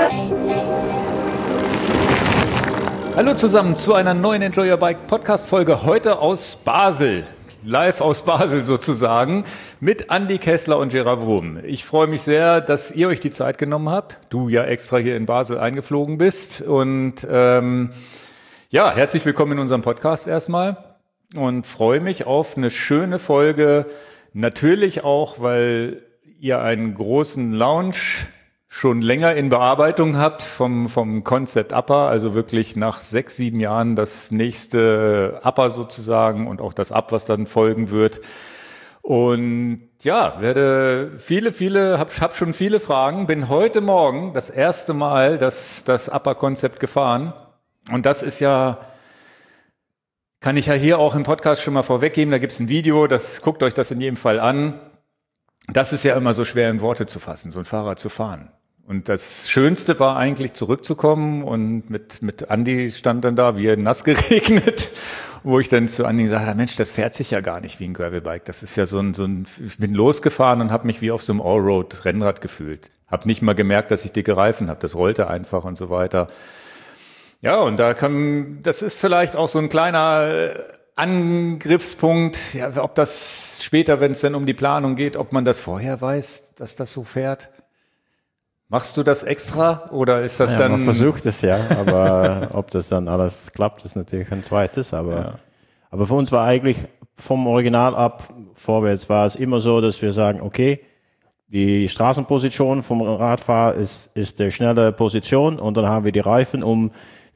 Hallo zusammen zu einer neuen Enjoy Your Bike Podcast Folge, heute aus Basel. Live aus Basel sozusagen, mit Andi Kessler und Gerard Wurm. Ich freue mich sehr, dass ihr euch die Zeit genommen habt. Du ja extra hier in Basel eingeflogen bist. Und herzlich willkommen in unserem Podcast erstmal. Und freue mich auf eine schöne Folge. Natürlich auch, weil ihr einen großen Launch schon länger in Bearbeitung habt vom Concept Upper, also wirklich nach 6, 7 Jahren das nächste Upper sozusagen und auch das Up, was dann folgen wird. Und ja, hab schon viele Fragen, bin heute Morgen das erste Mal das Upper-Konzept gefahren. Und das ist ja, kann ich ja hier auch im Podcast schon mal vorweggeben, da gibt's ein Video, guckt euch das in jedem Fall an. Das ist ja immer so schwer in Worte zu fassen, so ein Fahrrad zu fahren. Und das Schönste war eigentlich zurückzukommen und mit Andi stand dann da, wie nass geregnet, wo ich dann zu Andi gesagt habe, Mensch, das fährt sich ja gar nicht wie ein Gravelbike. Das ist ja ich bin losgefahren und habe mich wie auf so einem Allroad-Rennrad gefühlt. Habe nicht mal gemerkt, dass ich dicke Reifen habe. Das rollte einfach und so weiter. Ja, und das ist vielleicht auch so ein kleiner Angriffspunkt, ja, ob das später, wenn es dann um die Planung geht, ob man das vorher weiß, dass das so fährt. Machst du das extra oder ist das dann... Man versucht es ja, aber ob das dann alles klappt, ist natürlich ein zweites. Aber für uns war eigentlich vom Original ab vorwärts war es immer so, dass wir sagen, okay, die Straßenposition vom Radfahrer ist der schnelle Position und dann haben wir die Reifen, um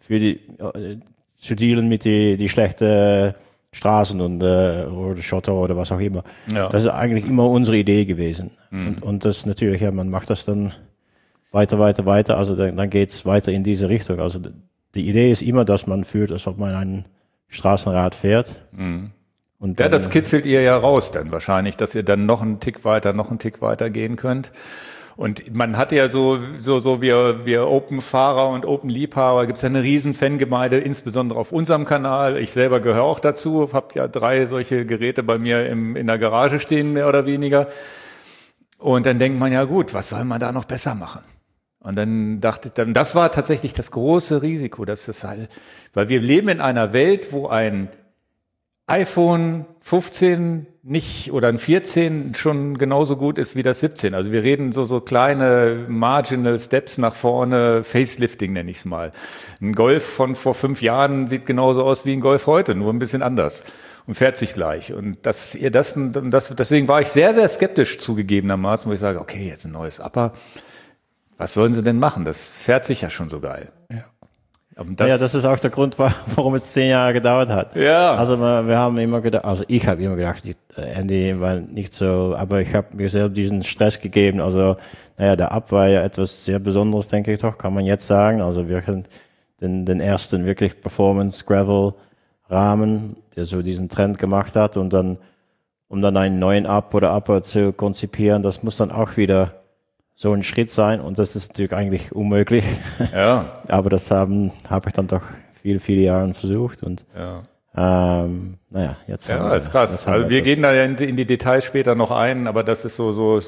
zu dealen mit die schlechte Straßen und oder Schotter oder was auch immer. Ja. Das ist eigentlich immer unsere Idee gewesen. Mhm. Und das natürlich, ja, man macht das dann weiter, also dann geht's weiter in diese Richtung. Also die Idee ist immer, dass man fühlt, als ob man ein Straßenrad fährt. Mhm. Und dann, das kitzelt ihr ja raus dann wahrscheinlich, dass ihr dann noch einen Tick weiter gehen könnt. Und man hat ja so wir Open-Fahrer und Open-Liebhaber, gibt's ja eine riesen Fangemeinde, insbesondere auf unserem Kanal. Ich selber gehöre auch dazu, hab ja 3 solche Geräte bei mir in der Garage stehen, mehr oder weniger. Und dann denkt man, ja gut, was soll man da noch besser machen? Und dann das war tatsächlich das große Risiko, dass das halt, weil wir leben in einer Welt, wo ein iPhone 15 nicht oder ein 14 schon genauso gut ist wie das 17. Also wir reden so kleine Marginal Steps nach vorne, Facelifting nenne ich es mal. Ein Golf von vor 5 Jahren sieht genauso aus wie ein Golf heute, nur ein bisschen anders und fährt sich gleich. Und deswegen war ich sehr, sehr skeptisch zugegebenermaßen, wo ich sage, okay, jetzt ein neues Upper. Was sollen sie denn machen? Das fährt sich ja schon so geil. Ja. Das ist auch der Grund, warum es 10 Jahre gedauert hat. Ja. Also wir haben immer gedacht, also ich habe immer gedacht, Andy war nicht so, aber ich habe mir selbst diesen Stress gegeben. Also der Up war ja etwas sehr Besonderes, denke ich doch, kann man jetzt sagen. Also wir haben den ersten wirklich Performance-Gravel-Rahmen, der so diesen Trend gemacht hat und dann, um dann einen neuen Up oder Upper zu konzipieren, das muss dann auch wieder so ein Schritt sein und das ist natürlich eigentlich unmöglich. Ja. Aber das habe ich dann doch viele Jahre versucht und jetzt ja, das ist krass. Also wir gehen da ja in die Details später noch ein, aber das ist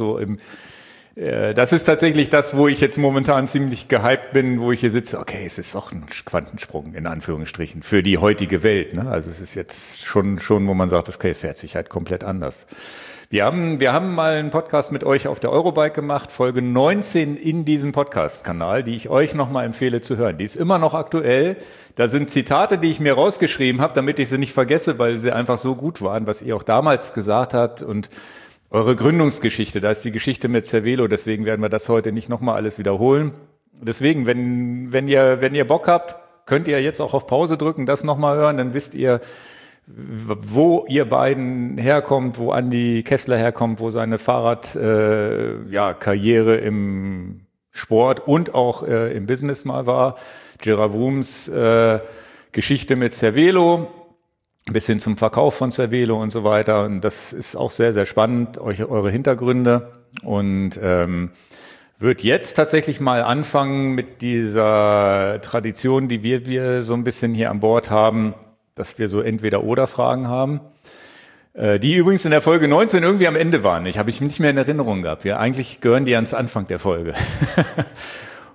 das ist tatsächlich das, wo ich jetzt momentan ziemlich gehypt bin, wo ich hier sitze. Okay, es ist auch ein Quantensprung in Anführungsstrichen für die heutige Welt. Ne? Also es ist jetzt schon, wo man sagt, okay, fährt sich halt komplett anders. Wir haben mal einen Podcast mit euch auf der Eurobike gemacht, Folge 19 in diesem Podcast-Kanal, die ich euch nochmal empfehle zu hören. Die ist immer noch aktuell. Da sind Zitate, die ich mir rausgeschrieben habe, damit ich sie nicht vergesse, weil sie einfach so gut waren, was ihr auch damals gesagt habt. Und eure Gründungsgeschichte, da ist die Geschichte mit Cervelo, deswegen werden wir das heute nicht nochmal alles wiederholen. Deswegen, wenn ihr Bock habt, könnt ihr jetzt auch auf Pause drücken, das nochmal hören, dann wisst ihr, wo ihr beiden herkommt, wo Andi Kessler herkommt, wo seine Karriere im Sport und auch im Business mal war. Gerard Wurms Geschichte mit Cervelo, bis hin zum Verkauf von Cervelo und so weiter. Und das ist auch sehr, sehr spannend, eure Hintergründe. Und wird jetzt tatsächlich mal anfangen mit dieser Tradition, die wir so ein bisschen hier an Bord haben, dass wir so Entweder-Oder-Fragen haben, die übrigens in der Folge 19 irgendwie am Ende waren. Habe ich nicht mehr in Erinnerung gehabt. Eigentlich gehören die ans Anfang der Folge.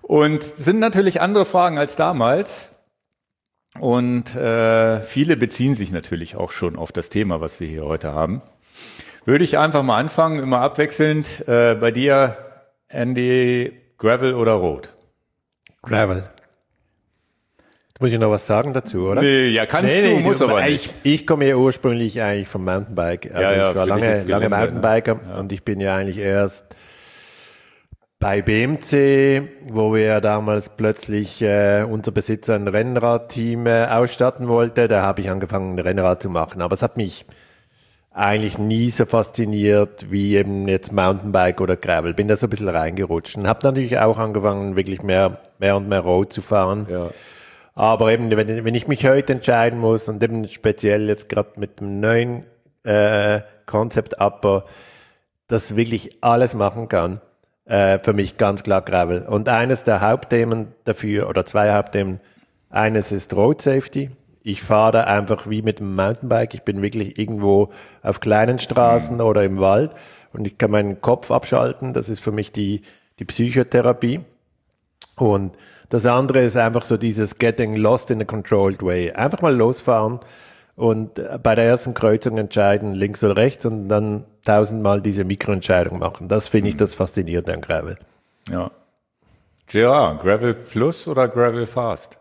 Und sind natürlich andere Fragen als damals. Und viele beziehen sich natürlich auch schon auf das Thema, was wir hier heute haben. Würde ich einfach mal anfangen, immer abwechselnd. Bei dir, Andy, Gravel oder Road? Gravel. Muss ich noch was sagen dazu, oder? Nee, ja, kannst du, muss aber nicht. Ich komme ja ursprünglich eigentlich vom Mountainbike. Also ich war lange Mountainbiker, ne? Und ich bin ja eigentlich erst bei BMC, wo wir damals plötzlich unser Besitzer ein Rennradteam ausstatten wollte. Da habe ich angefangen, ein Rennrad zu machen. Aber es hat mich eigentlich nie so fasziniert wie eben jetzt Mountainbike oder Gravel. Bin da so ein bisschen reingerutscht und habe natürlich auch angefangen, wirklich mehr und mehr Road zu fahren. Ja. Aber eben, wenn ich mich heute entscheiden muss und eben speziell jetzt gerade mit dem neuen Concept Upper, das wirklich alles machen kann, für mich ganz klar Gravel. Und eines der Hauptthemen dafür, oder zwei Hauptthemen, eines ist Road Safety. Ich fahre da einfach wie mit dem Mountainbike. Ich bin wirklich irgendwo auf kleinen Straßen oder im Wald und ich kann meinen Kopf abschalten. Das ist für mich die Psychotherapie. Und das andere ist einfach so dieses Getting lost in a controlled way. Einfach mal losfahren und bei der ersten Kreuzung entscheiden, links oder rechts, und dann 1000-mal diese Mikroentscheidung machen. Das finde ich das Faszinierende an Gravel. Ja. Gerard, Gravel Plus oder Gravel Fast?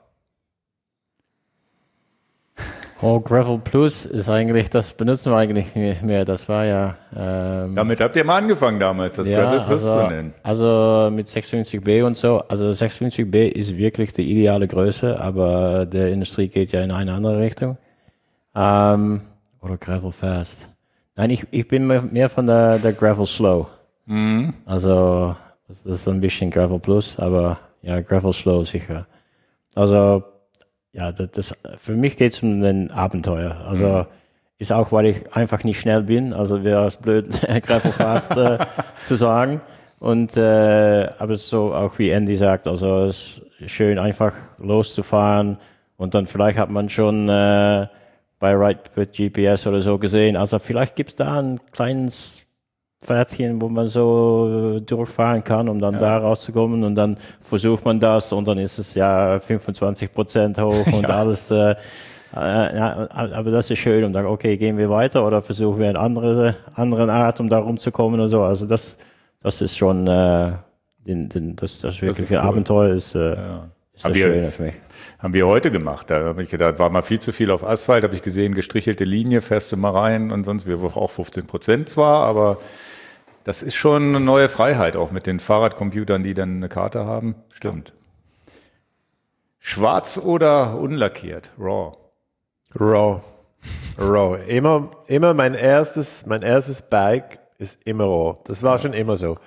Oh, Gravel Plus ist eigentlich, das benutzen wir eigentlich nicht mehr. Das war ja... Damit habt ihr mal angefangen damals, das Gravel Plus zu nennen. Also mit 650B und so. Also 650B ist wirklich die ideale Größe, aber der Industrie geht ja in eine andere Richtung. Oder Gravel Fast. Nein, ich bin mehr von der Gravel Slow. Mhm. Also das ist ein bisschen Gravel Plus, aber ja, Gravel Slow sicher. Also ja, das für mich geht es um ein Abenteuer. Also ist auch, weil ich einfach nicht schnell bin. Also wäre es blöd, Gravel Fast zu sagen. Und aber so auch wie Andy sagt, also es ist schön einfach loszufahren und dann vielleicht hat man schon bei Ride with GPS oder so gesehen. Also vielleicht gibt es da ein kleines Pferdchen, wo man so durchfahren kann, um dann da rauszukommen, und dann versucht man das und dann ist es ja 25% hoch und alles. Aber das ist schön und dann, okay, gehen wir weiter oder versuchen wir eine andere Art, um da rumzukommen oder so. Also das ist schon das wirkliche cool. Abenteuer ist. Ist das schön für mich. Haben wir heute gemacht. Da habe ich gedacht, war mal viel zu viel auf Asphalt, habe ich gesehen, gestrichelte Linie, fährst du mal rein und sonst, wir auch 15% zwar, aber das ist schon eine neue Freiheit, auch mit den Fahrradcomputern, die dann eine Karte haben. Stimmt. Schwarz oder unlackiert? Raw. Raw. Immer mein erstes Bike ist immer raw. Das war schon immer so.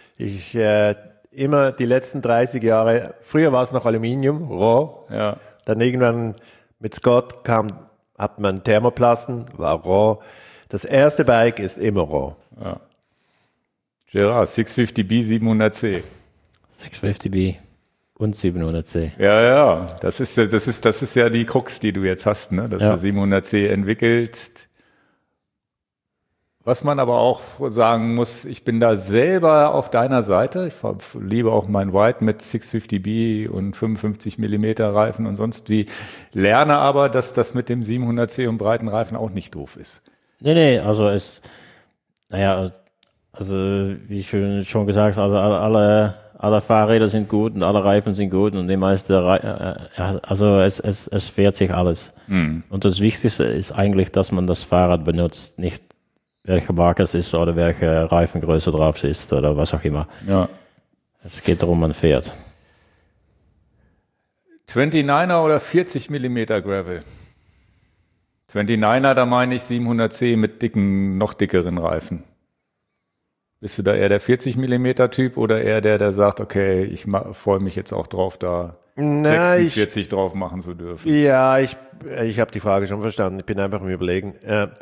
Immer die letzten 30 Jahre, früher war es noch Aluminium, raw. Ja. Dann irgendwann mit Scott hat man Thermoplasten, war raw. Das erste Bike ist immer raw. Ja. Gerard, 650B, 700C. 650B und 700C. Ja. Das ist ja die Krux, die du jetzt hast, ne? Dass du 700C entwickelst. Was man aber auch sagen muss, ich bin da selber auf deiner Seite. Ich liebe auch mein White mit 650B und 55 mm Reifen und sonst wie. Lerne aber, dass das mit dem 700C und breiten Reifen auch nicht doof ist. Nee, also wie ich schon gesagt habe, also alle Fahrräder sind gut und alle Reifen sind gut und die meisten also es fährt sich alles. Mhm. Und das Wichtigste ist eigentlich, dass man das Fahrrad benutzt, nicht welche Marke es ist oder welche Reifengröße drauf ist oder was auch immer. Ja. Es geht darum, man fährt. 29er oder 40 mm Gravel? 29er, da meine ich 700C mit noch dickeren Reifen. Bist du da eher der 40 mm Typ oder eher der sagt, okay, ich freue mich jetzt auch drauf, da 46 drauf machen zu dürfen? Ja, ich habe die Frage schon verstanden. Ich bin einfach am Überlegen.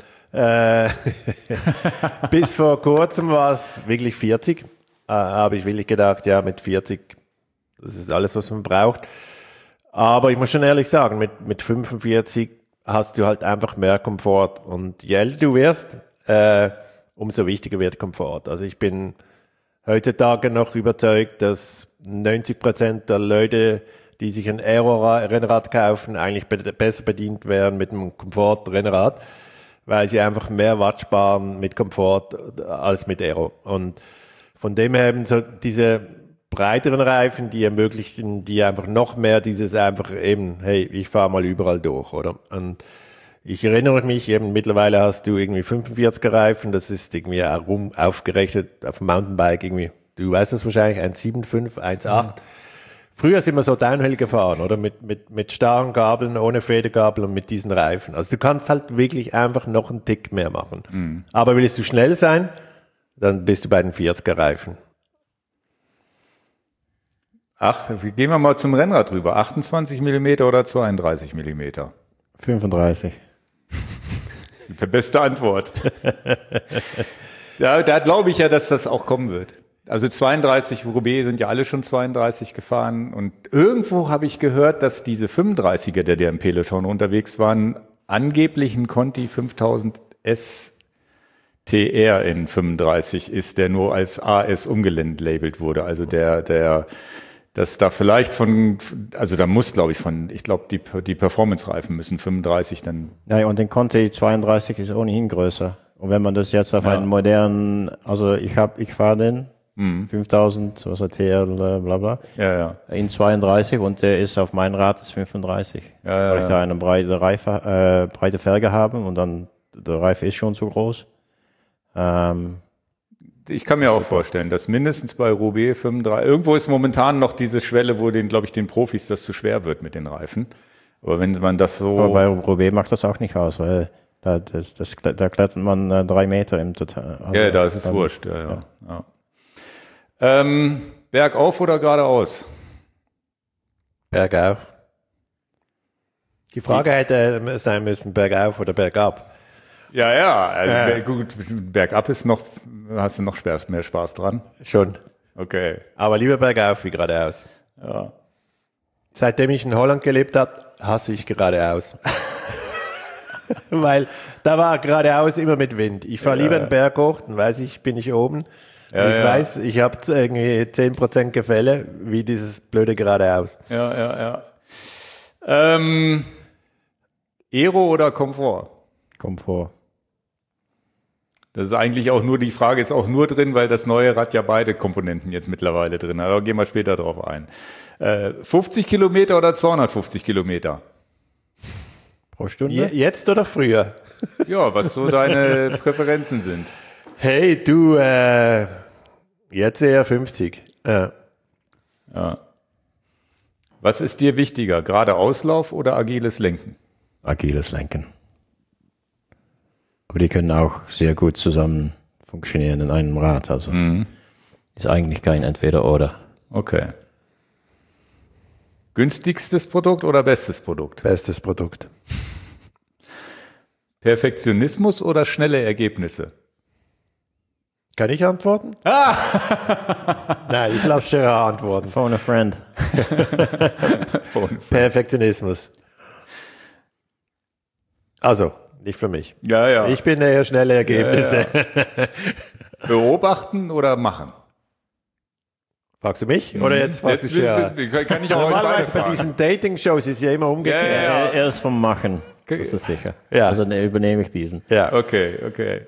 Bis vor kurzem war es wirklich 40. Habe ich wirklich gedacht, ja, mit 40, das ist alles, was man braucht. Aber ich muss schon ehrlich sagen, mit 45 hast du halt einfach mehr Komfort. Und je älter du wirst, umso wichtiger wird Komfort. Also ich bin heutzutage noch überzeugt, dass 90% der Leute, die sich ein Aero-Rennrad kaufen, eigentlich besser bedient wären mit einem Komfort-Rennrad, weil sie einfach mehr Watt sparen mit Komfort als mit Aero. Und von dem her eben so diese breiteren Reifen, die ermöglichen, die einfach noch mehr dieses einfach eben, hey, ich fahre mal überall durch, oder? Und ich erinnere mich eben, mittlerweile hast du irgendwie 45er Reifen, das ist irgendwie aufgerechnet auf dem Mountainbike irgendwie, du weißt das wahrscheinlich, 1,75, 1,8. Früher sind wir so Downhill gefahren, oder? Mit starren Gabeln, ohne Federgabel und mit diesen Reifen. Also du kannst halt wirklich einfach noch einen Tick mehr machen. Aber willst du schnell sein, dann bist du bei den 40er Reifen. Gehen wir mal zum Rennrad rüber. 28 mm oder 32 mm? 35. Die beste Antwort. Da glaube ich ja, dass das auch kommen wird. Also 32 Roubaix sind ja alle schon 32 gefahren und irgendwo habe ich gehört, dass diese 35er, der im Peloton unterwegs waren, angeblich ein Conti 5000 STR in 35 ist, der nur als AS umgelabelt wurde. Also dass da vielleicht da muss, glaube ich, ich glaube, die Performance-Reifen müssen 35 dann. Ja, und den Conti 32 ist ohnehin größer. Und wenn man das jetzt auf einen modernen, also ich fahre den 5000, was hat TL, bla bla, in 32 und der ist auf mein Rad ist 35. Weil ich da eine breite Felge habe und dann der Reifen ist schon zu groß. Ich kann mir auch vorstellen, dass mindestens bei Roubaix 35, irgendwo ist momentan noch diese Schwelle, wo den Profis das zu schwer wird mit den Reifen. Aber wenn man das so... Aber bei Roubaix macht das auch nicht aus, weil da klettert man 3 Meter im Total. Also ja, da ist es wurscht. Ja. Bergauf oder geradeaus? Bergauf. Die Frage hätte sein müssen, bergauf oder bergab. Ja, also gut, bergab hast du noch mehr Spaß dran. Schon. Okay. Aber lieber bergauf wie geradeaus. Ja. Seitdem ich in Holland gelebt habe, hasse ich geradeaus. Weil da war geradeaus immer mit Wind. Ich fahre lieber einen Berg hoch, dann weiß ich, bin ich oben. Ich weiß, ich habe irgendwie 10% Gefälle, wie dieses blöde geradeaus. Ja. Aero oder Komfort? Komfort. Das ist eigentlich auch nur, die Frage ist auch nur drin, weil das neue Rad ja beide Komponenten jetzt mittlerweile drin hat. Aber gehen wir später drauf ein. 50 Kilometer oder 250 Kilometer? Pro Stunde? Jetzt oder früher? Ja, was so deine Präferenzen sind. Hey, du, jetzt eher 50. Ja. Was ist dir wichtiger, gerade Auslauf oder agiles Lenken? Agiles Lenken. Aber die können auch sehr gut zusammen funktionieren in einem Rad. Also ist eigentlich kein Entweder-Oder. Okay. Günstigstes Produkt oder bestes Produkt? Bestes Produkt. Perfektionismus oder schnelle Ergebnisse? Kann ich antworten? Nein, ich lasse Gerard antworten. Phone a friend. Perfektionismus. Also, nicht für mich. Ja. Ich bin eher schnelle Ergebnisse. Ja. Beobachten oder machen? Fragst du mich? Oder jetzt fragst du Gerard? Kann ich auch normalerweise bei diesen Dating-Shows ist ja immer umgekehrt. Ja. Erst vom Machen, das ist sicher. Ja. Also übernehme ich diesen. Ja. Okay.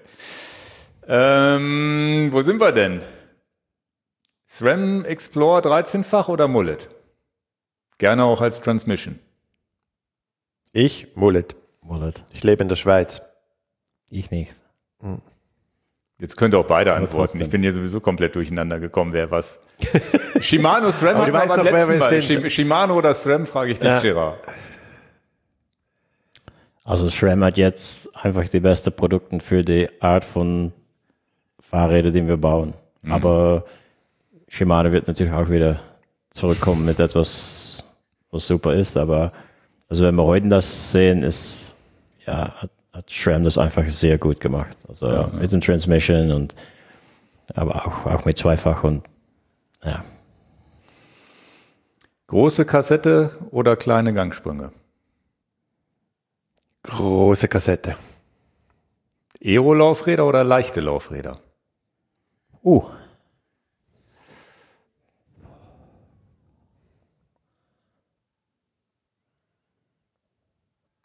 Wo sind wir denn? SRAM Explorer 13-fach oder Mullet? Gerne auch als Transmission. Ich? Mullet. Ich lebe in der Schweiz. Ich nicht. Jetzt könnt ihr auch beide Aber antworten. trotzdem. Ich bin hier sowieso komplett durcheinander gekommen, wer was. Shimano, SRAM Aber hat du man weißt beim doch, wer letzten wir Mal. sind. Shimano oder SRAM, frage ich dich, Ja. Gerard. Also SRAM hat jetzt einfach die besten Produkte für die Art von Fahrrädern, die wir bauen. Aber Shimano wird natürlich auch wieder zurückkommen mit etwas, was super ist. Aber also wenn wir heute das sehen, hat SRAM das einfach sehr gut gemacht. Also mit dem Transmission aber auch mit Zweifach und ja. Große Kassette oder kleine Gangsprünge? Große Kassette. Aero-Laufräder oder leichte Laufräder?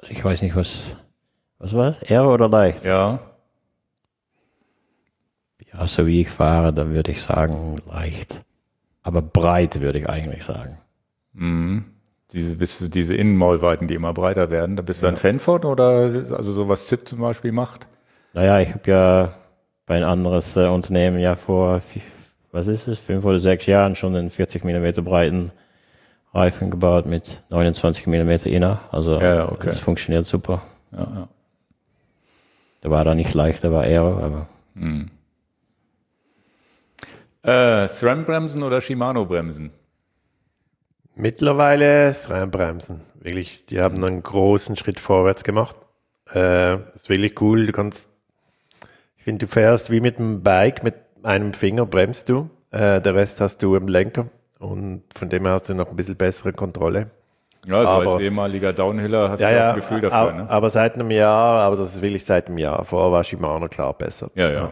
ich weiß nicht, was war es? Aero oder leicht? Ja. Ja, so wie ich fahre, dann würde ich sagen leicht. Aber breit würde ich eigentlich sagen. Mhm. Diese Innenmaulweiten, die immer breiter werden, da bist du ein Fan von oder also so was ZIP zum Beispiel macht? Naja, ich habe ja bei ein anderes Unternehmen ja vor, 5 oder 6 Jahren schon einen 40 mm breiten Reifen gebaut mit 29 mm Inner. Also das funktioniert super. Ja. Der war da nicht leicht, der war Aero, aber... SRAM-Bremsen oder Shimano-Bremsen? Mittlerweile SRAM-Bremsen. Wirklich, die haben einen großen Schritt vorwärts gemacht. Ist wirklich cool. Ich finde, du fährst wie mit einem Bike, mit einem Finger bremst du. Der Rest hast du im Lenker. Und von dem her hast du noch ein bisschen bessere Kontrolle. Ja, also als ehemaliger Downhiller hast du auch ein Gefühl dafür. Ne? Aber seit einem Jahr, aber das ist wirklich seit einem Jahr. Vorher war Shimano klar besser. Ja.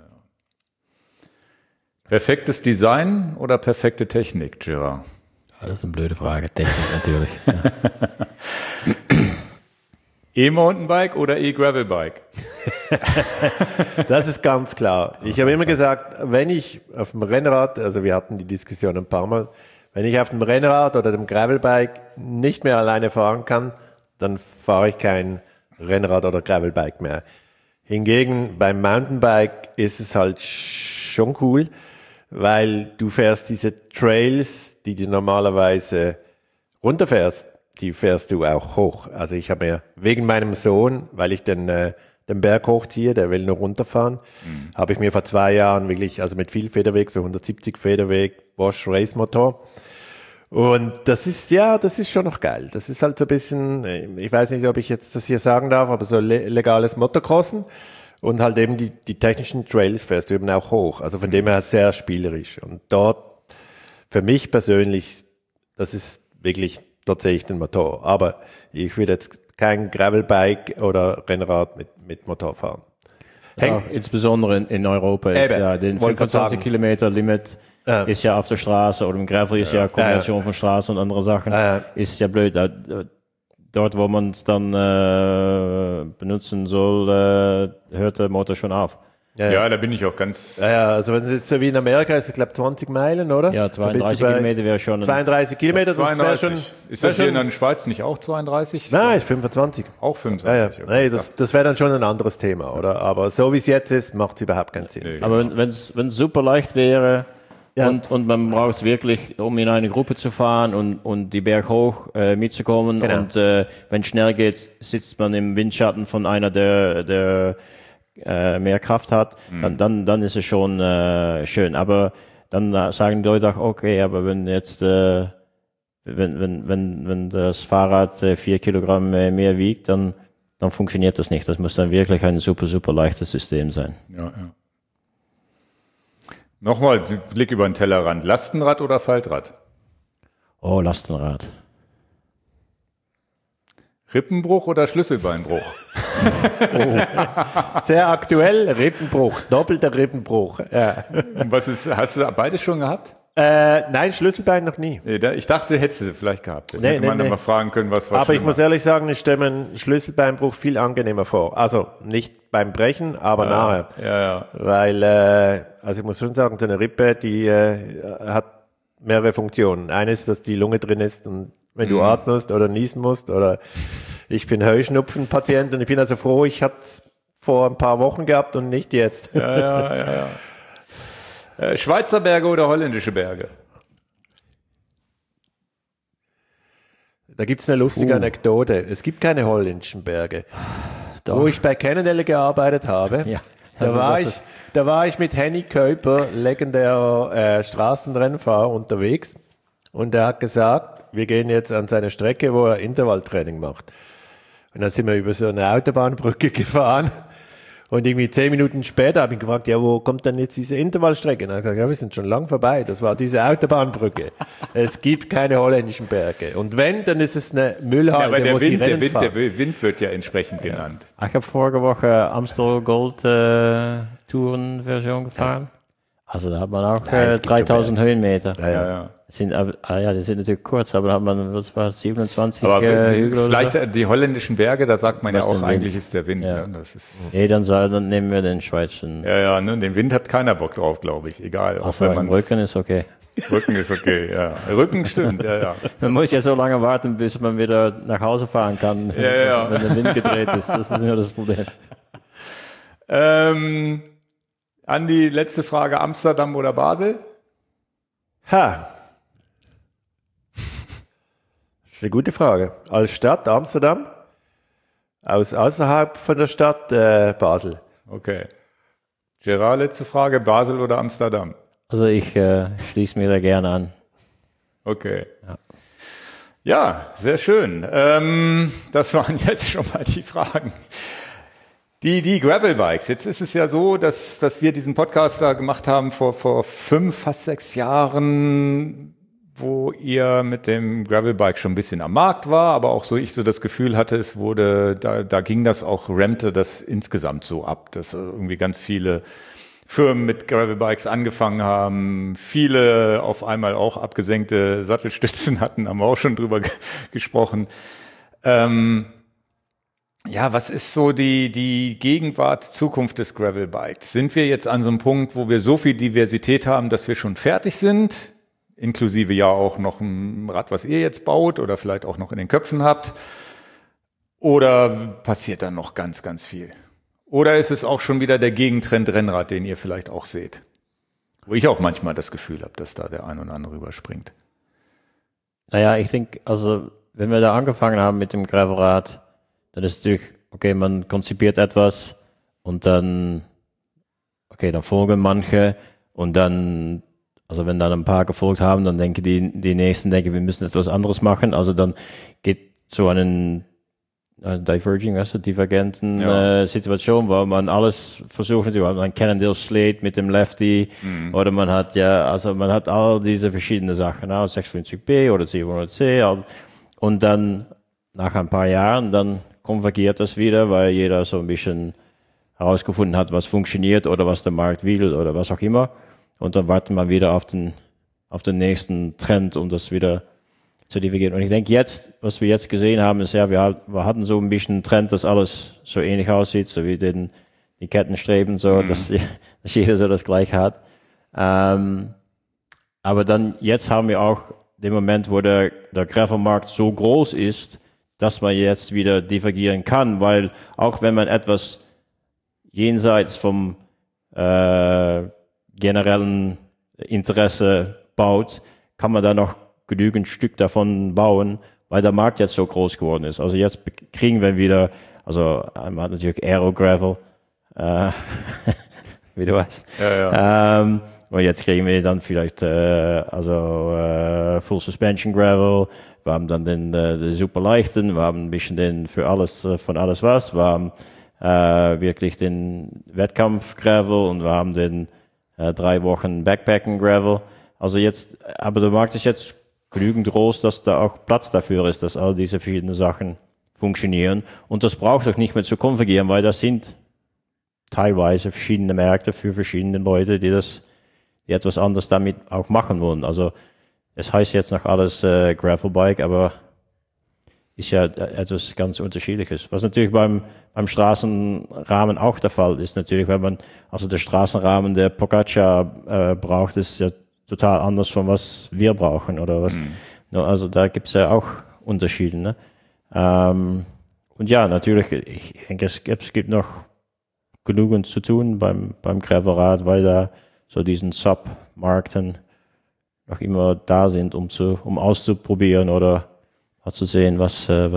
Perfektes Design oder perfekte Technik, Gerard? Ja, das ist eine blöde Frage. Technik natürlich. E-Mountainbike oder E-Gravelbike? Das ist ganz klar. Ich habe immer gesagt, wenn ich auf dem Rennrad, also wir hatten die Diskussion ein paar Mal, wenn ich auf dem Rennrad oder dem Gravelbike nicht mehr alleine fahren kann, dann fahre ich kein Rennrad oder Gravelbike mehr. Hingegen beim Mountainbike ist es halt schon cool, weil du fährst diese Trails, die du normalerweise runterfährst, die fährst du auch hoch. Also ich habe mir wegen meinem Sohn, weil ich den Berg hochziehe, der will nur runterfahren, habe ich mir vor 2 Jahren wirklich, also mit viel Federweg, so 170 Federweg, Bosch Race Motor. Und das ist schon noch geil. Das ist halt so ein bisschen, ich weiß nicht, ob ich jetzt das hier sagen darf, aber so legales Motocrossen. Und halt eben die technischen Trails fährst du eben auch hoch. Also von dem her sehr spielerisch. Und dort, für mich persönlich, das ist wirklich, dort sehe ich den Motor. Aber ich würde jetzt kein Gravelbike oder Rennrad mit Motor fahren. Auch insbesondere in Europa ist ja den 25 Kilometer Limit ist ja auf der Straße oder im Gravel ist ja Kombination von Straße und andere Sachen. Ist ja blöd. Dort, wo man es dann benutzen soll, hört der Motor schon auf. Ja, da bin ich auch ganz... Ja, also wenn es jetzt so wie in Amerika ist, ich glaube 20 Meilen, oder? Ja, 32 Kilometer wäre schon... 32 Kilometer, das wäre schon... Ist das hier in der Schweiz nicht auch 32? Nein, ist 25. Auch 25? Ja. Okay. Nee, das wäre dann schon ein anderes Thema, oder? Aber so wie es jetzt ist, macht es überhaupt keinen Sinn. Nee, aber wenn es super leicht wäre... Ja. Und man braucht es wirklich, um in eine Gruppe zu fahren und die Berg hoch mitzukommen. Genau. Und wenn es schnell geht, sitzt man im Windschatten von einer, der mehr Kraft hat. Dann ist es schon schön. Aber dann sagen die Leute auch, okay, aber wenn jetzt wenn das Fahrrad 4 Kilogramm mehr wiegt, dann funktioniert das nicht. Das muss dann wirklich ein super, super leichtes System sein. Ja. Nochmal Blick über den Tellerrand. Lastenrad oder Faltrad? Oh, Lastenrad. Rippenbruch oder Schlüsselbeinbruch? Sehr aktuell, Rippenbruch, doppelter Rippenbruch. Ja. Hast du beides schon gehabt? Nein, Schlüsselbein noch nie. Ich dachte, hättest du vielleicht gehabt. Hätte man dann mal fragen können, was Aber ich muss ehrlich sagen, ich stelle mir einen Schlüsselbeinbruch viel angenehmer vor. Also nicht beim Brechen, aber nachher. Ja. Weil, also ich muss schon sagen, so eine Rippe, die hat mehrere Funktionen. Eine ist, dass die Lunge drin ist und wenn du atmest oder niesen musst oder ich bin Heuschnupfenpatient und ich bin also froh, ich hatte es vor ein paar Wochen gehabt und nicht jetzt. Ja. Schweizer Berge oder holländische Berge? Da gibt es eine lustige Anekdote. Es gibt keine holländischen Berge. Doch. Wo ich bei Cannondale gearbeitet habe, da war ich mit Henny Kuiper, legendärer Straßenrennfahrer, unterwegs. Und er hat gesagt, wir gehen jetzt an seine Strecke, wo er Intervalltraining macht. Und dann sind wir über so eine Autobahnbrücke gefahren. Und irgendwie 10 Minuten später habe ich ihn gefragt, ja, wo kommt denn jetzt diese Intervallstrecke? Und er hat gesagt, ja, wir sind schon lang vorbei. Das war diese Autobahnbrücke. Es gibt keine holländischen Berge. Und wenn, dann ist es eine Müllhalde, aber wo sie Rennen fahren. Der Wind wird ja entsprechend genannt. Ich habe vorige Woche Amstel Gold Touren Version gefahren. Also da hat man auch 3000 Höhenmeter. Ja. Die sind natürlich kurz, aber da hat man, was war 27 aber Hügel vielleicht oder so? die holländischen Berge, da sagt man Was ja auch, den eigentlich Wind. ist der Wind. Ja. Ne? Das ist, Nee, dann nehmen wir den Schweizer. ja, ne? Den Wind hat keiner Bock drauf, glaube ich. Egal. Auch Also wenn im man's- Rücken ist okay. Rücken ist okay, ja. Rücken stimmt, ja. Man muss ja so lange warten, bis man wieder nach Hause fahren kann, Ja. wenn der Wind gedreht ist. Das ist nur das Problem. Andi, letzte Frage, Amsterdam oder Basel? Das ist eine gute Frage. Als Stadt Amsterdam, außerhalb von der Stadt Basel. Okay. Gerard, letzte Frage, Basel oder Amsterdam? Also ich schließe mir da gerne an. Okay. Ja, sehr schön. Das waren jetzt schon mal die Fragen. Die Gravelbikes. Jetzt ist es ja so, dass wir diesen Podcast da gemacht haben vor 5, fast 6 Jahren, wo ihr mit dem Gravelbike schon ein bisschen am Markt war, aber auch so ich so das Gefühl hatte, es wurde, da ging das auch, rampte das insgesamt so ab, dass irgendwie ganz viele Firmen mit Gravelbikes angefangen haben, viele auf einmal auch abgesenkte Sattelstützen hatten, haben wir auch schon drüber gesprochen. Ja, was ist so die Gegenwart, Zukunft des Gravelbikes? Sind wir jetzt an so einem Punkt, wo wir so viel Diversität haben, dass wir schon fertig sind? Inklusive ja auch noch ein Rad, was ihr jetzt baut oder vielleicht auch noch in den Köpfen habt? Oder passiert da noch ganz, ganz viel? Oder ist es auch schon wieder der Gegentrend Rennrad, den ihr vielleicht auch seht? Wo ich auch manchmal das Gefühl habe, dass da der ein oder andere überspringt. Naja, ich denke, also wenn wir da angefangen haben mit dem Gravelrad, dann ist natürlich, okay, man konzipiert etwas und dann, okay, dann folgen manche und dann, also wenn dann ein paar gefolgt haben, dann denken die nächsten, wir müssen etwas anderes machen. Also dann geht so einen divergenten Situation, wo man alles versucht, natürlich, man hat einen Cannondale Slate mit dem Lefty, oder man hat man hat all diese verschiedenen Sachen, 650B oder 700C, und dann nach ein paar Jahren, dann konvergiert das wieder, weil jeder so ein bisschen herausgefunden hat, was funktioniert oder was der Markt will oder was auch immer. Und dann warten wir wieder auf den nächsten Trend, um das wieder zu divergieren. Und ich denke jetzt, was wir jetzt gesehen haben, ist ja, wir hatten so ein bisschen einen Trend, dass alles so ähnlich aussieht, so wie die Kettenstreben, so, dass jeder so das Gleiche hat. Aber dann, jetzt haben wir auch den Moment, wo der Gravelmarkt so groß ist, dass man jetzt wieder divergieren kann, weil auch wenn man etwas jenseits vom generellen Interesse baut, kann man da noch genügend Stück davon bauen, weil der Markt jetzt so groß geworden ist. Also jetzt kriegen wir wieder, also man hat natürlich Aero Gravel, wie du weißt. Ja. Und jetzt kriegen wir dann vielleicht Full Suspension Gravel. Wir haben dann den super leichten, wir haben ein bisschen den für alles von alles was. Wir haben wirklich den Wettkampf Gravel und wir haben den 3 Wochen Backpacken Gravel. Also jetzt, aber der Markt ist jetzt genügend groß, dass da auch Platz dafür ist, dass all diese verschiedenen Sachen funktionieren. Und das braucht doch nicht mehr zu konvergieren, weil das sind teilweise verschiedene Märkte für verschiedene Leute, die etwas anderes damit auch machen wollen. Also es heißt jetzt noch alles Gravelbike, aber ist ja etwas ganz Unterschiedliches. Was natürlich beim Straßenrahmen auch der Fall ist, natürlich, wenn man, also der Straßenrahmen, der Pogacar braucht, ist ja total anders von was wir brauchen oder was. Also da gibt es ja auch Unterschiede. Ne? Und ja, natürlich, ich denke, es gibt noch genügend zu tun beim Gravelrad, weil da so diesen Submärkten noch immer da sind, um auszuprobieren oder zu sehen, was man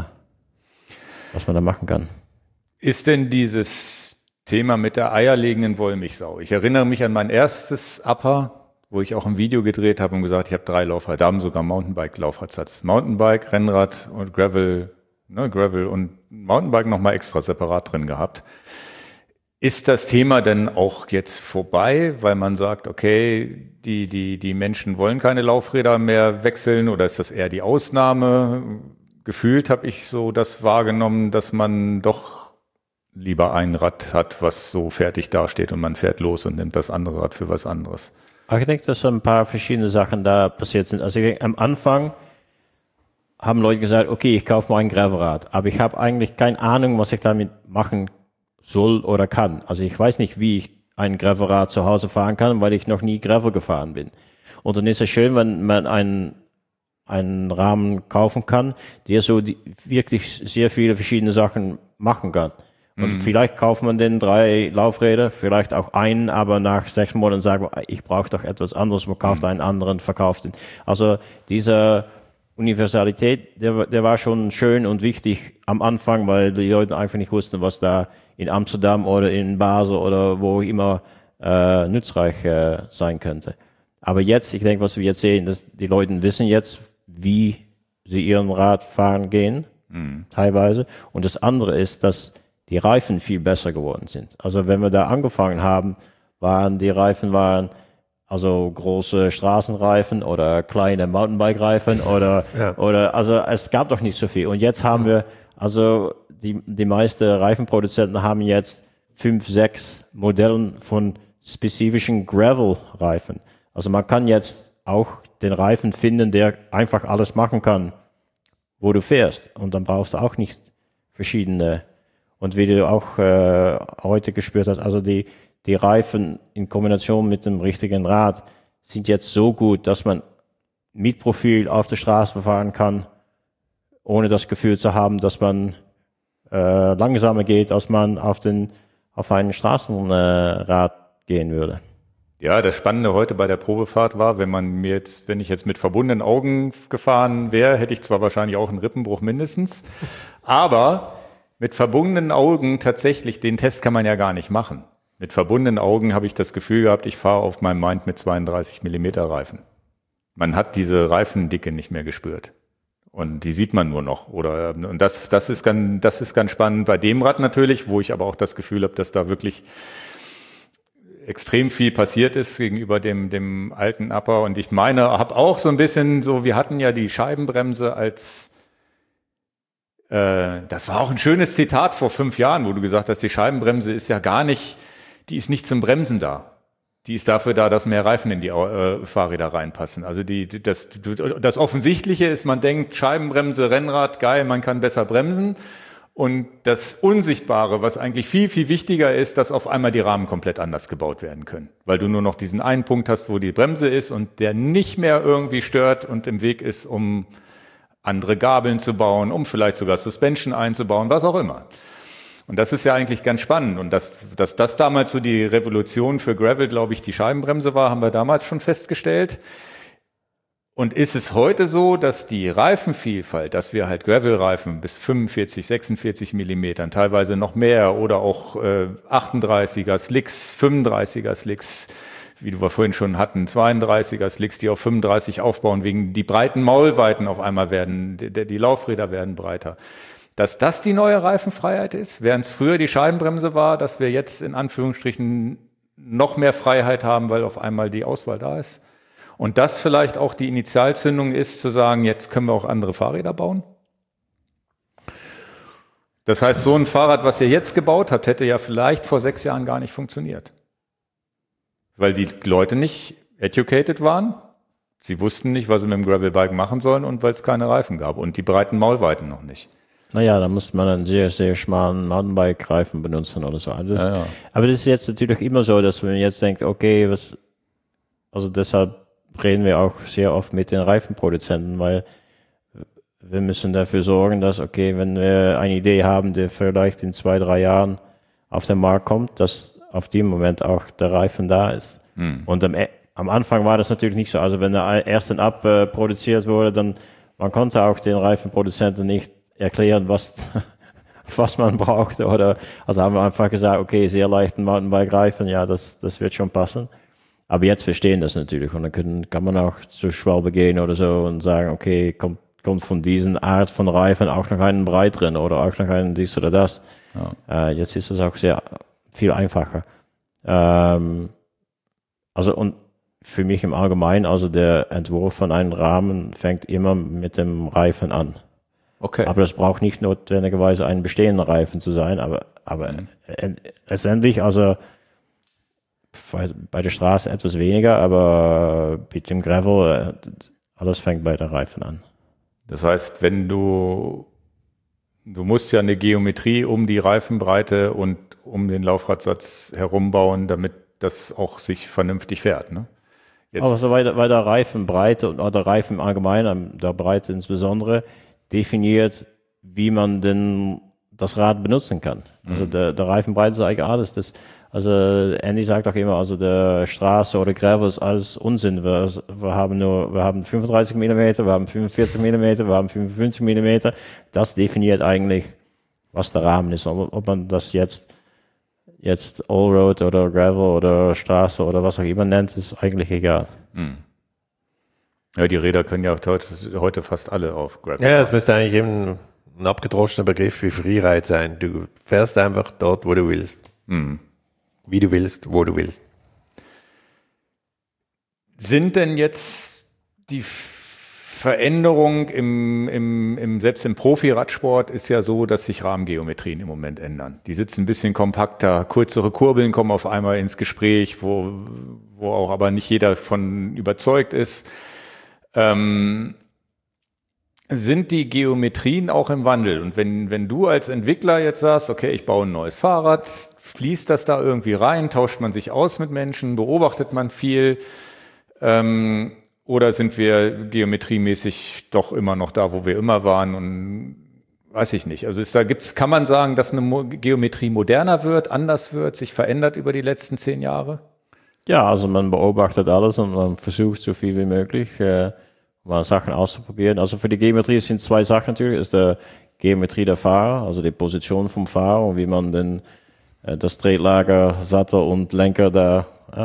da machen kann. Ist denn dieses Thema mit der eierlegenden Wollmilchsau? Ich erinnere mich an mein erstes Upper, wo ich auch ein Video gedreht habe und gesagt, ich habe 3 Laufräder, da haben sogar Mountainbike-Laufradsatz. Mountainbike, Rennrad und Gravel und Mountainbike nochmal extra separat drin gehabt. Ist das Thema denn auch jetzt vorbei, weil man sagt, okay, die Menschen wollen keine Laufräder mehr wechseln, oder ist das eher die Ausnahme? Gefühlt habe ich so das wahrgenommen, dass man doch lieber ein Rad hat, was so fertig dasteht und man fährt los und nimmt das andere Rad für was anderes? Ich denke, dass ein paar verschiedene Sachen da passiert sind. Also ich denke, am Anfang haben Leute gesagt, okay, ich kaufe mal ein Gravelrad, aber ich habe eigentlich keine Ahnung, was ich damit machen soll oder kann. Also ich weiß nicht, wie ich ein Gravelrad zu Hause fahren kann, weil ich noch nie Gravel gefahren bin. Und dann ist es schön, wenn man einen Rahmen kaufen kann, der so wirklich sehr viele verschiedene Sachen machen kann. Und vielleicht kauft man den 3 Laufräder, vielleicht auch einen, aber nach 6 Monaten sagt man, ich brauche doch etwas anderes, man kauft einen anderen, verkauft ihn. Also diese Universalität, der war schon schön und wichtig am Anfang, weil die Leute einfach nicht wussten, was da in Amsterdam oder in Basel oder wo immer nützreich sein könnte. Aber jetzt, ich denke, was wir jetzt sehen, dass die Leute wissen jetzt, wie sie ihren Rad fahren gehen, teilweise. Und das andere ist, dass die Reifen viel besser geworden sind. Also wenn wir da angefangen haben, waren die Reifen also große Straßenreifen oder kleine Mountainbike-Reifen oder also es gab doch nicht so viel. Und jetzt haben wir, also die meisten Reifenproduzenten haben jetzt 5, 6 Modellen von spezifischen Gravel-Reifen. Also man kann jetzt auch den Reifen finden, der einfach alles machen kann, wo du fährst. Und dann brauchst du auch nicht verschiedene. Und wie du auch heute gespürt hast, also die Reifen in Kombination mit dem richtigen Rad sind jetzt so gut, dass man mit Profil auf der Straße fahren kann, ohne das Gefühl zu haben, dass man langsamer geht, als man auf einen Straßenrad gehen würde. Ja, das Spannende heute bei der Probefahrt war, wenn ich jetzt mit verbundenen Augen gefahren wäre, hätte ich zwar wahrscheinlich auch einen Rippenbruch mindestens, aber mit verbundenen Augen tatsächlich, den Test kann man ja gar nicht machen. Mit verbundenen Augen habe ich das Gefühl gehabt, ich fahre auf meinem Mind mit 32 Millimeter Reifen. Man hat diese Reifendicke nicht mehr gespürt. Und die sieht man nur noch. Und das ist ganz spannend bei dem Rad natürlich, wo ich aber auch das Gefühl habe, dass da wirklich extrem viel passiert ist gegenüber dem alten Upper. Und ich meine, habe auch so ein bisschen so, wir hatten ja die Scheibenbremse das war auch ein schönes Zitat vor 5 Jahren, wo du gesagt hast, die Scheibenbremse ist ja die ist nicht zum Bremsen da. Die ist dafür da, dass mehr Reifen in die Fahrräder reinpassen. Also das Offensichtliche ist, man denkt, Scheibenbremse, Rennrad, geil, man kann besser bremsen. Und das Unsichtbare, was eigentlich viel, viel wichtiger ist, dass auf einmal die Rahmen komplett anders gebaut werden können. Weil du nur noch diesen einen Punkt hast, wo die Bremse ist und der nicht mehr irgendwie stört und im Weg ist, um andere Gabeln zu bauen, um vielleicht sogar Suspension einzubauen, was auch immer. Und das ist ja eigentlich ganz spannend. Und dass das damals so die Revolution für Gravel, glaube ich, die Scheibenbremse war, haben wir damals schon festgestellt. Und ist es heute so, dass die Reifenvielfalt, dass wir halt Gravel-Reifen bis 45, 46 Millimetern, teilweise noch mehr oder auch 38er Slicks, 35er Slicks, wie wir vorhin schon hatten, 32er Slicks, die auf 35 aufbauen, wegen die breiten Maulweiten auf einmal die Laufräder werden breiter. Dass das die neue Reifenfreiheit ist, während es früher die Scheibenbremse war, dass wir jetzt in Anführungsstrichen noch mehr Freiheit haben, weil auf einmal die Auswahl da ist. Und das vielleicht auch die Initialzündung ist, zu sagen, jetzt können wir auch andere Fahrräder bauen? Das heißt, so ein Fahrrad, was ihr jetzt gebaut habt, hätte ja vielleicht vor 6 Jahren gar nicht funktioniert. Weil die Leute nicht educated waren. Sie wussten nicht, was sie mit dem Gravelbike machen sollen und weil es keine Reifen gab und die breiten Maulweiten noch nicht. Naja, da musste man einen sehr, sehr schmalen Mountainbike-Reifen benutzen oder so. Aber das ist jetzt natürlich immer so, dass man jetzt denkt, okay, also deshalb reden wir auch sehr oft mit den Reifenproduzenten, weil wir müssen dafür sorgen, dass, okay, wenn wir eine Idee haben, die vielleicht in 2, 3 Jahren auf den Markt kommt, dass auf dem Moment auch der Reifen da ist. Und am Anfang war das natürlich nicht so. Also wenn der erste Up produziert wurde, dann man konnte auch den Reifenproduzenten nicht erklären, was man braucht. Also haben wir einfach gesagt, okay, sehr leichten Mountainbike-Reifen, ja, das wird schon passen. Aber jetzt verstehen das natürlich. Und dann kann man auch zu Schwalbe gehen oder so und sagen, okay, kommt von diesen Art von Reifen auch noch einen breiteren oder auch noch einen dies oder das. Ja. Jetzt ist es auch sehr viel einfacher. Also und für mich im Allgemeinen, also der Entwurf von einem Rahmen fängt immer mit dem Reifen an. Okay. Aber das braucht nicht notwendigerweise ein bestehender Reifen zu sein, aber letztendlich, also bei der Straße etwas weniger, aber mit dem Gravel, alles fängt bei der Reifen an. Das heißt, wenn du musst ja eine Geometrie um die Reifenbreite und um den Laufradsatz herumbauen, damit das auch sich vernünftig fährt, ne? Jetzt aber so bei der Reifenbreite oder Reifen allgemein, der Breite insbesondere, definiert, wie man denn das Rad benutzen kann. Also der Reifenbreite ist eigentlich alles. Also Andy sagt auch immer, also der Straße oder Gravel ist alles Unsinn. Wir haben 35 mm, wir haben 45 mm, wir haben 55 mm. Das definiert eigentlich, was der Rahmen ist. Ob man das jetzt Allroad oder Gravel oder Straße oder was auch immer nennt, ist eigentlich egal. Ja, die Räder können ja heute fast alle auf Gravel. Ja, es müsste eigentlich eben ein abgedroschener Begriff wie Freeride sein. Du fährst einfach dort, wo du willst. Wie du willst, wo du willst. Sind denn jetzt die Veränderungen selbst im Profi-Radsport ist ja so, dass sich Rahmengeometrien im Moment ändern. Die sitzen ein bisschen kompakter, kürzere Kurbeln kommen auf einmal ins Gespräch, wo auch aber nicht jeder von überzeugt ist. Sind die Geometrien auch im Wandel? Und wenn du als Entwickler jetzt sagst, okay, ich baue ein neues Fahrrad, fließt das da irgendwie rein, tauscht man sich aus mit Menschen, beobachtet man viel, oder sind wir geometriemäßig doch immer noch da, wo wir immer waren und weiß ich nicht. Also kann man sagen, dass eine Geometrie moderner wird, anders wird, sich verändert über die letzten 10 Jahre? Ja, also man beobachtet alles und man versucht so viel wie möglich mal Sachen auszuprobieren. Also für die Geometrie sind 2 Sachen natürlich. Ist die Geometrie der Fahrer, also die Position vom Fahrer und wie man denn das Tretlager, Sattel und Lenker da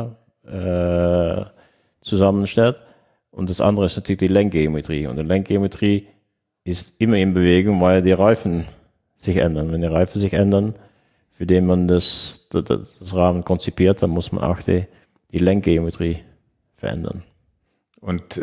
zusammenstellt. Und das andere ist natürlich die Lenkgeometrie. Und die Lenkgeometrie ist immer in Bewegung, weil die Reifen sich ändern. Wenn die Reifen sich ändern, für den man das Rahmen konzipiert, dann muss man auch die Lenkgeometrie verändern. Und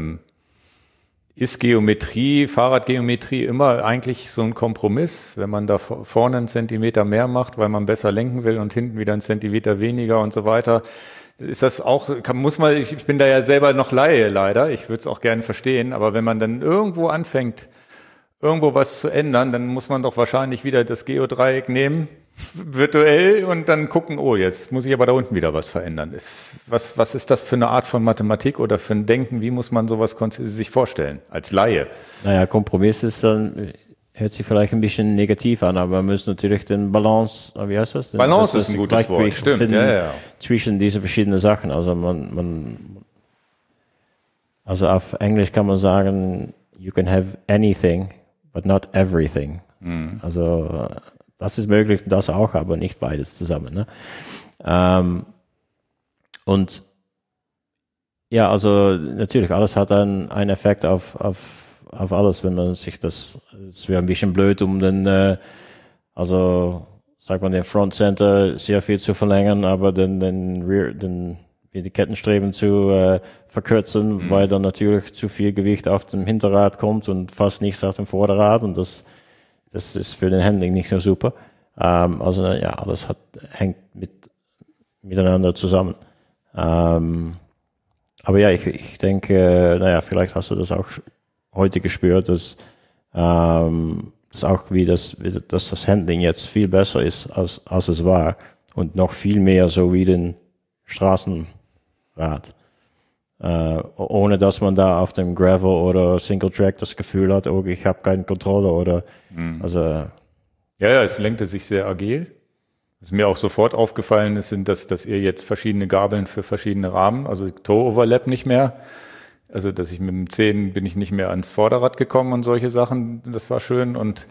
ist Fahrradgeometrie immer eigentlich so ein Kompromiss, wenn man da vorne einen Zentimeter mehr macht, weil man besser lenken will und hinten wieder einen Zentimeter weniger und so weiter? Ist das auch, ich bin da ja selber noch Laie leider, ich würde es auch gerne verstehen, aber wenn man dann irgendwo anfängt, irgendwo was zu ändern, dann muss man doch wahrscheinlich wieder das Geodreieck nehmen, virtuell, und dann gucken, oh, jetzt muss ich aber da unten wieder was verändern. Was ist das für eine Art von Mathematik oder für ein Denken? Wie muss man sowas sich vorstellen, als Laie? Naja, Kompromiss ist dann, hört sich vielleicht ein bisschen negativ an, aber man muss natürlich den Balance, wie heißt das? Balance ist ein gutes Wort, stimmt, ja. Zwischen diese verschiedenen Sachen. Also also auf Englisch kann man sagen, you can have anything, but not everything. Also das ist möglich, das auch, aber nicht beides zusammen. Ne? Und ja, also natürlich, alles hat einen Effekt auf alles, wenn man sich es wäre ein bisschen blöd, um sagt man, den Front Center sehr viel zu verlängern, aber die Kettenstreben zu verkürzen, weil dann natürlich zu viel Gewicht auf dem Hinterrad kommt und fast nichts auf dem Vorderrad, und das ist für den Handling nicht nur super. Alles hängt miteinander zusammen. Aber ja, ich denke, vielleicht hast du das auch heute gespürt, dass das Handling jetzt viel besser ist, als es war, und noch viel mehr so wie den Straßenrad. Ohne dass man da auf dem Gravel oder Single Track das Gefühl hat, oh, ich habe keine Kontrolle oder Ja, es lenkte sich sehr agil. Was mir auch sofort aufgefallen ist, dass ihr jetzt verschiedene Gabeln für verschiedene Rahmen, also Toe-Overlap nicht mehr. Also, dass ich mit dem 10 bin ich nicht mehr ans Vorderrad gekommen und solche Sachen. Das war schön. Und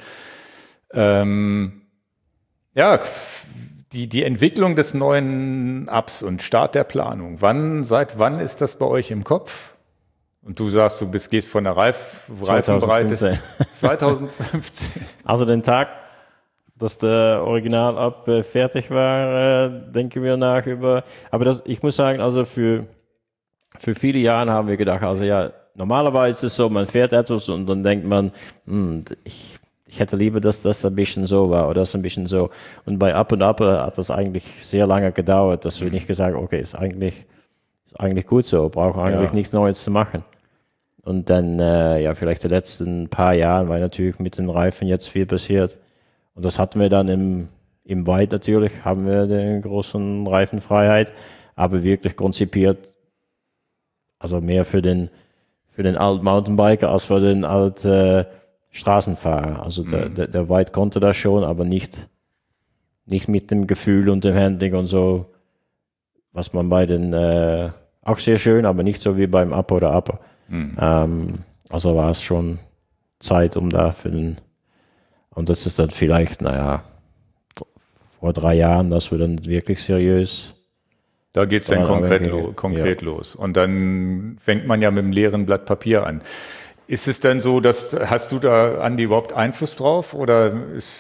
die Entwicklung des neuen Ups und Start der Planung. Seit wann ist das bei euch im Kopf? Und du sagst, gehst von der Reifenbreite 2015. Also den Tag, dass der Original-Up fertig war, denken wir nach über. Aber ich muss sagen, also für viele Jahre haben wir gedacht, also ja, normalerweise ist es so, man fährt etwas und dann denkt man, ich hätte lieber, dass das ein bisschen so war oder das ein bisschen so. Und bei Up und Up hat das eigentlich sehr lange gedauert, dass wir nicht gesagt haben, okay, ist eigentlich gut so, brauchen eigentlich nichts Neues zu machen. Und dann, vielleicht die letzten paar Jahren war natürlich mit den Reifen jetzt viel passiert. Und das hatten wir dann im Weit natürlich, haben wir die großen Reifenfreiheit, aber wirklich konzipiert, also mehr für den alten Mountainbiker als für den alten Straßenfahrer. Also der Weit konnte das schon, aber nicht mit dem Gefühl und dem Handling und so, was man bei den, auch sehr schön, aber nicht so wie beim Up oder Upper. Also war es schon Zeit, um da und das ist dann vielleicht, vor 3 Jahren, dass wir dann wirklich seriös. Da geht es dann konkret los. Und dann fängt man ja mit dem leeren Blatt Papier an. Ist es denn so, hast du da, Andi, überhaupt Einfluss drauf? Oder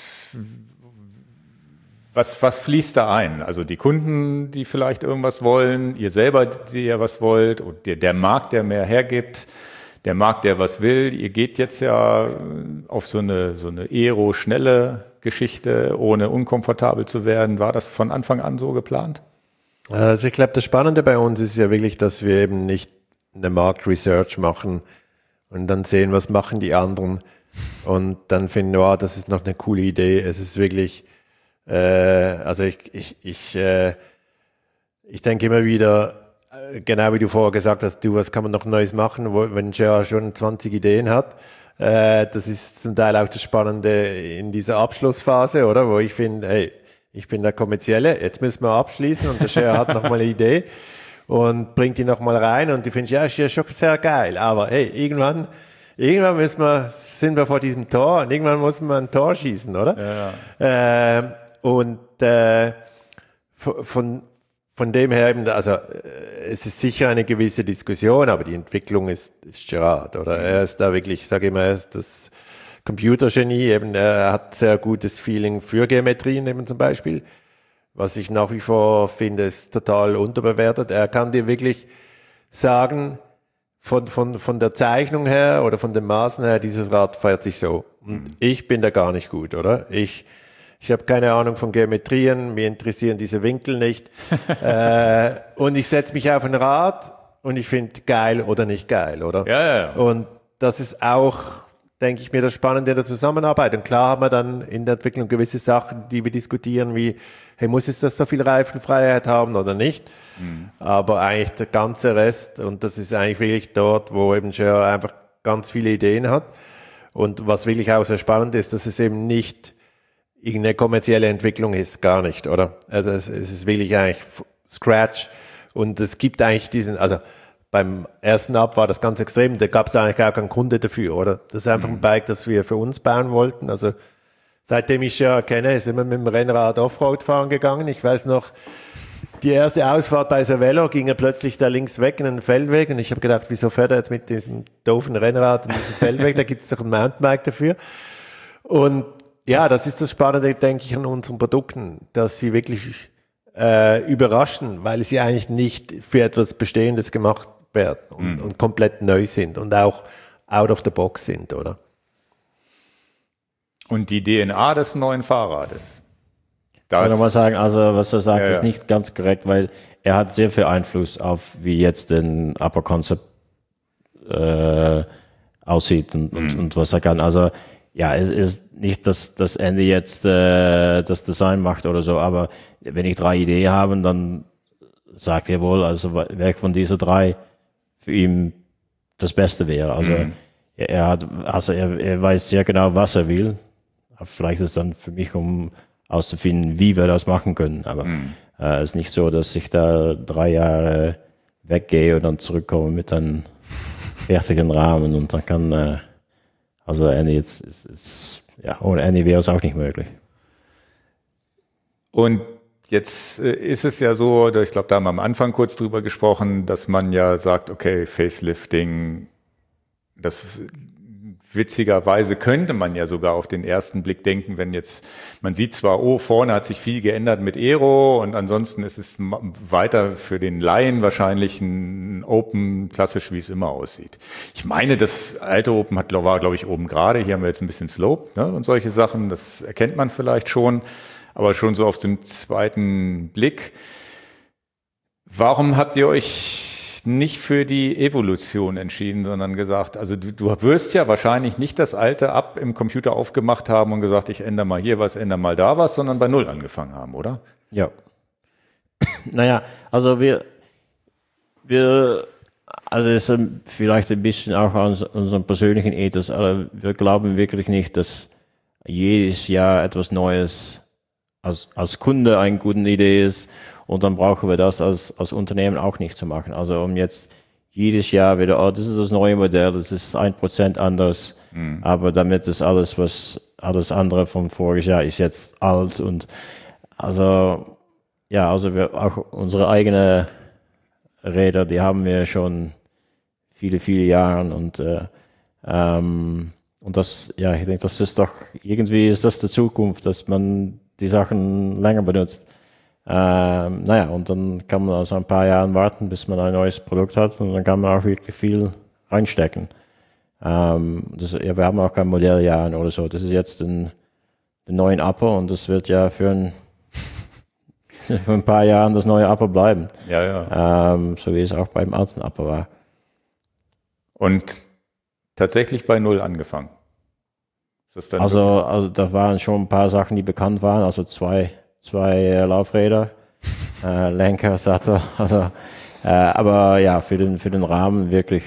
was fließt da ein? Also die Kunden, die vielleicht irgendwas wollen, ihr selber, die ihr was wollt, und der Markt, der mehr hergibt, der Markt, der was will. Ihr geht jetzt ja auf so eine schnelle Geschichte, ohne unkomfortabel zu werden. War das von Anfang an so geplant? Also ich glaube, das Spannende bei uns ist ja wirklich, dass wir eben nicht eine Marktresearch machen und dann sehen, was machen die anderen und dann finden, das ist noch eine coole Idee. Es ist wirklich, ich denke immer wieder, genau wie du vorher gesagt hast, was kann man noch Neues machen, wenn Gerard schon 20 Ideen hat. Das ist zum Teil auch das Spannende in dieser Abschlussphase, oder? Wo ich finde, hey, ich bin der Kommerzielle, jetzt müssen wir abschließen und der Gerard hat nochmal eine Idee und bringt die nochmal rein und die finde ich, ist ja schon sehr geil, aber hey, irgendwann sind wir vor diesem Tor und irgendwann muss man ein Tor schießen, oder? Ja. Von dem her eben, also es ist sicher eine gewisse Diskussion, aber die Entwicklung ist Gerard, oder? Er ist da wirklich, ich sage immer, er ist das Computergenie, eben, er hat sehr gutes Feeling für Geometrien eben zum Beispiel, was ich nach wie vor finde, ist total unterbewertet. Er kann dir wirklich sagen, von der Zeichnung her oder von den Maßen her, dieses Rad fährt sich so. Und ich bin da gar nicht gut, oder? Ich habe keine Ahnung von Geometrien, mir interessieren diese Winkel nicht. Und ich setze mich auf ein Rad und ich finde geil oder nicht geil, oder? Ja. Und das ist auch, denke ich mir, das Spannende in der Zusammenarbeit. Und klar haben wir dann in der Entwicklung gewisse Sachen, die wir diskutieren, wie, hey, muss es das so viel Reifenfreiheit haben oder nicht? Aber eigentlich der ganze Rest, und das ist eigentlich wirklich dort, wo eben Gerard einfach ganz viele Ideen hat. Und was wirklich auch sehr spannend ist, dass es eben nicht irgendeine kommerzielle Entwicklung ist, gar nicht, oder? Also es ist wirklich eigentlich Scratch und es gibt eigentlich also beim ersten Up war das ganz extrem, da gab es eigentlich gar keinen Kunde dafür, oder? Das ist einfach ein Bike, das wir für uns bauen wollten, also seitdem ich ja kenne, sind wir mit dem Rennrad Offroad fahren gegangen, ich weiß noch, die erste Ausfahrt bei Cervelo ging er plötzlich da links weg in einen Feldweg und ich habe gedacht, wieso fährt er jetzt mit diesem doofen Rennrad in diesen Feldweg, da gibt es doch ein Mountainbike dafür und ja, das ist das Spannende, denke ich, an unseren Produkten, dass sie wirklich überraschen, weil sie eigentlich nicht für etwas Bestehendes gemacht werden und komplett neu sind und auch out of the box sind, oder? Und die DNA des neuen Fahrrades? Ich kann mal sagen, also was er sagt, ist nicht ganz korrekt, weil er hat sehr viel Einfluss auf, wie jetzt den Upper Concept aussieht und was er kann. Also ja, es ist nicht, dass das Ende jetzt das Design macht oder so, aber wenn ich 3 Ideen habe, dann sagt er wohl, also wer von dieser 3 für ihn das Beste wäre. Also er weiß sehr genau, was er will. Vielleicht ist es dann für mich, um auszufinden, wie wir das machen können. Aber es ist nicht so, dass ich da 3 Jahre weggehe und dann zurückkomme mit einem fertigen Rahmen und dann kann also Andy ist ohne Andy wäre es auch nicht möglich. Und jetzt ist es ja so, ich glaube, da haben wir am Anfang kurz drüber gesprochen, dass man ja sagt, okay, Facelifting, witzigerweise könnte man ja sogar auf den ersten Blick denken, wenn jetzt, man sieht zwar, vorne hat sich viel geändert mit Aero und ansonsten ist es weiter für den Laien wahrscheinlich ein Open, klassisch wie es immer aussieht. Ich meine, das alte Open war, glaube ich, oben gerade. Hier haben wir jetzt ein bisschen Slope, ne, und solche Sachen, das erkennt man vielleicht schon, aber schon so auf dem zweiten Blick. Warum habt ihr euch nicht für die Evolution entschieden, sondern gesagt, also du wirst ja wahrscheinlich nicht das alte App im Computer aufgemacht haben und gesagt, ich ändere mal hier was, ändere mal da was, sondern bei Null angefangen haben, oder? Ja. Naja, also also es ist vielleicht ein bisschen auch an unserem persönlichen Ethos, aber wir glauben wirklich nicht, dass jedes Jahr etwas Neues als Kunde eine gute Idee ist. Und dann brauchen wir das als Unternehmen auch nicht zu machen. Also um jetzt jedes Jahr wieder, das ist das neue Modell, das ist 1% anders. Aber damit ist alles andere vom vorigen Jahr ist jetzt alt. Und also wir auch unsere eigenen Räder, die haben wir schon viele, viele Jahre. Und das, ja, ich denke, das ist doch, irgendwie ist das die Zukunft, dass man die Sachen länger benutzt. Und dann kann man also ein paar Jahre warten, bis man ein neues Produkt hat und dann kann man auch wirklich viel reinstecken. Wir haben auch kein Modelljahr oder so. Das ist jetzt den neuen Upper und das wird ja für ein paar Jahren das neue Upper bleiben. Ja. So wie es auch beim alten Upper war. Und tatsächlich bei Null angefangen. Ist das dann also da waren schon ein paar Sachen, die bekannt waren, also zwei Laufräder, Lenker, Sattel, aber ja, für den Rahmen wirklich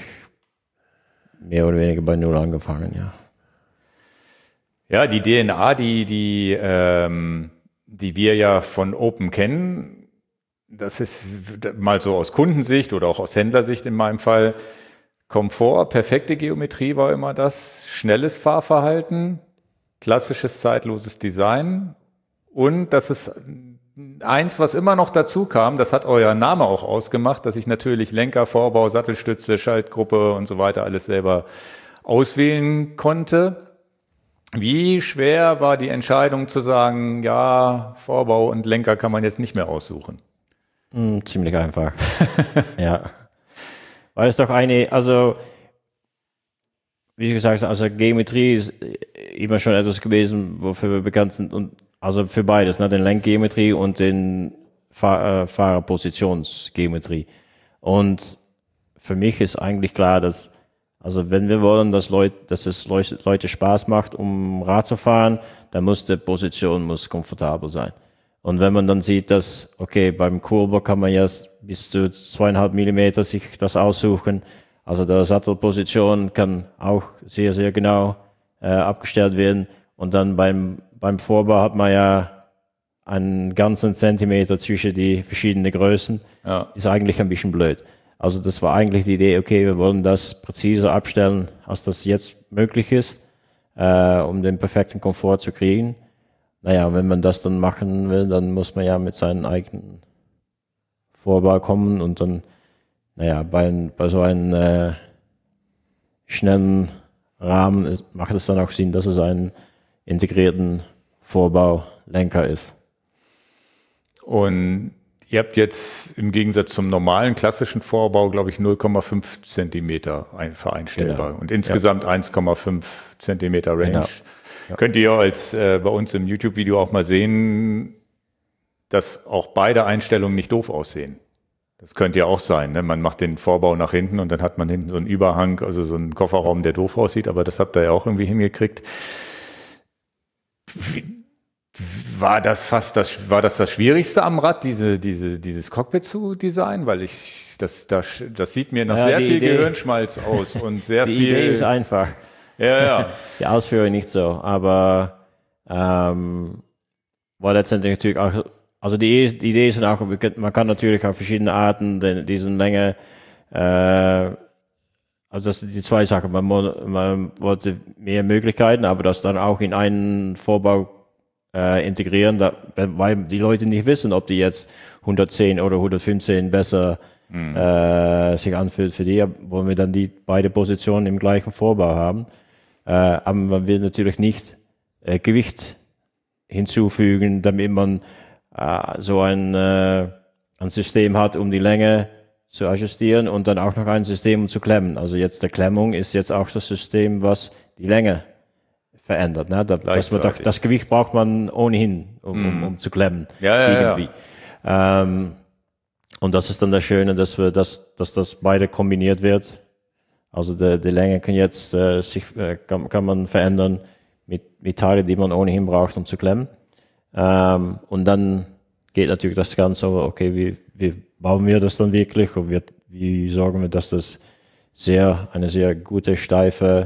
mehr oder weniger bei Null angefangen, ja. Ja, die DNA, die wir ja von Open kennen, das ist mal so aus Kundensicht oder auch aus Händlersicht in meinem Fall, Komfort, perfekte Geometrie war immer das, schnelles Fahrverhalten, klassisches zeitloses Design. Und das ist eins, was immer noch dazu kam, das hat euer Name auch ausgemacht, dass ich natürlich Lenker, Vorbau, Sattelstütze, Schaltgruppe und so weiter alles selber auswählen konnte. Wie schwer war die Entscheidung zu sagen, ja, Vorbau und Lenker kann man jetzt nicht mehr aussuchen? Ziemlich einfach. Ja. Weil es doch also wie gesagt, also Geometrie ist immer schon etwas gewesen, wofür wir bekannt sind und also für beides, ne, den Lenkgeometrie und den Fahrerpositionsgeometrie. Und für mich ist eigentlich klar, dass, also wenn wir wollen, dass es Leute Spaß macht, um Rad zu fahren, dann muss die Position komfortabel sein. Und wenn man dann sieht, dass, okay, beim Kurber kann man ja bis zu 2,5 Millimeter sich das aussuchen. Also die Sattelposition kann auch sehr, sehr genau abgestellt werden. Und dann beim Vorbau hat man ja einen ganzen Zentimeter zwischen die verschiedenen Größen. Ja. Ist eigentlich ein bisschen blöd. Also das war eigentlich die Idee, okay, wir wollen das präziser abstellen, als das jetzt möglich ist, um den perfekten Komfort zu kriegen. Naja, wenn man das dann machen will, dann muss man ja mit seinen eigenen Vorbau kommen und dann, naja, bei so einem schnellen Rahmen macht es dann auch Sinn, dass es einen integrierten Vorbaulenker ist. Und ihr habt jetzt im Gegensatz zum normalen klassischen Vorbau, glaube ich, 0,5 Zentimeter vereinstellbar, genau. Und insgesamt 1,5 Zentimeter Range. Genau. Ja. Könnt ihr bei uns im YouTube-Video auch mal sehen, dass auch beide Einstellungen nicht doof aussehen. Das könnte ja auch sein, ne? Man macht den Vorbau nach hinten und dann hat man hinten so einen Überhang, also so einen Kofferraum, der doof aussieht, aber das habt ihr ja auch irgendwie hingekriegt. War das das Schwierigste am Rad, dieses Cockpit zu designen? Weil das sieht mir nach sehr viel Idee. Gehirnschmalz aus und sehr die viel. Die Idee ist einfach. Ja. Die Ausführung nicht so, aber war letztendlich natürlich auch, also die Idee ist auch, man kann natürlich auf verschiedene Arten diesen Länge, also das sind die zwei Sachen, man wollte mehr Möglichkeiten, aber das dann auch in einen Vorbau integrieren, weil die Leute nicht wissen, ob die jetzt 110 oder 115 besser sich anfühlt für die, wollen wir dann beide Positionen im gleichen Vorbau haben. aber man will natürlich nicht Gewicht hinzufügen, damit man so ein System hat, um die Länge zu ajustieren und dann auch noch ein System, um zu klemmen. Also jetzt der Klemmung ist jetzt auch das System, was die Länge verändert. Ne? Das Gewicht braucht man ohnehin, um zu klemmen. Irgendwie. Und das ist dann das Schöne, dass das beide kombiniert wird. Also die Länge kann jetzt kann man verändern mit Teilen, die man ohnehin braucht, um zu klemmen. Und dann geht natürlich das Ganze over, okay, wie bauen wir das dann wirklich und wie sorgen wir, dass das eine sehr gute, steife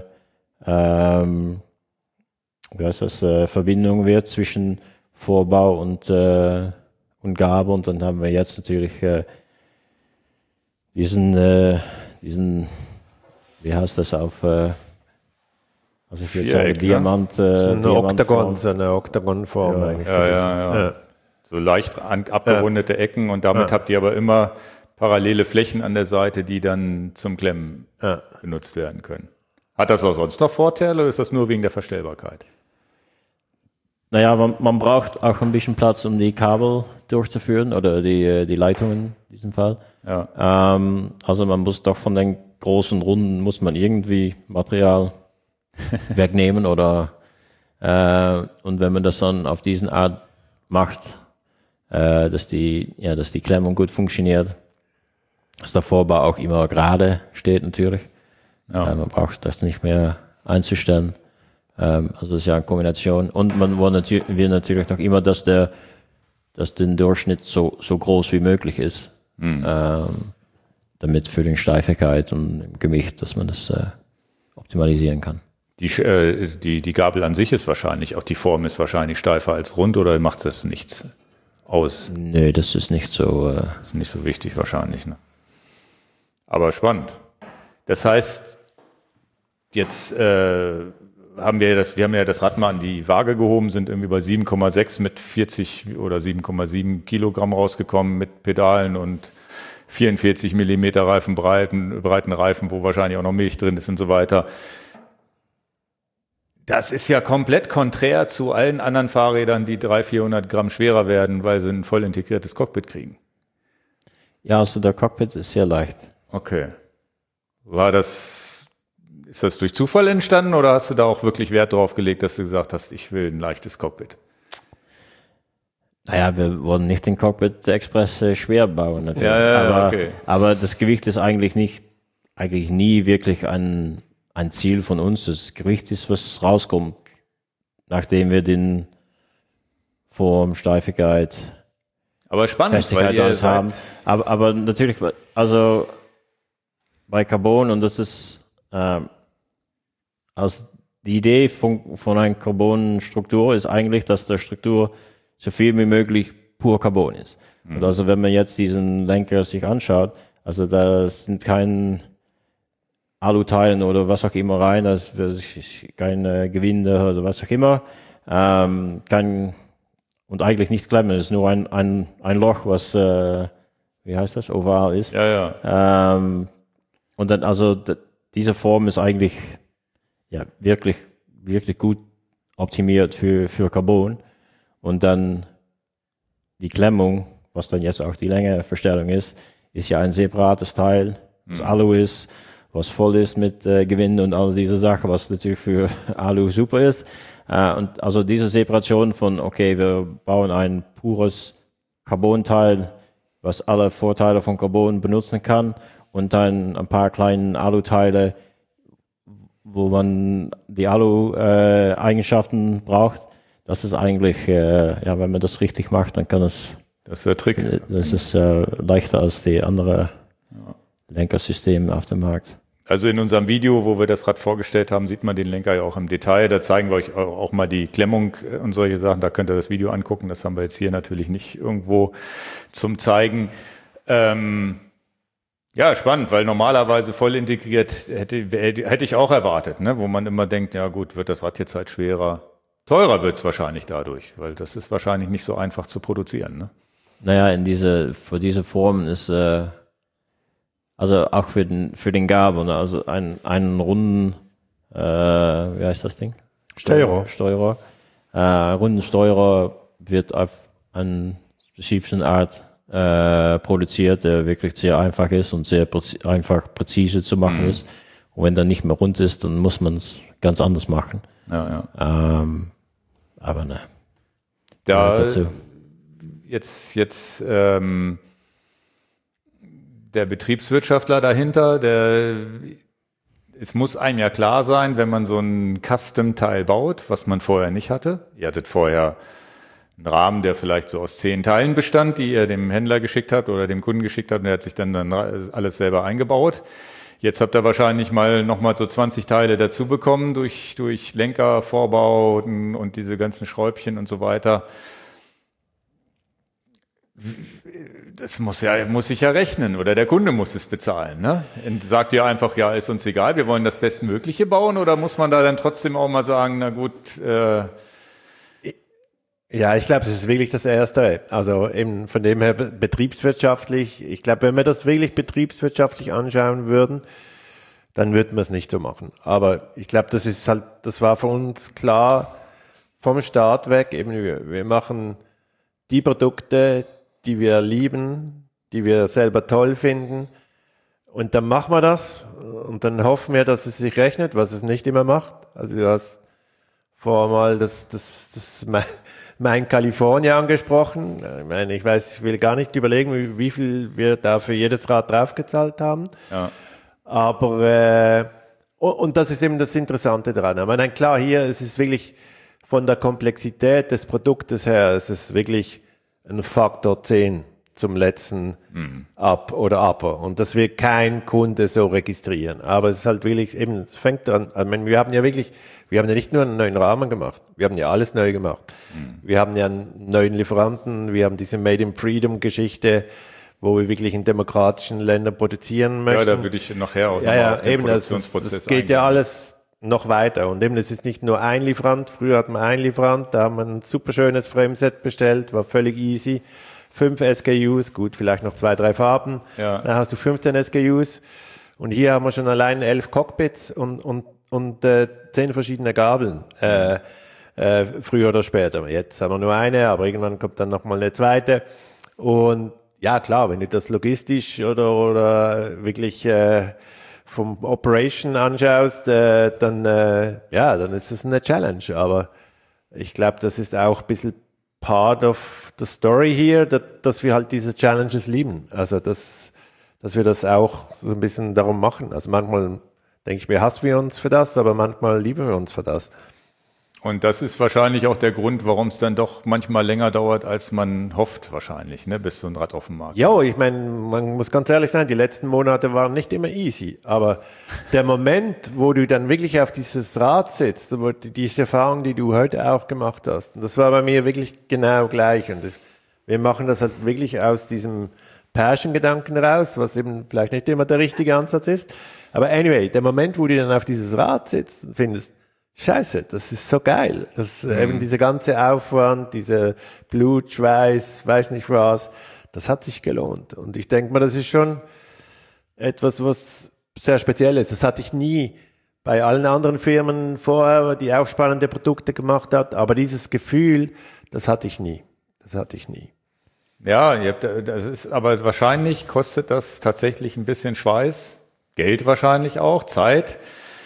Verbindung wird zwischen Vorbau und Gabe. Und dann haben wir jetzt natürlich diesen, wie heißt das auf, also ich würde sagen, Diamant. So eine Oktagonform eigentlich. Ja. So leicht abgerundete Ecken und damit habt ihr aber immer parallele Flächen an der Seite, die dann zum Klemmen benutzt werden können. Hat das auch sonst noch Vorteile oder ist das nur wegen der Verstellbarkeit? Naja, man braucht auch ein bisschen Platz, um die Kabel durchzuführen oder die Leitungen in diesem Fall. Ja. Also man muss doch von den großen Runden muss man irgendwie Material wegnehmen oder und wenn man das dann auf diesen Art macht, dass die Klemmung gut funktioniert, dass der Vorbau auch immer gerade steht natürlich. Ja. Man braucht das nicht mehr einzustellen. Also das ist ja eine Kombination. Und man will natürlich noch immer, dass der Durchschnitt so groß wie möglich ist. Damit für die Steifigkeit und Gewicht, dass man das optimalisieren kann. Die Gabel an sich ist wahrscheinlich, auch die Form ist wahrscheinlich steifer als rund oder macht das nichts aus? Nö, das ist nicht so. Ist nicht so wichtig wahrscheinlich. Ne? Aber spannend. Das heißt, jetzt haben wir ja das Rad mal an die Waage gehoben, sind irgendwie bei 7,6 mit 40 oder 7,7 Kilogramm rausgekommen mit Pedalen und 44 Millimeter breiten Reifen, wo wahrscheinlich auch noch Milch drin ist und so weiter. Das ist ja komplett konträr zu allen anderen Fahrrädern, die 300-400 Gramm schwerer werden, weil sie ein voll integriertes Cockpit kriegen. Ja, also der Cockpit ist sehr leicht. Okay. Ist das durch Zufall entstanden oder hast du da auch wirklich Wert drauf gelegt, dass du gesagt hast, ich will ein leichtes Cockpit? Naja, wir wollen nicht den Cockpit Express schwer bauen natürlich. Okay. Aber das Gewicht ist eigentlich nie wirklich ein Ziel von uns. Das Gewicht ist, was rauskommt, nachdem wir den Form, Steifigkeit, aber spannend, Festigkeit weil alles haben. Aber natürlich, also bei Carbon, und das ist also die Idee von einer Carbon-Struktur ist eigentlich, dass der Struktur so viel wie möglich pur Carbon ist. Und also wenn man jetzt diesen Lenker sich anschaut, also da sind kein Aluteilen oder was auch immer rein, das ist kein Gewinde oder was auch immer, und eigentlich nicht klemmen, es ist nur ein Loch, was, wie heißt das, oval ist. Ja. Und dann also diese Form ist eigentlich wirklich gut optimiert für Carbon. Und dann die Klemmung, was dann jetzt auch die Längeverstellung ist ja ein separates Teil, das Alu ist, was voll ist mit Gewinde und all diese Sachen, was natürlich für Alu super ist. Und also diese Separation von, okay, wir bauen ein pures Carbon-Teil, was alle Vorteile von Carbon benutzen kann, und dann ein paar kleine Alu-Teile, wo man die Alu-Eigenschaften braucht. Das ist eigentlich, wenn man das richtig macht, dann kann es. Das ist der Trick. Das ist leichter als die anderen Lenkersysteme auf dem Markt. Also in unserem Video, wo wir das Rad vorgestellt haben, sieht man den Lenker ja auch im Detail. Da zeigen wir euch auch mal die Klemmung und solche Sachen. Da könnt ihr das Video angucken. Das haben wir jetzt hier natürlich nicht irgendwo zum Zeigen. Ja, spannend, weil normalerweise voll integriert hätte ich auch erwartet, ne? Wo man immer denkt, ja gut, wird das Rad jetzt halt schwerer. Teurer wird es wahrscheinlich dadurch, weil das ist wahrscheinlich nicht so einfach zu produzieren. Ne? Naja, für diese Form ist, also auch für den Gabel, also einen runden wie heißt das Ding? Steuerer. Rundensteuerer wird auf eine spezifische Art produziert, der wirklich sehr einfach ist und sehr einfach präzise zu machen ist. Und wenn dann nicht mehr rund ist, dann muss man es ganz anders machen. Ja. Aber ne. Dazu. Jetzt der Betriebswirtschaftler dahinter, es muss einem ja klar sein, wenn man so ein Custom-Teil baut, was man vorher nicht hatte. Ihr hattet vorher einen Rahmen, der vielleicht so aus 10 Teilen bestand, die ihr dem Händler geschickt habt oder dem Kunden geschickt habt, und der hat sich dann alles selber eingebaut. Jetzt habt ihr wahrscheinlich nochmal so 20 Teile dazu bekommen durch Lenker, Vorbau und diese ganzen Schräubchen und so weiter. Das muss sich ja rechnen, oder der Kunde muss es bezahlen, ne? Und sagt ihr einfach, ja, ist uns egal, wir wollen das Bestmögliche bauen, oder muss man da dann trotzdem auch mal sagen, na gut, Ja, ich glaube, es ist wirklich das Erste. Also eben von dem her betriebswirtschaftlich. Ich glaube, wenn wir das wirklich betriebswirtschaftlich anschauen würden, dann würden wir es nicht so machen. Aber ich glaube, das war für uns klar vom Start weg. Eben wir machen die Produkte, die wir lieben, die wir selber toll finden. Und dann machen wir das. Und dann hoffen wir, dass es sich rechnet, was es nicht immer macht. Also du hast vorher mal das mein Kalifornien angesprochen. Ich meine, ich will gar nicht überlegen, wie viel wir da für jedes Rad draufgezahlt haben. ja. Aber, und das ist eben das Interessante daran. Ich meine, klar, hier ist es wirklich von der Komplexität des Produktes her, es ist wirklich ein Faktor 10 zum letzten Up oder Upper. Und das wird kein Kunde so registrieren. Aber es ist halt wirklich eben, es fängt an, ich meine, wir haben ja nicht nur einen neuen Rahmen gemacht, wir haben ja alles neu gemacht. Wir haben ja einen neuen Lieferanten, wir haben diese Made in Freedom Geschichte, wo wir wirklich in demokratischen Ländern produzieren möchten. Ja, da würde ich nachher auch auf den Produktionsprozess das geht ja alles noch weiter. Und eben, es ist nicht nur ein Lieferant. Früher hatten wir einen Lieferant, da haben wir ein super schönes Frameset bestellt, war völlig easy. 5 SKUs, gut, vielleicht noch 2, 3 Farben. Ja. Dann hast du 15 SKUs. Und hier haben wir schon allein 11 Cockpits und 10 verschiedene Gabeln. Früher oder später. Jetzt haben wir nur eine, aber irgendwann kommt dann nochmal eine zweite. Und ja, klar, wenn du das logistisch oder wirklich vom Operation anschaust, dann ist es eine Challenge. Aber ich glaube, das ist auch ein bisschen part of the story hier, dass wir halt diese Challenges lieben. Also, dass wir das auch so ein bisschen darum machen. Also manchmal denke ich mir, hassen wir uns für das, aber manchmal lieben wir uns für das. Und das ist wahrscheinlich auch der Grund, warum es dann doch manchmal länger dauert, als man hofft wahrscheinlich, ne, bis so ein Rad auf dem Markt ist. Ja, ich meine, man muss ganz ehrlich sein, die letzten Monate waren nicht immer easy, aber der Moment, wo du dann wirklich auf dieses Rad sitzt, diese Erfahrung, die du heute auch gemacht hast, und das war bei mir wirklich genau gleich, und wir machen das halt wirklich aus diesem Passion-Gedanken raus, was eben vielleicht nicht immer der richtige Ansatz ist, aber anyway, der Moment, wo du dann auf dieses Rad sitzt und findest, Scheiße, das ist so geil. Eben dieser ganze Aufwand, dieser Blut, Schweiß, weiß nicht was, das hat sich gelohnt. Und ich denke mal, das ist schon etwas, was sehr speziell ist. Das hatte ich nie bei allen anderen Firmen vorher, die auch spannende Produkte gemacht hat. Aber dieses Gefühl, das hatte ich nie. Ja, das ist, aber wahrscheinlich kostet das tatsächlich ein bisschen Schweiß, Geld wahrscheinlich auch, Zeit.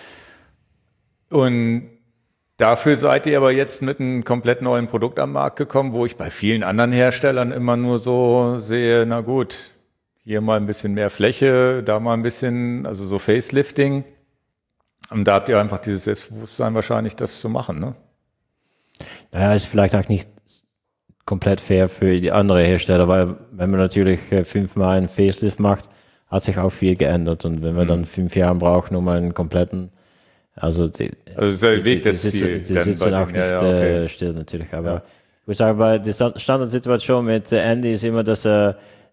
Und dafür seid ihr aber jetzt mit einem komplett neuen Produkt am Markt gekommen, wo ich bei vielen anderen Herstellern immer nur so sehe, na gut, hier mal ein bisschen mehr Fläche, da mal ein bisschen, also so Facelifting. Und da habt ihr einfach dieses Selbstbewusstsein wahrscheinlich, das zu machen, ne? Naja, ist vielleicht auch nicht komplett fair für die anderen Hersteller, weil wenn man natürlich 5-mal einen Facelift macht, hat sich auch viel geändert. Und wenn wir dann 5 Jahre brauchen, um einen kompletten Also ist der Weg des Ziels. Die sitzen auch nicht still natürlich. Aber ich muss sagen, bei der Standardsituation mit Andy ist immer, dass er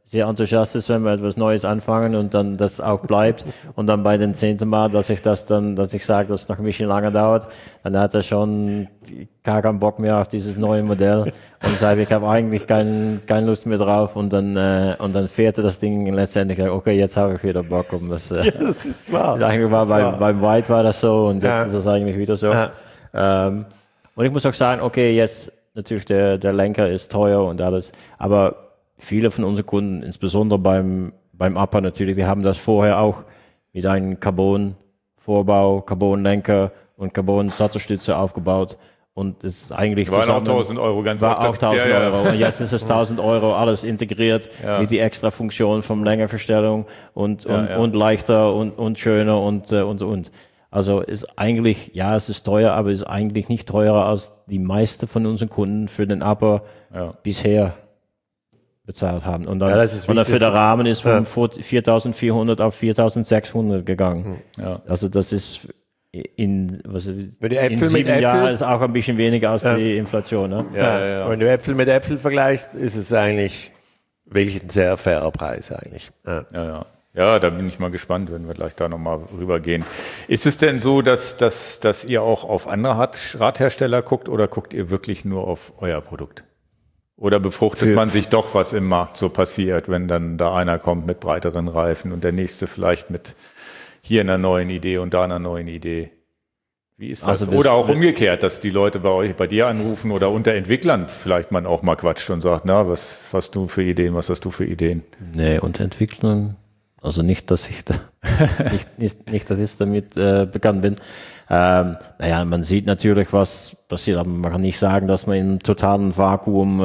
sehr enthusiastisch, wenn wir etwas Neues anfangen und dann das auch bleibt. Und dann bei den 10. Mal, dass ich sage, dass es noch ein bisschen länger dauert, dann hat er schon gar keinen Bock mehr auf dieses neue Modell und sagt, ich habe eigentlich keine Lust mehr drauf und dann fährt er das Ding letztendlich, okay, jetzt habe ich wieder Bock um das. Ja, das ist wahr. Das eigentlich beim White war das so und jetzt ist das eigentlich wieder so. Ja. Und ich muss auch sagen, okay, jetzt natürlich der Lenker ist teuer und alles, aber viele von unseren Kunden, insbesondere beim Upper natürlich, die haben das vorher auch mit einem Carbon-Vorbau, Carbon-Lenker und Carbon-Sattelstütze aufgebaut. Und es ist eigentlich war auch 1.000 Euro ganz war auch 1.000 Euro. Und jetzt ist es 1.000 Euro, alles integriert mit die extra Funktion vom Längerverstellung und leichter und schöner und. Also ist eigentlich, es ist teuer, aber ist eigentlich nicht teurer als die meisten von unseren Kunden für den Upper bisher bezahlt haben. Und dann, für den Rahmen ist von 4.400 auf 4.600 gegangen. Ja. Also das ist in 7 Jahren ist auch ein bisschen weniger als die Inflation. Ne? Ja. Wenn du Äpfel mit Äpfel vergleichst, ist es eigentlich wirklich ein sehr fairer Preis eigentlich. Ja, da bin ich mal gespannt, wenn wir gleich da nochmal rübergehen. Ist es denn so, dass ihr auch auf andere Radhersteller guckt oder guckt ihr wirklich nur auf euer Produkt? Oder befruchtet man sich doch, was im Markt so passiert, wenn dann da einer kommt mit breiteren Reifen und der nächste vielleicht mit hier einer neuen Idee und da einer neuen Idee? Wie ist das? Oder auch umgekehrt, dass die Leute bei dir anrufen oder unter Entwicklern vielleicht man auch mal quatscht und sagt, na, was hast du für Ideen, was hast du für Ideen? Nee, unter Entwicklern, also nicht, dass ich da, nicht, dass ich damit bekannt bin. Man sieht natürlich, was passiert, aber man kann nicht sagen, dass man im totalen Vakuum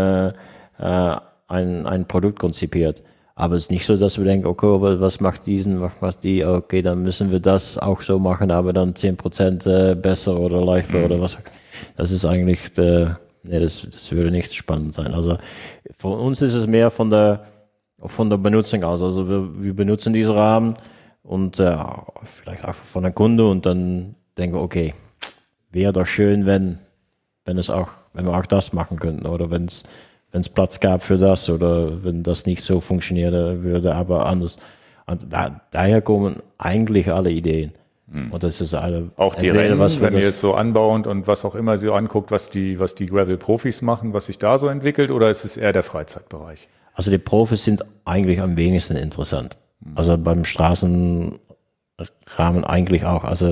ein Produkt konzipiert. Aber es ist nicht so, dass wir denken, okay, was macht diesen, was macht die, okay, dann müssen wir das auch so machen, aber dann 10% besser oder leichter oder was. Das ist eigentlich, das würde nicht spannend sein. Also für uns ist es mehr von der Benutzung aus. Also wir benutzen diesen Rahmen und vielleicht auch von der Kunde und dann denken wir, okay, wäre doch schön, wenn wir auch das machen könnten oder wenn es Platz gab für das oder wenn das nicht so funktionieren würde, aber anders. Und daher kommen eigentlich alle Ideen. Und das ist auch die Rennen, wenn ihr jetzt so anbauend und was auch immer so anguckt, was die Gravel-Profis machen, was sich da so entwickelt, oder ist es eher der Freizeitbereich? Also die Profis sind eigentlich am wenigsten interessant. Also beim Straßenrahmen eigentlich auch. Also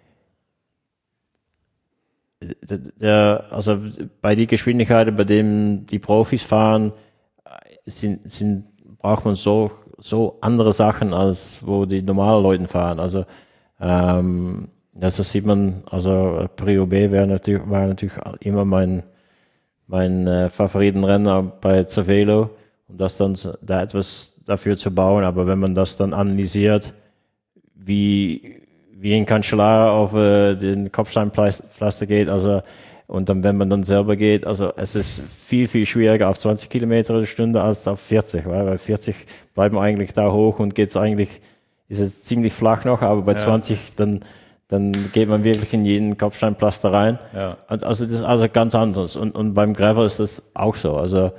bei den Geschwindigkeiten, bei denen die Profis fahren, braucht man so andere Sachen, als wo die normalen Leute fahren. Also das sieht man, also Prio B war natürlich immer mein Favoritenrenner bei Cervelo, um das dann da etwas dafür zu bauen. Aber wenn man das dann analysiert, wie ein Cancellara auf den Kopfsteinpflaster geht, also und dann, wenn man dann selber geht, also es ist viel, viel schwieriger auf 20 Kilometer die Stunde als auf 40, weil 40 bleiben eigentlich da hoch und ist es ziemlich flach noch, aber bei 20 dann geht man wirklich in jeden Kopfsteinpflaster rein. Ja. Also das ist also ganz anders. Und beim Gravel ist das auch so. Also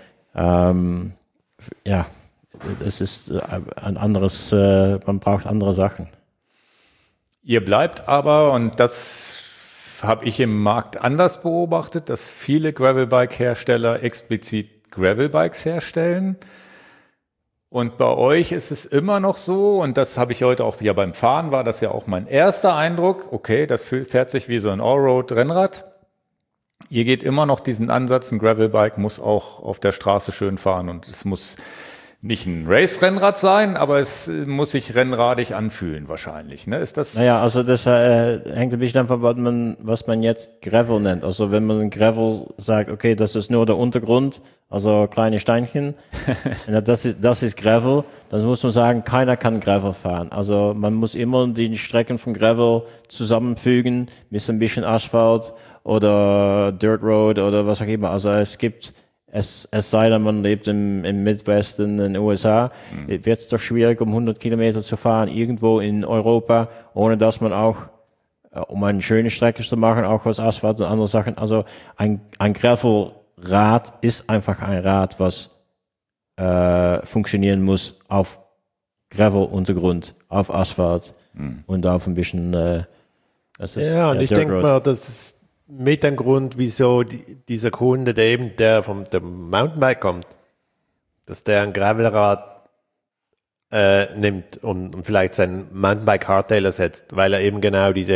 es ist ein anderes, man braucht andere Sachen. Ihr bleibt aber, und das habe ich im Markt anders beobachtet, dass viele Gravelbike-Hersteller explizit Gravelbikes herstellen. Und bei euch ist es immer noch so, und das habe ich heute auch wieder beim Fahren, war das ja auch mein erster Eindruck, okay, das fährt sich wie so ein Allroad-Rennrad. Ihr geht immer noch diesen Ansatz, ein Gravelbike muss auch auf der Straße schön fahren und es muss nicht ein Race-Rennrad sein, aber es muss sich rennradig anfühlen wahrscheinlich. Ne? Ist das? Naja, also das hängt ein bisschen davon, was man jetzt Gravel nennt. Also wenn man Gravel sagt, okay, das ist nur der Untergrund, also kleine Steinchen, das ist Gravel, dann muss man sagen, keiner kann Gravel fahren. Also man muss immer die Strecken von Gravel zusammenfügen mit ein bisschen Asphalt oder Dirt Road oder was auch immer. Also es sei denn, man lebt im Midwesten in den USA, wird es doch schwierig, um 100 Kilometer zu fahren, irgendwo in Europa, ohne dass man auch, um eine schöne Strecke zu machen, auch was Asphalt und andere Sachen. Also ein Gravelrad ist einfach ein Rad, was funktionieren muss auf Gravel-Untergrund, auf Asphalt und auf ein bisschen und ich denke mal, das ist mit ein Grund, wieso dieser Kunde, der vom Mountainbike kommt, dass der ein Gravelrad nimmt und vielleicht sein Mountainbike Hardtail ersetzt, weil er eben genau diese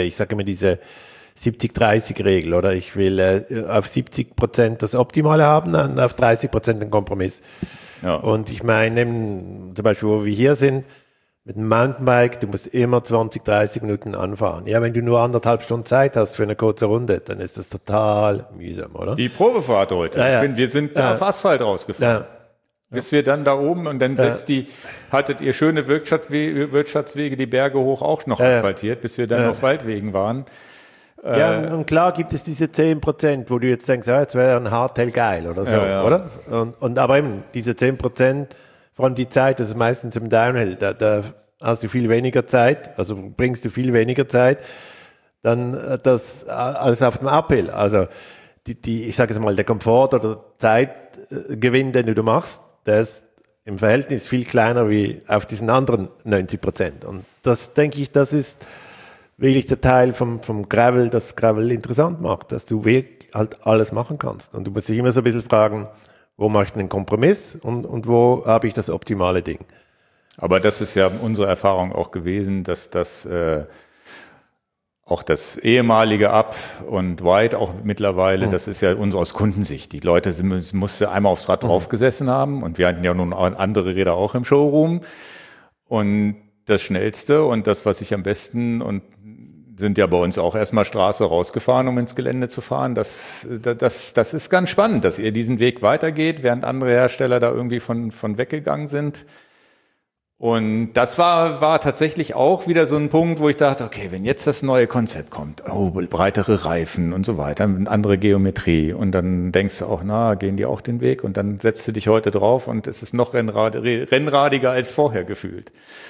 70-30-Regel, oder? Ich will auf 70% das Optimale haben und auf 30% den Kompromiss. Ja. Und ich meine, zum Beispiel, wo wir hier sind, mit dem Mountainbike, du musst immer 20, 30 Minuten anfahren. Ja, wenn du nur 1,5 Stunden Zeit hast für eine kurze Runde, dann ist das total mühsam, oder? Die Probefahrt heute. Wir sind da auf Asphalt rausgefahren. Ja. Bis wir dann da oben und dann selbst hattet ihr schöne Wirtschaftswege, die Berge hoch auch noch asphaltiert, bis wir dann auf Waldwegen waren. Ja, und klar gibt es diese 10%, wo du jetzt denkst, jetzt wäre ein Hardtail geil oder so, oder? Und aber eben, diese 10%, vor allem die Zeit, das ist meistens im Downhill, da hast du viel weniger Zeit, also bringst du viel weniger Zeit, dann das als auf dem Uphill. Also ich sage es mal, der Komfort oder Zeitgewinn, den du machst, der ist im Verhältnis viel kleiner wie auf diesen anderen 90%. Und das, denke ich, das ist wirklich der Teil vom Gravel, das Gravel interessant macht, dass du wirklich halt alles machen kannst. Und du musst dich immer so ein bisschen fragen, wo mache ich einen Kompromiss und wo habe ich das optimale Ding. Aber das ist ja unsere Erfahrung auch gewesen, dass das auch das ehemalige Up und White auch mittlerweile, das ist ja uns aus Kundensicht. Die Leute mussten einmal aufs Rad draufgesessen haben und wir hatten ja nun andere Räder auch im Showroom. Und das Schnellste und das, was ich am besten und sind ja bei uns auch erstmal Straße rausgefahren, um ins Gelände zu fahren. Das ist ganz spannend, dass ihr diesen Weg weitergeht, während andere Hersteller da irgendwie von weggegangen sind. Und das war tatsächlich auch wieder so ein Punkt, wo ich dachte, okay, wenn jetzt das neue Konzept kommt, breitere Reifen und so weiter, andere Geometrie und dann denkst du auch, gehen die auch den Weg und dann setzt du dich heute drauf und es ist noch rennradiger als vorher gefühlt.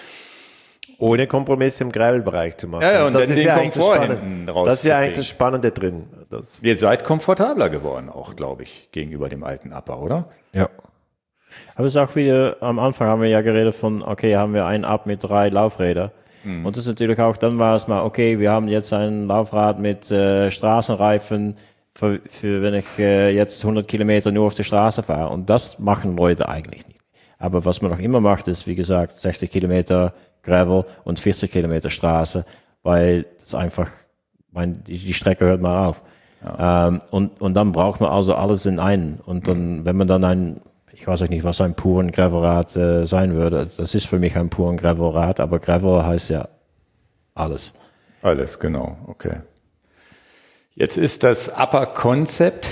Ohne Kompromisse im Gravel-Bereich zu machen. Ja, und das dann ist den ja Komfort hinten rauszukriegen. Das ist ja eigentlich das Spannende drin. Ihr seid komfortabler geworden auch, glaube ich, gegenüber dem alten Upper, oder? Ja. Aber es ist auch wieder, am Anfang haben wir ja geredet von, okay, haben wir einen Up mit 3 Laufrädern. Und das ist natürlich auch, dann war es mal, okay, wir haben jetzt ein Laufrad mit Straßenreifen, für wenn ich jetzt 100 Kilometer nur auf der Straße fahre. Und das machen Leute eigentlich nicht. Aber was man noch immer macht, ist, wie gesagt, 60 Kilometer Gravel und 40 Kilometer Straße, weil das einfach, die Strecke hört mal auf. Ja. Und dann braucht man also alles in einen. Und dann, wenn man dann ich weiß auch nicht, was ein puren Gravelrad sein würde. Das ist für mich ein puren Gravelrad, aber Gravel heißt ja alles. Alles, genau, okay. Jetzt ist das Upper-Konzept,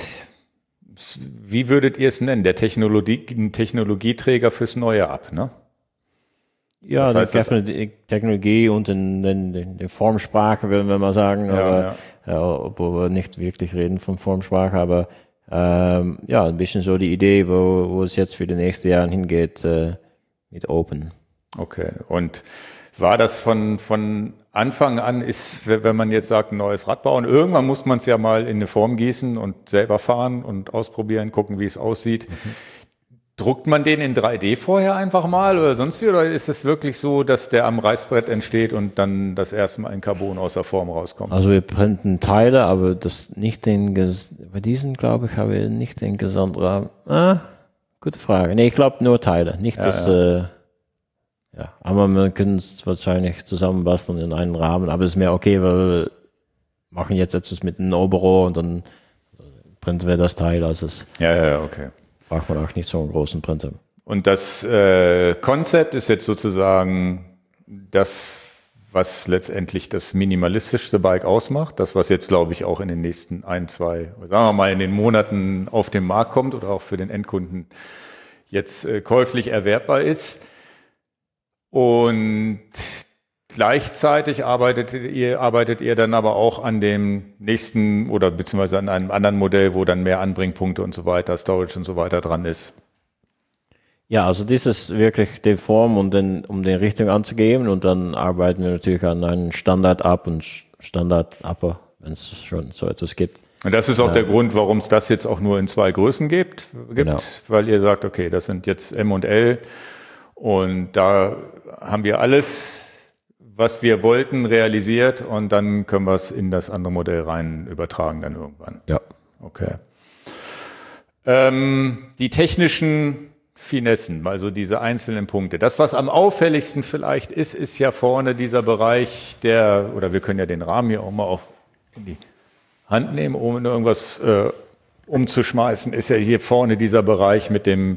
wie würdet ihr es nennen? Der Technologieträger fürs neue Up, ne? Ja, die Technologie und die Formsprache, würden wir mal sagen, obwohl wir nicht wirklich reden von Formsprache, aber ein bisschen so die Idee, wo es jetzt für die nächsten Jahre hingeht mit Open. Okay, und war das von Anfang an, wenn man jetzt sagt, ein neues Rad bauen, irgendwann muss man es ja mal in eine Form gießen und selber fahren und ausprobieren, gucken, wie es aussieht. Druckt man den in 3D vorher einfach mal oder sonst wie? Oder ist es wirklich so, dass der am Reißbrett entsteht und dann das erste Mal in Carbon aus der Form rauskommt? Also wir printen Teile, aber das nicht bei diesen, glaube ich, habe ich nicht den Gesamtrahmen. Gute Frage. Nee, ich glaube nur Teile, nicht das. Aber man kann es wahrscheinlich zusammenbasteln in einen Rahmen, aber es ist mir okay, weil wir machen jetzt etwas mit einem Oberrohr und dann printen wir das Teil, als es. Okay. Braucht man auch nicht so einen großen Printer. Und das Konzept ist jetzt sozusagen das, was letztendlich das minimalistischste Bike ausmacht. Das, was jetzt, glaube ich, auch in den nächsten 1, 2, sagen wir mal, in den Monaten auf den Markt kommt oder auch für den Endkunden jetzt käuflich erwerbbar ist. Und gleichzeitig arbeitet ihr dann aber auch an dem nächsten oder beziehungsweise an einem anderen Modell, wo dann mehr Anbringpunkte und so weiter, Storage und so weiter dran ist. Ja, also das ist wirklich die Form, um den Richtung anzugeben und dann arbeiten wir natürlich an einem Standard-Up und Standard-Upper, wenn es schon so etwas gibt. Und das ist auch der Grund, warum es das jetzt auch nur in 2 Größen gibt, Genau. Weil ihr sagt, okay, das sind jetzt M und L und da haben wir alles, was wir wollten, realisiert und dann können wir es in das andere Modell rein übertragen dann irgendwann. Ja. Okay. Die technischen Finessen, also diese einzelnen Punkte. Das, was am auffälligsten vielleicht ist ja vorne dieser Bereich oder wir können ja den Rahmen hier auch mal in die Hand nehmen, ohne irgendwas umzuschmeißen, ist ja hier vorne dieser Bereich mit dem,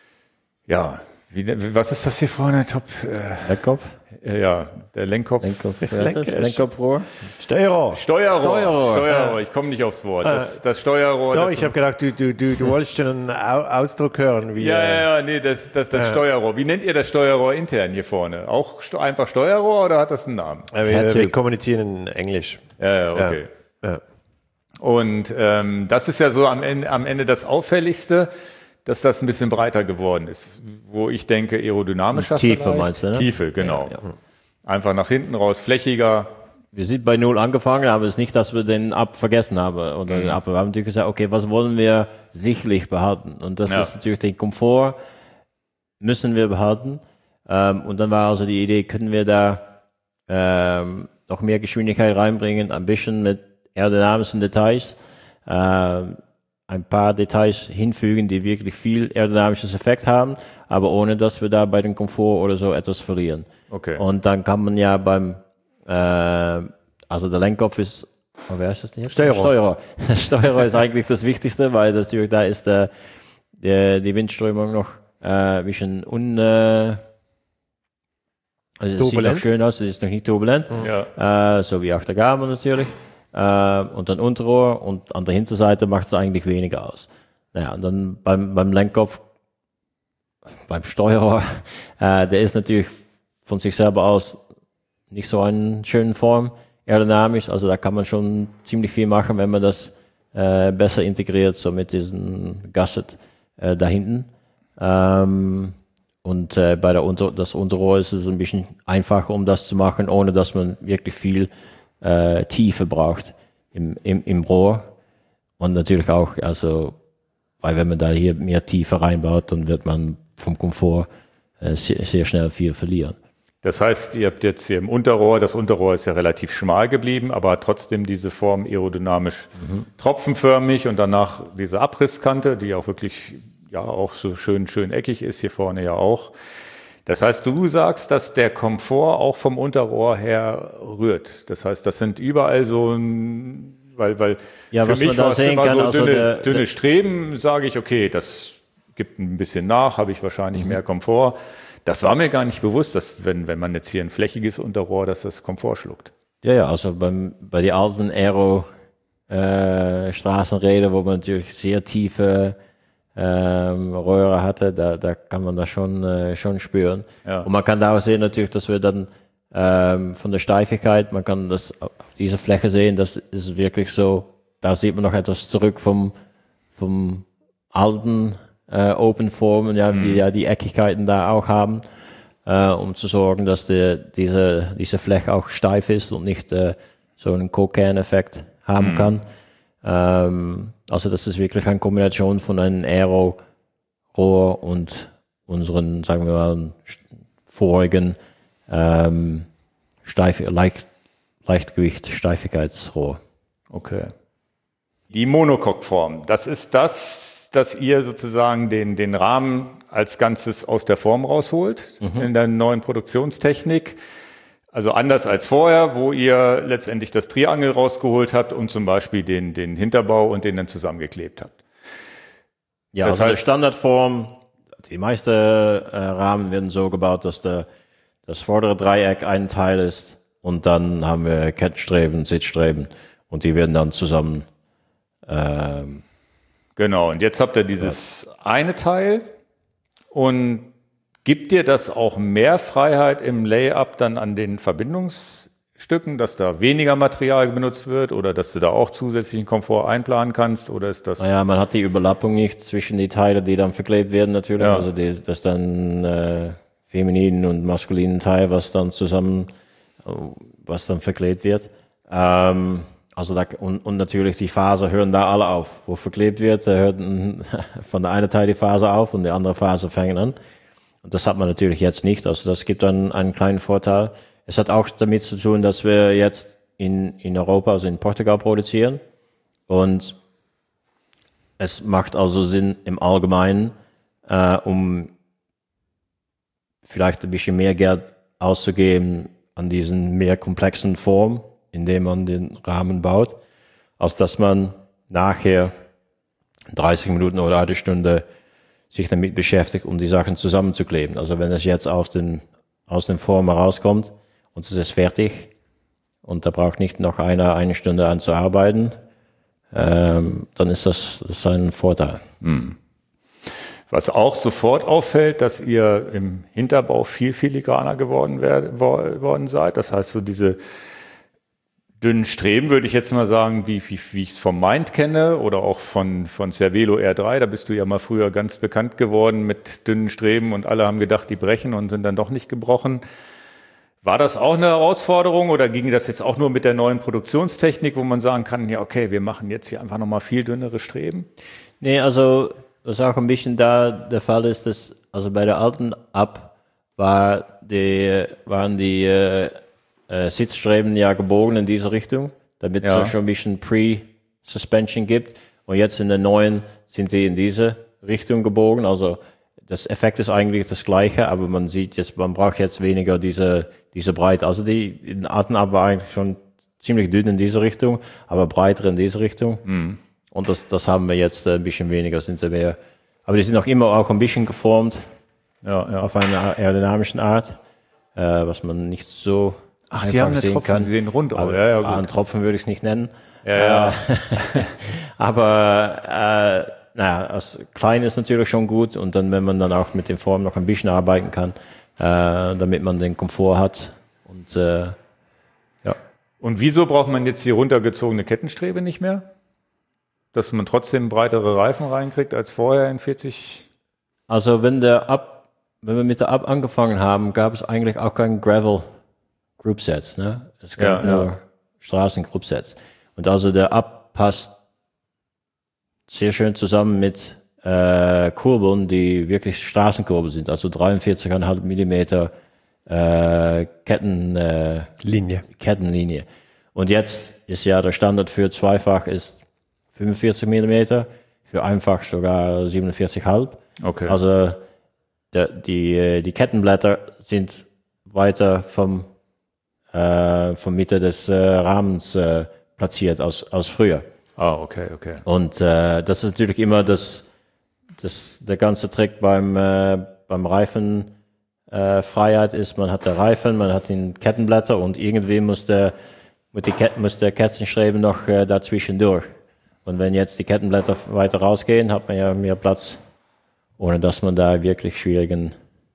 was ist das hier vorne? Lenkkopf? Ja, der Lenkkopf. Lenkkopfrohr? Steuerrohr. Ich komme nicht aufs Wort. Das Steuerrohr. So, ich habe gedacht, du wolltest schon einen Ausdruck hören. Das Steuerrohr. Wie nennt ihr das Steuerrohr intern hier vorne? Auch einfach Steuerrohr oder hat das einen Namen? Wir kommunizieren in Englisch. Ja, okay. Ja. Und das ist ja so am Ende das Auffälligste, dass das ein bisschen breiter geworden ist, wo ich denke, aerodynamischer Tiefe meinst du, ne? Tiefe, genau. Ja. Einfach nach hinten raus, flächiger. Wir sind bei 0 angefangen, aber es ist nicht, dass wir den Up vergessen haben. Oder den Up. Wir haben natürlich gesagt, okay, was wollen wir sicherlich behalten? Und das ist natürlich den Komfort, müssen wir behalten. Und dann war also die Idee, können wir da noch mehr Geschwindigkeit reinbringen, ein bisschen mit aerodynamischen Details. Ein paar Details hinfügen, die wirklich viel aerodynamisches Effekt haben, aber ohne, dass wir da bei dem Komfort oder so etwas verlieren. Okay. Und dann kann man ja also der Lenkkopf ist, wer ist das denn jetzt? Steuerrohr. Steuerrohr ist eigentlich das Wichtigste, weil natürlich da ist die Windströmung noch ein bisschen also es sieht noch schön aus, es ist noch nicht turbulent, so wie auch der Gabel natürlich. Und dann Unterrohr und an der Hinterseite macht es eigentlich weniger aus. Naja, und dann beim Lenkkopf, beim Steuerrohr, der ist natürlich von sich selber aus nicht so eine schöne Form, aerodynamisch, also da kann man schon ziemlich viel machen, wenn man das besser integriert, so mit diesem Gusset da hinten. Und bei das Unterrohr ist es ein bisschen einfacher, um das zu machen, ohne dass man wirklich viel Tiefe braucht im Rohr. Und natürlich auch, also, weil wenn man da hier mehr Tiefe reinbaut, dann wird man vom Komfort sehr, sehr schnell viel verlieren. Das heißt, ihr habt jetzt hier im Unterrohr, das Unterrohr ist ja relativ schmal geblieben, aber hat trotzdem diese Form aerodynamisch tropfenförmig und danach diese Abrisskante, die auch wirklich auch so schön eckig ist, hier vorne ja auch. Das heißt, du sagst, dass der Komfort auch vom Unterrohr her rührt. Das heißt, das sind überall so weil für mich war es immer so dünne Streben, sage ich, okay, das gibt ein bisschen nach, habe ich wahrscheinlich mehr Komfort. Das war mir gar nicht bewusst, dass wenn man jetzt hier ein flächiges Unterrohr, dass das Komfort schluckt. Ja, also bei den alten Aero-Straßenräder, wo man natürlich sehr tiefe Röhre hatte, da kann man das schon spüren. Ja. Und man kann da auch sehen natürlich, dass wir dann von der Steifigkeit, man kann das auf dieser Fläche sehen, das ist wirklich so, da sieht man noch etwas zurück vom alten Open-Formen, die ja die Eckigkeiten da auch haben, um zu sorgen, dass diese Fläche auch steif ist und nicht so einen Cocaine-Effekt haben kann. Also das ist wirklich eine Kombination von einem Aero-Rohr und unseren, sagen wir mal, vorigen Leichtgewicht-Steifigkeitsrohr. Okay. Die Monocoque-Form, das ist das, dass ihr sozusagen den Rahmen als Ganzes aus der Form rausholt in der neuen Produktionstechnik. Also anders als vorher, wo ihr letztendlich das Triangel rausgeholt habt und zum Beispiel den Hinterbau und den dann zusammengeklebt habt. Ja, das heißt, die Standardform, die meisten Rahmen werden so gebaut, dass das vordere Dreieck ein Teil ist und dann haben wir Kettenstreben, Sitzstreben und die werden dann zusammen. Genau, und jetzt habt ihr dieses eine Teil und gibt dir das auch mehr Freiheit im Layup dann an den Verbindungsstücken, dass da weniger Material benutzt wird oder dass du da auch zusätzlichen Komfort einplanen kannst? Oder ist das? Naja, man hat die Überlappung nicht zwischen die Teile, die dann verklebt werden natürlich. Ja. Also das dann femininen und maskulinen Teil, was dann verklebt wird. und natürlich die Faser hören da alle auf. Wo verklebt wird, hört von der einen Teil die Faser auf und die andere Faser fängt an. Und das hat man natürlich jetzt nicht. Also das gibt dann einen kleinen Vorteil. Es hat auch damit zu tun, dass wir jetzt in Europa, also in Portugal produzieren. Und es macht also Sinn im Allgemeinen, um vielleicht ein bisschen mehr Geld auszugeben an diesen mehr komplexen Form, indem man den Rahmen baut, als dass man nachher 30 Minuten oder eine Stunde sich damit beschäftigt, um die Sachen zusammenzukleben. Also wenn es jetzt aus den Form herauskommt und es ist fertig und da braucht nicht noch eine Stunde an zu arbeiten, dann ist das ein Vorteil. Was auch sofort auffällt, dass ihr im Hinterbau viel filigraner geworden seid. Das heißt, so diese dünnen Streben, würde ich jetzt mal sagen, wie ich es vom Mind kenne oder auch von Cervelo R3. Da bist du ja mal früher ganz bekannt geworden mit dünnen Streben und alle haben gedacht, die brechen und sind dann doch nicht gebrochen. War das auch eine Herausforderung oder ging das jetzt auch nur mit der neuen Produktionstechnik, wo man sagen kann, ja okay, wir machen jetzt hier einfach nochmal viel dünnere Streben? Nee, also was auch ein bisschen da der Fall ist, dass also bei der alten Ab waren die Sitzstreben ja gebogen in diese Richtung, damit es schon ein bisschen Pre-Suspension gibt. Und jetzt in der neuen sind die in diese Richtung gebogen. Also das Effekt ist eigentlich das gleiche, aber man sieht jetzt, man braucht jetzt weniger diese Breite. Also die in der alten Ab war eigentlich schon ziemlich dünn in diese Richtung, aber breiter in diese Richtung. Mhm. Und das haben wir jetzt ein bisschen weniger, sind sie mehr. Aber die sind auch immer auch ein bisschen geformt auf eine aerodynamische Art, was man nicht so einfach die haben eine sehen Tropfen, kann. Die sehen rund aus. Ja, einen Tropfen würde ich es nicht nennen. Aber als klein ist natürlich schon gut und dann, wenn man dann auch mit den Formen noch ein bisschen arbeiten kann, damit man den Komfort hat. Und wieso braucht man jetzt die runtergezogene Kettenstrebe nicht mehr? Dass man trotzdem breitere Reifen reinkriegt als vorher in 40? Also wenn wir mit der Ab angefangen haben, gab es eigentlich auch kein Gravel Groupsets, ne? Es gab nur Straßen Groupsets. Und also der Ab passt sehr schön zusammen mit Kurbeln, die wirklich Straßenkurbeln sind, also 43,5 Millimeter Kettenlinie. Und jetzt ist ja der Standard für zweifach ist 45 Millimeter, für einfach sogar 47,5. Okay. Also die Kettenblätter sind weiter vom Mitte des Rahmens platziert als früher. Okay. Und das ist natürlich immer der ganze Trick beim Reifenfreiheit ist, man hat den Reifen, man hat den Kettenblätter und irgendwie muss der Kettenstreben noch dazwischen durch. Und wenn jetzt die Kettenblätter weiter rausgehen, hat man ja mehr Platz, ohne dass man da wirklich schwierigen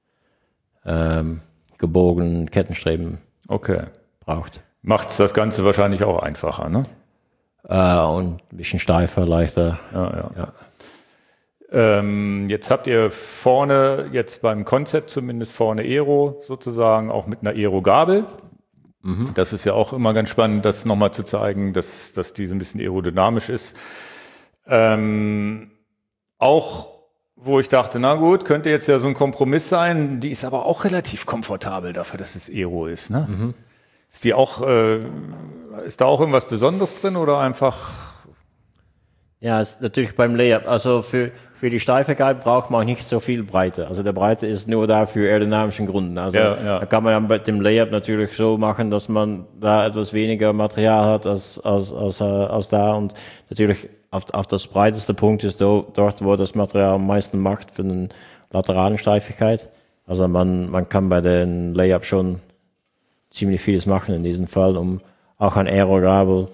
gebogenen Kettenstreben braucht. Macht das Ganze wahrscheinlich auch einfacher, ne? Und ein bisschen steifer, leichter. Ja. Jetzt habt ihr vorne, jetzt beim Konzept zumindest vorne Aero sozusagen, auch mit einer Aero-Gabel. Mhm. Das ist ja auch immer ganz spannend, das nochmal zu zeigen, dass die so ein bisschen aerodynamisch ist. Auch, wo ich dachte, na gut, könnte jetzt ja so ein Kompromiss sein, die ist aber auch relativ komfortabel dafür, dass es Aero ist, ne? Mhm. Ist da auch irgendwas Besonderes drin oder einfach? Ja, ist natürlich beim Layup. Also für die Steifigkeit braucht man nicht so viel Breite. Also der Breite ist nur da für aerodynamischen Gründen. Also da kann man bei dem Layup natürlich so machen, dass man da etwas weniger Material hat als da. Und natürlich auf das breiteste Punkt ist dort, wo das Material am meisten macht für den lateralen Steifigkeit. Also man kann bei den Layup schon ziemlich vieles machen in diesem Fall, um auch ein Aero-Gabel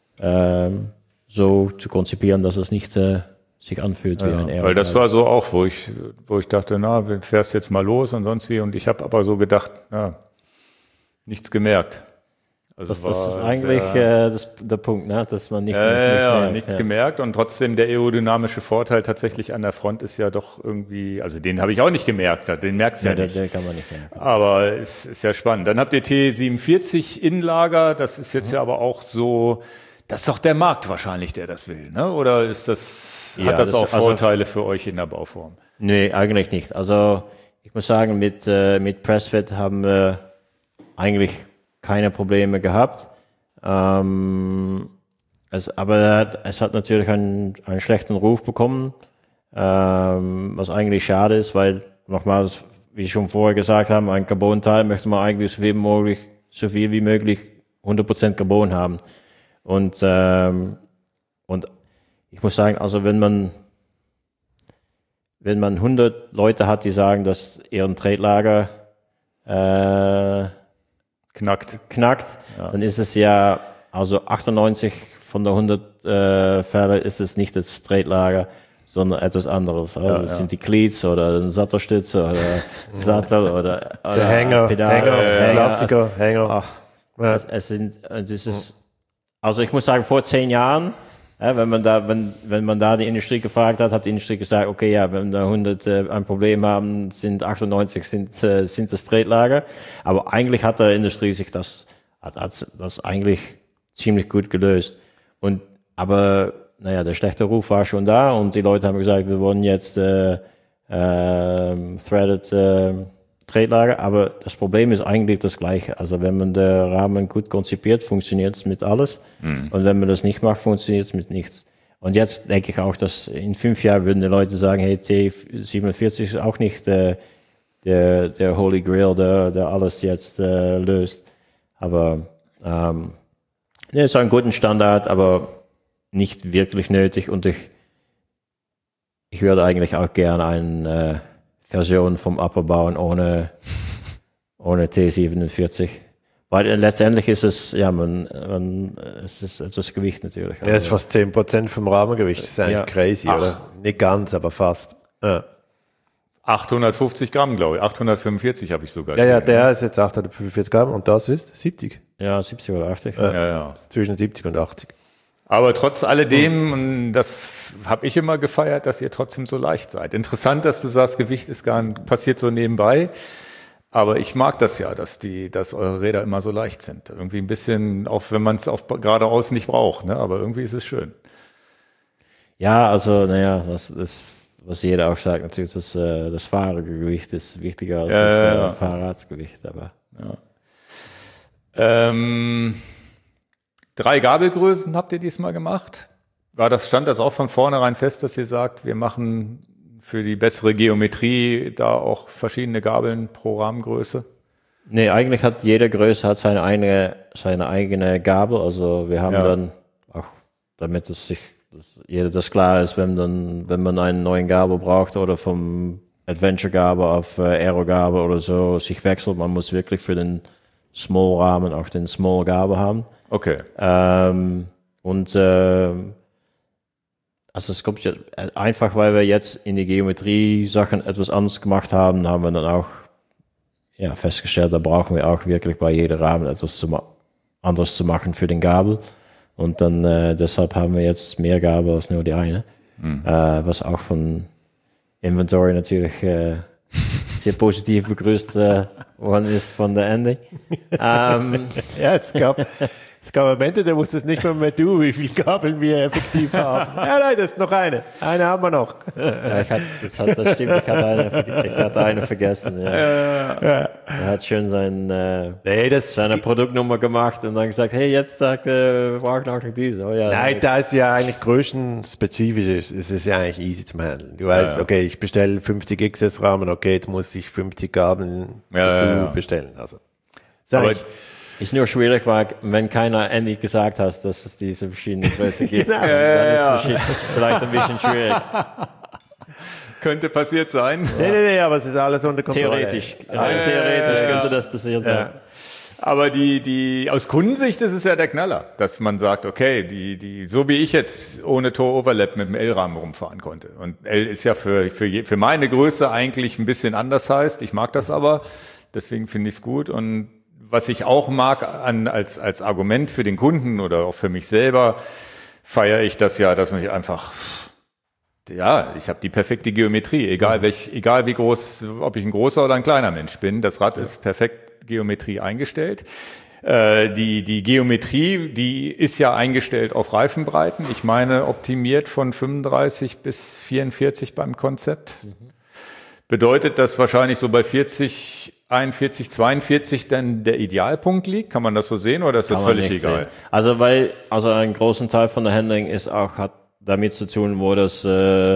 so zu konzipieren, dass es nicht sich anfühlt wie ein Aero. Weil das war so auch, wo ich dachte, du fährst jetzt mal los und sonst wie. Und ich habe aber so gedacht, nichts gemerkt. Also das ist eigentlich der Punkt, ne? Dass man nichts gemerkt. Und trotzdem der aerodynamische Vorteil tatsächlich an der Front ist ja doch irgendwie, also den habe ich auch nicht gemerkt, den merkst du ja nicht. Den kann man nicht merken. Aber es ist ja spannend. Dann habt ihr T47 Innenlager, das ist jetzt ja aber auch so Das ist doch der Markt wahrscheinlich, der das will, ne? Oder hat das auch Vorteile für euch in der Bauform? Nee, eigentlich nicht. Also ich muss sagen, mit Pressfit haben wir eigentlich keine Probleme gehabt. Aber es hat natürlich einen schlechten Ruf bekommen, was eigentlich schade ist, weil, nochmals, wie schon vorher gesagt haben, ein Carbon-Teil möchte man eigentlich so viel wie möglich 100% Carbon haben. Und ich muss sagen, also wenn man 100 Leute hat, die sagen, dass ihren Tretlager knackt, ja, dann ist es ja, also 98 von der 100 Fälle ist es nicht das Tretlager, sondern etwas anderes. Also es sind die Cleats oder ein Sattelstütze oder Sattel oder der Hänger, Pedal, Klassiker, Hänger. Also ich muss sagen, vor 10 Jahren, wenn man da die Industrie gefragt hat die Industrie gesagt, okay, ja, wenn da 100 ein Problem haben, sind 98 sind das Tretlager. Aber eigentlich hat der Industrie sich das eigentlich ziemlich gut gelöst. Aber naja, der schlechte Ruf war schon da und die Leute haben gesagt, wir wollen jetzt threaded Tretlager, aber das Problem ist eigentlich das Gleiche. Also wenn man den Rahmen gut konzipiert, funktioniert es mit alles. Und wenn man das nicht macht, funktioniert es mit nichts. Und jetzt denke ich auch, dass in 5 Jahren würden die Leute sagen, hey, T47 ist auch nicht der Holy Grail, der alles jetzt löst. Aber es ist ein guter Standard, aber nicht wirklich nötig. Und ich würde eigentlich auch gerne eine Version vom Upper bauen ohne T47. Weil letztendlich ist es, ja, es ist etwas Gewicht natürlich. Ja, ist fast 10% vom Rahmengewicht. Das ist eigentlich crazy, oder? Nicht ganz, aber fast. Ja. 850 Gramm, glaube ich. 845 habe ich sogar. Ja, der ist jetzt 845 Gramm und das ist 70. Ja, 70 oder 80. Ja. Zwischen 70 und 80. Aber trotz alledem, und das habe ich immer gefeiert, dass ihr trotzdem so leicht seid. Interessant, dass du sagst, Gewicht ist passiert so nebenbei. Aber ich mag das ja, dass eure Räder immer so leicht sind. Irgendwie ein bisschen, auch wenn man es geradeaus nicht braucht, ne? Aber irgendwie ist es schön. Ja, also, das was jeder auch sagt, natürlich, das Fahrergewicht ist wichtiger als das Fahrradsgewicht. Aber. Ja. 3 Gabelgrößen habt ihr diesmal gemacht. Stand das auch von vornherein fest, dass ihr sagt, wir machen für die bessere Geometrie da auch verschiedene Gabeln pro Rahmengröße? Nee, eigentlich hat jede Größe seine eigene Gabel. Also wir haben dann auch, damit jeder das klar ist, wenn man einen neuen Gabel braucht oder vom Adventure-Gabel auf Aero-Gabel oder so sich wechselt. Man muss wirklich für den Small-Rahmen auch den Small-Gabel haben. Okay. Also es kommt ja einfach, weil wir jetzt in die Geometrie-Sachen etwas anders gemacht haben, haben wir dann auch festgestellt, da brauchen wir auch wirklich bei jedem Rahmen etwas anderes zu machen für den Gabel. Und dann deshalb haben wir jetzt mehr Gabel als nur die eine, was auch von Inventory natürlich sehr positiv begrüßt worden ist von der Andy. Es gab Momente, da wusstest nicht mehr du, wie viele Gabeln wir effektiv haben. Ja, nein, das ist noch eine. Eine haben wir noch. Ja, das stimmt, ich hatte eine vergessen. Ja. Er hat schön seine Produktnummer gemacht und dann gesagt, hey, jetzt wir brauchen auch noch diese. Oh, ja, nein, da ist ja eigentlich größenspezifisch. Es ist ja eigentlich easy zum Handeln. Du weißt, okay, ich bestelle 50 XS-Rahmen, okay, jetzt muss ich 50 Gabeln dazu bestellen. Also, ist nur schwierig, weil wenn keiner endlich gesagt hat, dass es diese verschiedenen Größen gibt, dann ist es vielleicht ein bisschen schwierig. Könnte passiert sein. Nee, aber es ist alles unter Kontrolle. Theoretisch könnte das passiert sein. Aber aus Kundensicht ist es ja der Knaller, dass man sagt, okay, so wie ich jetzt ohne Tor-Overlap mit dem L-Rahmen rumfahren konnte. Und L ist ja für meine Größe eigentlich ein bisschen anders heißt. Ich mag das aber, deswegen finde ich es gut. Und was ich auch mag als Argument für den Kunden oder auch für mich selber, feiere ich das ja, dass ich einfach, ich habe die perfekte Geometrie, egal wie groß, ob ich ein großer oder ein kleiner Mensch bin. Das Rad ist perfekt Geometrie eingestellt. Die Geometrie, die ist ja eingestellt auf Reifenbreiten. Ich meine, optimiert von 35 bis 44 beim Konzept. Bedeutet das wahrscheinlich so bei 40, 41, 42 dann der Idealpunkt liegt? Kann man das so sehen oder ist das völlig egal? Sehen. Also ein großen Teil von der Handling hat damit zu tun, wo das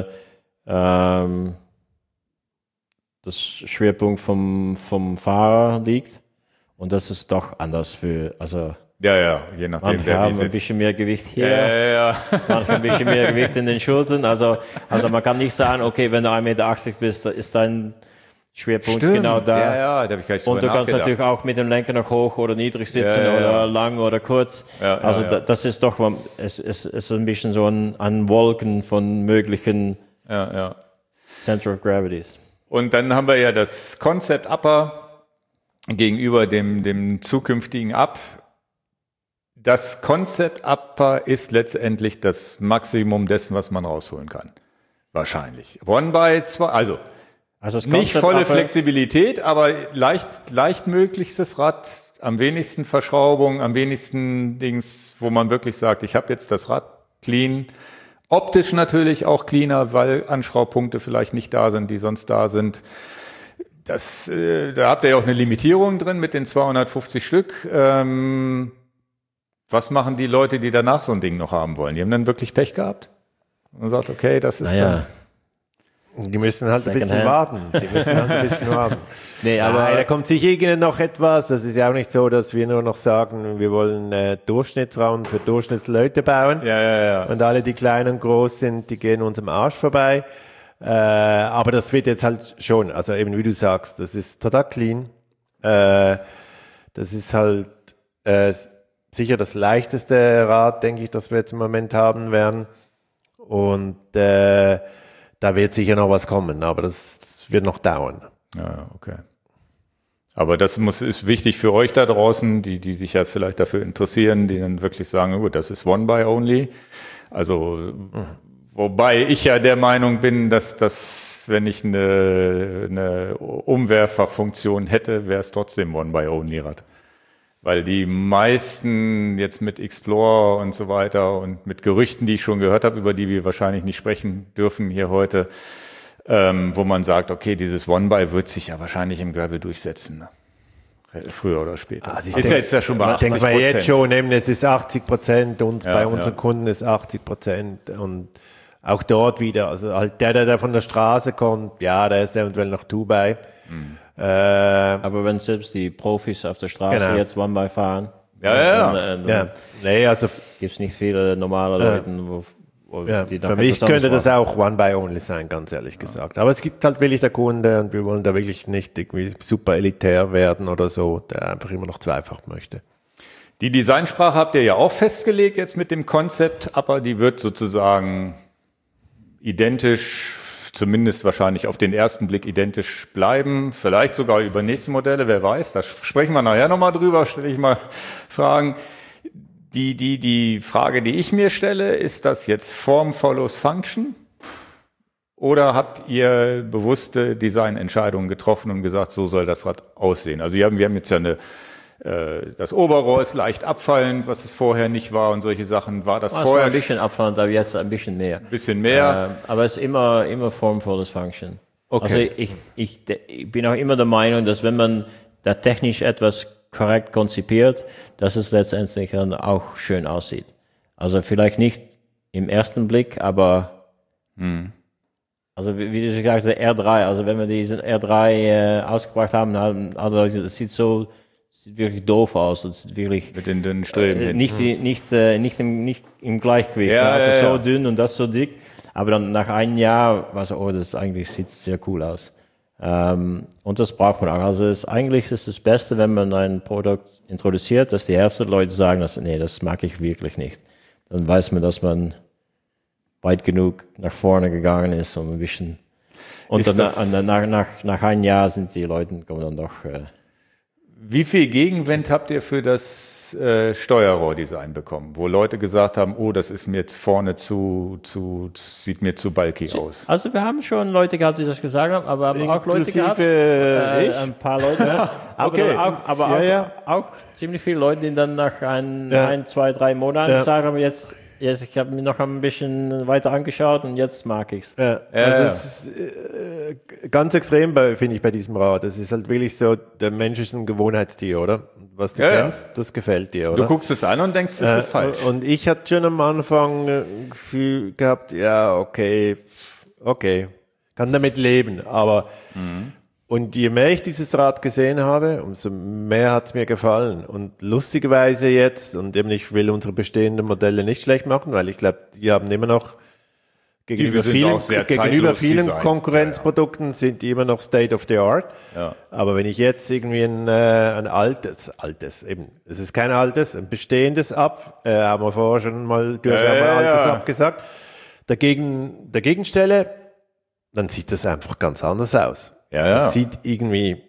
Schwerpunkt vom Fahrer liegt. Und das ist doch anders je nachdem, wer wie sitzt. Ein bisschen mehr Gewicht hier, manchmal ein bisschen mehr Gewicht in den Schultern. Also man kann nicht sagen, okay, wenn du 1,80 Meter bist, da ist dein Schwerpunkt genau da. Da habe ich gar nicht drüber Und du kannst natürlich auch mit dem Lenker noch hoch oder niedrig sitzen oder lang oder kurz. Das ist doch, es ist ein bisschen so ein Wolken von möglichen Center of Gravities. Und dann haben wir ja das Concept Upper gegenüber dem zukünftigen Up. Das Concept Upper ist letztendlich das Maximum dessen, was man rausholen kann. Wahrscheinlich. One-by-2, also nicht volle Flexibilität, aber leicht möglichstes Rad, am wenigsten Verschraubung, am wenigsten Dings, wo man wirklich sagt, ich habe jetzt das Rad clean. Optisch natürlich auch cleaner, weil Anschraubpunkte vielleicht nicht da sind, die sonst da sind. Da habt ihr ja auch eine Limitierung drin mit den 250 Stück. Was machen die Leute, die danach so ein Ding noch haben wollen? Die haben dann wirklich Pech gehabt? Und man sagt, okay, das ist dann... Die müssen halt ein bisschen warten. Aber da kommt sicher irgendwann noch etwas. Das ist ja auch nicht so, dass wir nur noch sagen, wir wollen Durchschnittsraum für Durchschnittsleute bauen. Und alle, die klein und groß sind, die gehen uns am Arsch vorbei. Aber das wird jetzt halt schon, also eben wie du sagst, das ist total clean. Das ist halt sicher das leichteste Rad, denke ich, das wir jetzt im Moment haben werden. Und da wird sicher noch was kommen, aber das wird noch dauern. Ja, okay. Aber das ist wichtig für euch da draußen, die sich ja vielleicht dafür interessieren, die dann wirklich sagen, gut, das ist One-by-Only. Also, wobei ich ja der Meinung bin, dass wenn ich eine Umwerferfunktion hätte, wäre es trotzdem One-by-Only-Rad. Weil die meisten jetzt mit Explorer und so weiter und mit Gerüchten, die ich schon gehört habe, über die wir wahrscheinlich nicht sprechen dürfen hier heute, wo man sagt, okay, dieses One-by wird sich ja wahrscheinlich im Gravel durchsetzen. Ne? Früher oder später. Also ist ja jetzt ja schon bei 80%. Ich denke mal jetzt schon, es ist 80% und bei unseren Kunden ist 80% und auch dort wieder, also halt der von der Straße kommt, der ist eventuell noch Dubai. Aber wenn selbst die Profis auf der Straße jetzt One-by fahren, also gibt es nicht viele normale Leute, die für mich könnte das auch One-by-Only sein, ganz ehrlich gesagt. Aber es gibt halt wirklich der Kunde und wir wollen da wirklich nicht irgendwie super elitär werden oder so, der einfach immer noch zweifach möchte. Die Designsprache habt ihr ja auch festgelegt jetzt mit dem Konzept, aber die wird sozusagen identisch, zumindest wahrscheinlich auf den ersten Blick identisch bleiben, vielleicht sogar über nächste Modelle, wer weiß, da sprechen wir nachher nochmal drüber, stelle ich mal Fragen. Die Frage, die ich mir stelle, ist das jetzt Form follows Function oder habt ihr bewusste Designentscheidungen getroffen und gesagt, so soll das Rad aussehen? Also wir haben jetzt ja das Oberrohr ist leicht abfallend, was es vorher nicht war und solche Sachen. War das vorher? War ein bisschen abfallend, aber jetzt ein bisschen mehr. Aber es ist immer Form follows Function. Okay. Also ich bin auch immer der Meinung, dass wenn man da technisch etwas korrekt konzipiert, dass es letztendlich dann auch schön aussieht. Also vielleicht nicht im ersten Blick, aber also wie du gesagt hast, der R3, also wenn wir diesen R3 ausgebracht haben, das sieht wirklich doof aus. Das sieht wirklich mit den dünnen Streben nicht im Gleichgewicht. So dünn und das so dick. Aber dann nach einem Jahr war so, das eigentlich sieht sehr cool aus. Und das braucht man auch. Also eigentlich ist das Beste, wenn man ein Produkt introduziert, dass die Hälfte der Leute sagen, nee, das mag ich wirklich nicht. Dann weiß man, dass man weit genug nach vorne gegangen ist, um ein bisschen. Und dann, nach einem Jahr sind die Leute kommen dann doch. Wie viel Gegenwind habt ihr für das Steuerrohrdesign bekommen, wo Leute gesagt haben, oh, das ist mir vorne sieht mir zu bulky aus? Also wir haben schon Leute gehabt, die das gesagt haben, aber haben auch Leute gehabt, ein paar Leute, okay. aber auch ziemlich viele Leute, die dann nach ein, 2, 3 Monaten sagen, jetzt ich habe mir noch ein bisschen weiter angeschaut und jetzt mag ich's. Es ist ganz extrem, finde ich, bei diesem Rad. Das ist halt wirklich so, der Mensch ist ein Gewohnheitstier, oder? Was du kennst, das gefällt dir, oder? Du guckst es an und denkst, das ist falsch. Und ich hatte schon am Anfang das Gefühl gehabt, ja, okay, kann damit leben, aber und je mehr ich dieses Rad gesehen habe, umso mehr hat es mir gefallen. Und lustigerweise jetzt, und eben ich will unsere bestehenden Modelle nicht schlecht machen, weil ich glaube, die haben immer noch gegenüber vielen Konkurrenzprodukten sind die immer noch State of the Art. Ja. Aber wenn ich jetzt irgendwie ein altes, eben, es ist kein altes, ein bestehendes haben wir vorher schon mal, du hast ja mal altes abgesagt, dagegen stelle, dann sieht das einfach ganz anders aus. Das sieht irgendwie,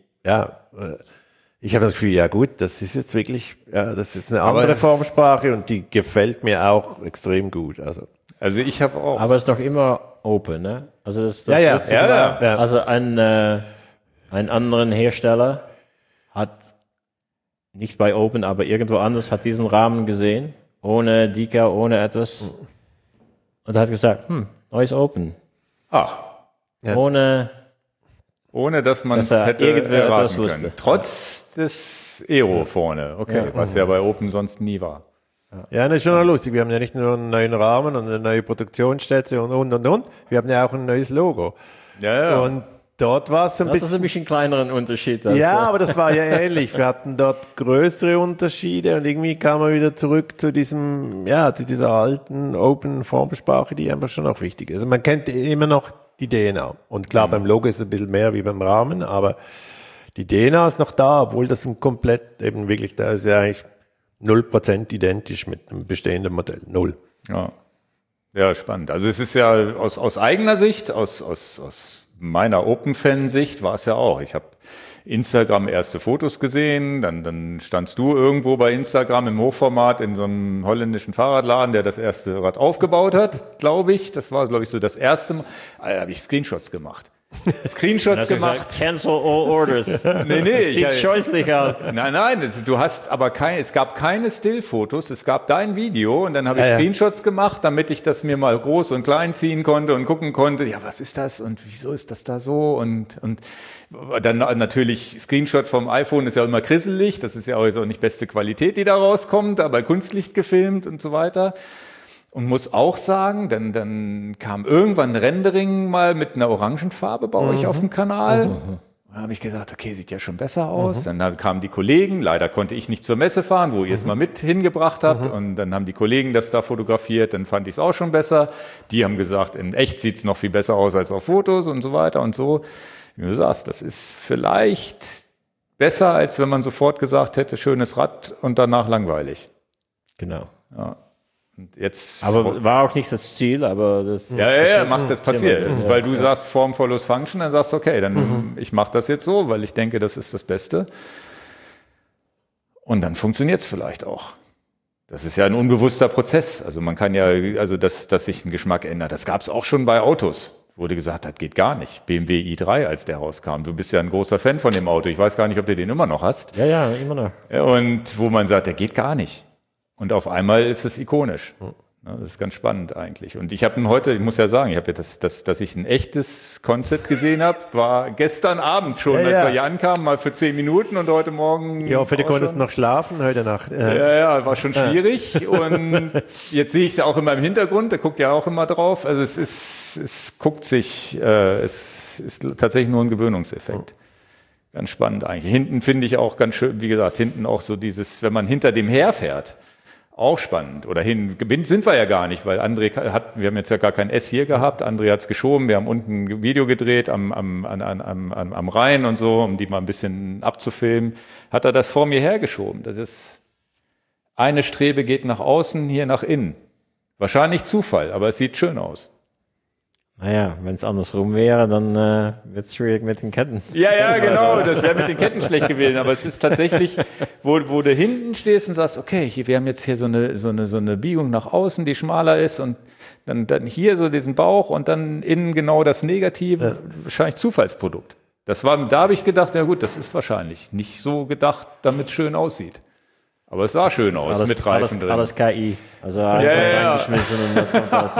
ich habe das Gefühl, ja gut, das ist jetzt wirklich, das ist jetzt eine andere Formsprache und die gefällt mir auch extrem gut. Also ich habe auch. Aber es ist noch immer open, ne? Also das ja. Also ein anderen Hersteller hat nicht bei Open, aber irgendwo anders hat diesen Rahmen gesehen, ohne Decal, ohne etwas, und hat gesagt, neues Open. Ach. Ja. Ohne dass man es hätte erwarten können. Trotz des Aero vorne, was ja bei Open sonst nie war. Ja, das ist schon lustig. Wir haben ja nicht nur einen neuen Rahmen und eine neue Produktionsstätte und. Wir haben ja auch ein neues Logo. Ja. Und dort war es ein bisschen kleineren Unterschied. Aber das war ja ähnlich. Wir hatten dort größere Unterschiede und irgendwie kam man wieder zurück zu zu dieser alten Open-Formsprache, die einfach schon auch wichtig ist. Also man kennt immer noch die DNA. Und klar, beim Logo ist es ein bisschen mehr wie beim Rahmen, aber die DNA ist noch da, obwohl das ein komplett eben wirklich, da ist ja eigentlich 0% identisch mit einem bestehenden Modell. 0. Ja, spannend. Also es ist ja aus eigener Sicht, aus meiner Open-Fan-Sicht war es ja auch. Ich habe Instagram erste Fotos gesehen, dann standst du irgendwo bei Instagram im Hochformat in so einem holländischen Fahrradladen, der das erste Rad aufgebaut hat, glaube ich. Das war, glaube ich, so das erste Mal. Da habe ich Screenshots gemacht. Cancel all orders. Nee, sieht scheußlich aus. Nein, es gab keine Stillfotos, es gab dein Video und dann habe ich Screenshots gemacht, damit ich das mir mal groß und klein ziehen konnte und gucken konnte, ja, was ist das und wieso ist das da so und dann natürlich Screenshot vom iPhone ist ja immer krisselig, das ist ja auch nicht beste Qualität, die da rauskommt, aber Kunstlicht gefilmt und so weiter. Und muss auch sagen, dann kam irgendwann ein Rendering mal mit einer Orangenfarbe bei euch auf dem Kanal. Dann habe ich gesagt, okay, sieht ja schon besser aus. Dann kamen die Kollegen, leider konnte ich nicht zur Messe fahren, wo ihr es mal mit hingebracht habt. Und dann haben die Kollegen das da fotografiert, dann fand ich es auch schon besser. Die haben gesagt, in echt sieht es noch viel besser aus als auf Fotos und so weiter und so. Wie du sagst, das ist vielleicht besser, als wenn man sofort gesagt hätte, schönes Rad und danach langweilig. Genau. Ja. Aber war auch nicht das Ziel, aber das... macht das passiert. Weil du sagst, Form follows Function, dann sagst du, okay, dann ich mache das jetzt so, weil ich denke, das ist das Beste. Und dann funktioniert es vielleicht auch. Das ist ja ein unbewusster Prozess. Also man kann dass sich ein Geschmack ändert. Das gab es auch schon bei Autos. Wurde gesagt, das geht gar nicht. BMW i3, als der rauskam. Du bist ja ein großer Fan von dem Auto. Ich weiß gar nicht, ob du den immer noch hast. Ja, immer noch. Und wo man sagt, der geht gar nicht. Und auf einmal ist es ikonisch. Das ist ganz spannend eigentlich. Und ich habe heute, ich muss ja sagen, ich habe ja dass ich ein echtes Konzept gesehen habe, war gestern Abend schon, als wir hier ankamen, mal für 10 Minuten und heute Morgen. Ja, für die konntest noch schlafen heute Nacht. War schon schwierig. Und jetzt sehe ich es ja auch immer im Hintergrund, der guckt ja auch immer drauf. Also es ist tatsächlich nur ein Gewöhnungseffekt. Ganz spannend eigentlich. Hinten finde ich auch ganz schön, wie gesagt, hinten auch so dieses, wenn man hinter dem herfährt, auch spannend. Oder sind wir ja gar nicht, weil wir haben jetzt ja gar kein S hier gehabt. André hat es geschoben. Wir haben unten ein Video gedreht am Rhein und so, um die mal ein bisschen abzufilmen. Hat er das vor mir hergeschoben. Das ist, eine Strebe geht nach außen, hier nach innen. Wahrscheinlich Zufall, aber es sieht schön aus. Naja, wenn es andersrum wäre, dann wird es schwierig mit den Ketten. Ja, genau, das wäre mit den Ketten schlecht gewesen. Aber es ist tatsächlich, wo du hinten stehst und sagst, okay, wir haben jetzt hier so eine Biegung nach außen, die schmaler ist und dann hier so diesen Bauch und dann innen genau das Negative, wahrscheinlich Zufallsprodukt. Da habe ich gedacht, ja gut, das ist wahrscheinlich nicht so gedacht, damit es schön aussieht. Aber es sah schön aus, mit Reifen drin. Alles KI. Also reingeschmissen und das kommt raus.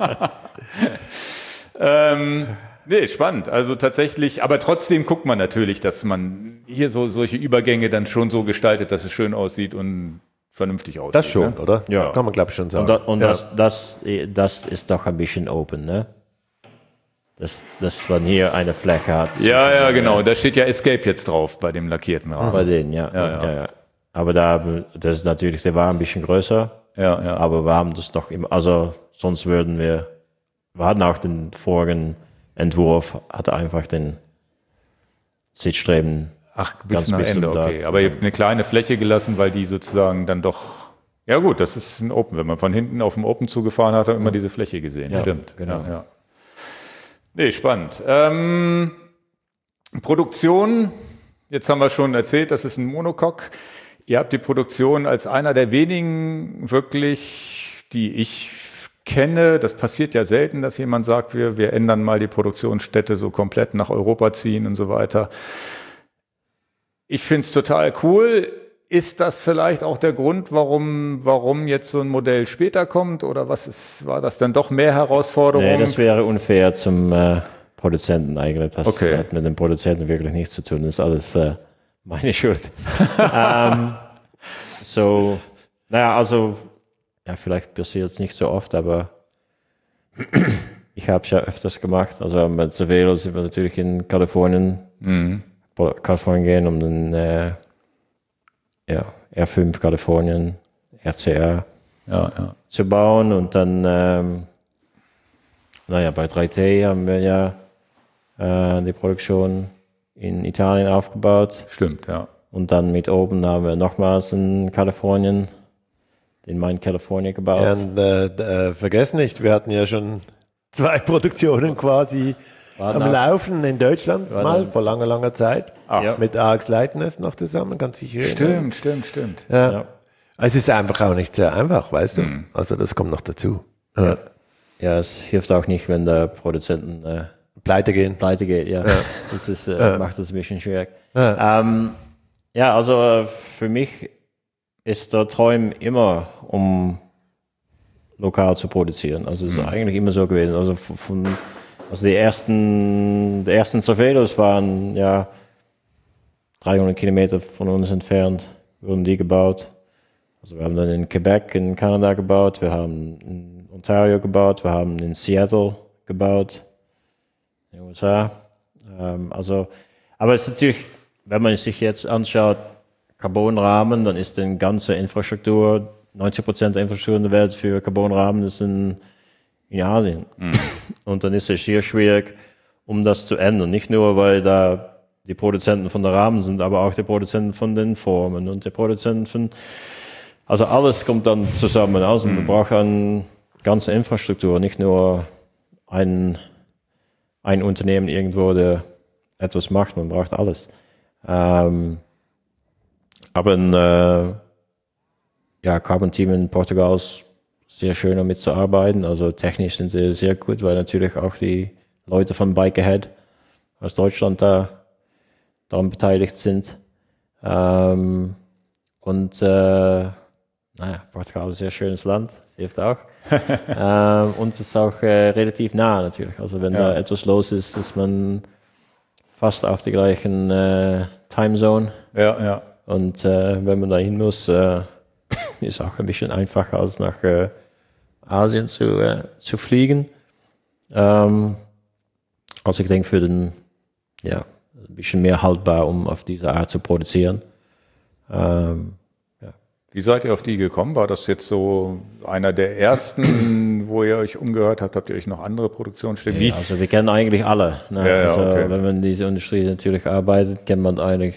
Nee, spannend. Also tatsächlich, aber trotzdem guckt man natürlich, dass man hier solche Übergänge dann schon so gestaltet, dass es schön aussieht und vernünftig aussieht. Das schon, oder? Ja. Kann man, glaube ich, schon sagen. Das ist doch ein bisschen open, ne? Dass man hier eine Fläche hat. Ja, genau. Da steht ja Escape jetzt drauf bei dem lackierten Rahmen. Bei denen, ja. Aber das ist natürlich, der war ein bisschen größer. Ja. Aber wir haben das doch immer, also sonst würden wir hatten auch den vorigen Entwurf, hatte einfach den Sitzstreben. Bis nach Ende, okay. Aber ihr habt eine kleine Fläche gelassen, weil die sozusagen dann doch, ja gut, das ist ein Open. Wenn man von hinten auf dem Open zugefahren hat, hat man immer diese Fläche gesehen. Ja, stimmt. Genau. Ja. Nee, spannend. Produktion, jetzt haben wir schon erzählt, das ist ein Monocoque. Ihr habt die Produktion als einer der wenigen wirklich, die ich kenne, das passiert ja selten, dass jemand sagt, wir ändern mal die Produktionsstätte so komplett nach Europa ziehen und so weiter. Ich finde es total cool. Ist das vielleicht auch der Grund, warum jetzt so ein Modell später kommt? Oder war das dann doch mehr Herausforderung? Nee, das wäre unfair zum Produzenten eigentlich. Das hat mit dem Produzenten wirklich nichts zu tun. Das ist alles meine Schuld. Vielleicht passiert es nicht so oft, aber ich habe es ja öfters gemacht. Also mit Cervelo sind wir natürlich in Kalifornien gehen, um den R5 Kalifornien, RCR zu bauen. Und dann, bei 3T haben wir ja die Produktion in Italien aufgebaut. Stimmt, ja. Und dann mit oben haben wir nochmals in Kalifornien den Mine California gebaut. Ja, und vergessen nicht, wir hatten ja schon 2 Produktionen quasi am Laufen in Deutschland vor langer Zeit. Mit AX Leitness noch zusammen, ganz sicher. Stimmt. Ja. Es ist einfach auch nicht sehr einfach, weißt du? Also das kommt noch dazu. Ja, es hilft auch nicht, wenn der Produzenten pleite geht, ja. Das ist, macht das ein bisschen schwierig. Also für mich ist der Traum immer, um lokal zu produzieren. Also es ist eigentlich immer so gewesen. Also die ersten Cervelos waren 300 Kilometer von uns entfernt, wurden die gebaut. Also wir haben dann in Quebec in Kanada gebaut, wir haben in Ontario gebaut, wir haben in Seattle gebaut, in den USA. Aber es ist natürlich, wenn man sich jetzt anschaut, Carbonrahmen, dann ist die ganze Infrastruktur, 90% der Infrastruktur in der Welt für Carbonrahmen ist in Asien. Und dann ist es sehr schwierig, um das zu ändern. Nicht nur, weil da die Produzenten von der Rahmen sind, aber auch die Produzenten von den Formen und die Produzenten also alles kommt dann zusammen. Also man braucht eine ganze Infrastruktur, nicht nur ein Unternehmen irgendwo, der etwas macht, man braucht alles. Aber ein Carbon-Team in Portugal ist sehr schön, damit zu arbeiten. Also technisch sind sie sehr gut, weil natürlich auch die Leute von Bike Ahead aus Deutschland daran beteiligt sind. Portugal ist ein sehr schönes Land, das hilft auch. Und es ist auch relativ nah natürlich. Also wenn da etwas los ist, ist man fast auf der gleichen Timezone. Ja. Und wenn man dahin muss, ist auch ein bisschen einfacher als nach Asien zu fliegen. Also ich denke für ein bisschen mehr haltbar, um auf diese Art zu produzieren. Wie seid ihr auf die gekommen? War das jetzt so einer der ersten, wo ihr euch umgehört habt? Habt ihr euch noch andere Produktionsstätten? Ja, also wir kennen eigentlich alle. Ne? Wenn man in dieser Industrie natürlich arbeitet, kennt man eigentlich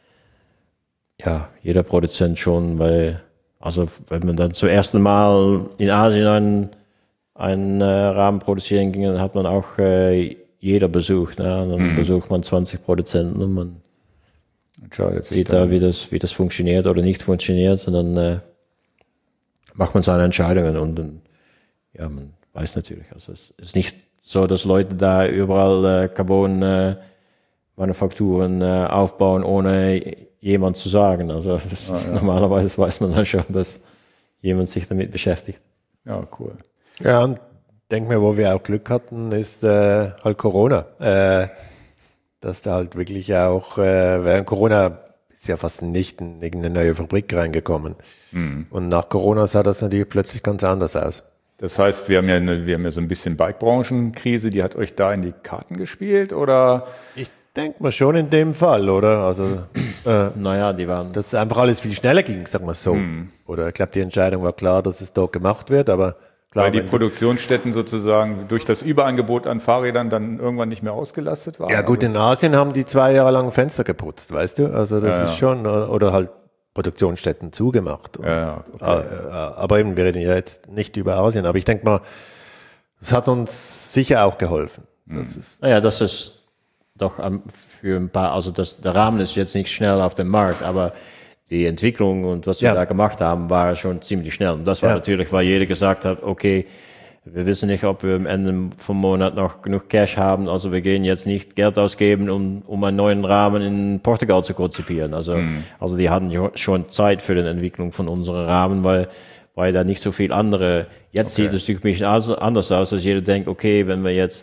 jeder Produzent schon, weil wenn man dann zum ersten Mal in Asien einen Rahmen produzieren ging, dann hat man auch jeder besucht. Ne? Dann besucht man 20 Produzenten und man sieht da, wie das funktioniert oder nicht funktioniert. Und dann macht man seine Entscheidungen. Und dann, ja, man weiß natürlich, also es ist nicht so, dass Leute da überall Carbon-Manufakturen aufbauen, ohne jemand zu sagen. Also normalerweise weiß man dann schon, dass jemand sich damit beschäftigt. Ja, cool. Ja, und denk mir, wo wir auch Glück hatten, ist halt Corona. Dass da halt wirklich auch während Corona ist ja fast nicht in irgendeine neue Fabrik reingekommen. Und nach Corona sah das natürlich plötzlich ganz anders aus. Das heißt, wir haben ja so ein bisschen Bike-Branchenkrise, die hat euch da in die Karten gespielt, oder? Ich denke mal schon in dem Fall, oder? Also, naja, die waren. Dass einfach alles viel schneller ging, sagen wir so. Oder ich glaube, die Entscheidung war klar, dass es dort gemacht wird, aber klar. Weil die Produktionsstätten sozusagen durch das Überangebot an Fahrrädern dann irgendwann nicht mehr ausgelastet waren? Ja gut, in Asien haben die 2 Jahre lang Fenster geputzt, weißt du? Also das ist schon, oder halt Produktionsstätten zugemacht. Ja, okay. Aber eben, wir reden ja jetzt nicht über Asien, aber ich denke mal, das hat uns sicher auch geholfen. Das ist doch für ein paar, also der Rahmen ist jetzt nicht schnell auf dem Markt, aber die Entwicklung und was wir da gemacht haben, war schon ziemlich schnell. Und das war natürlich, weil jeder gesagt hat, okay, wir wissen nicht, ob wir am Ende vom Monat noch genug Cash haben, also wir gehen jetzt nicht Geld ausgeben, um einen neuen Rahmen in Portugal zu konzipieren. Also die hatten schon Zeit für die Entwicklung von unseren Rahmen, weil da nicht so viel andere. Jetzt sieht es natürlich ein bisschen anders aus, dass jeder denkt, okay, wenn wir jetzt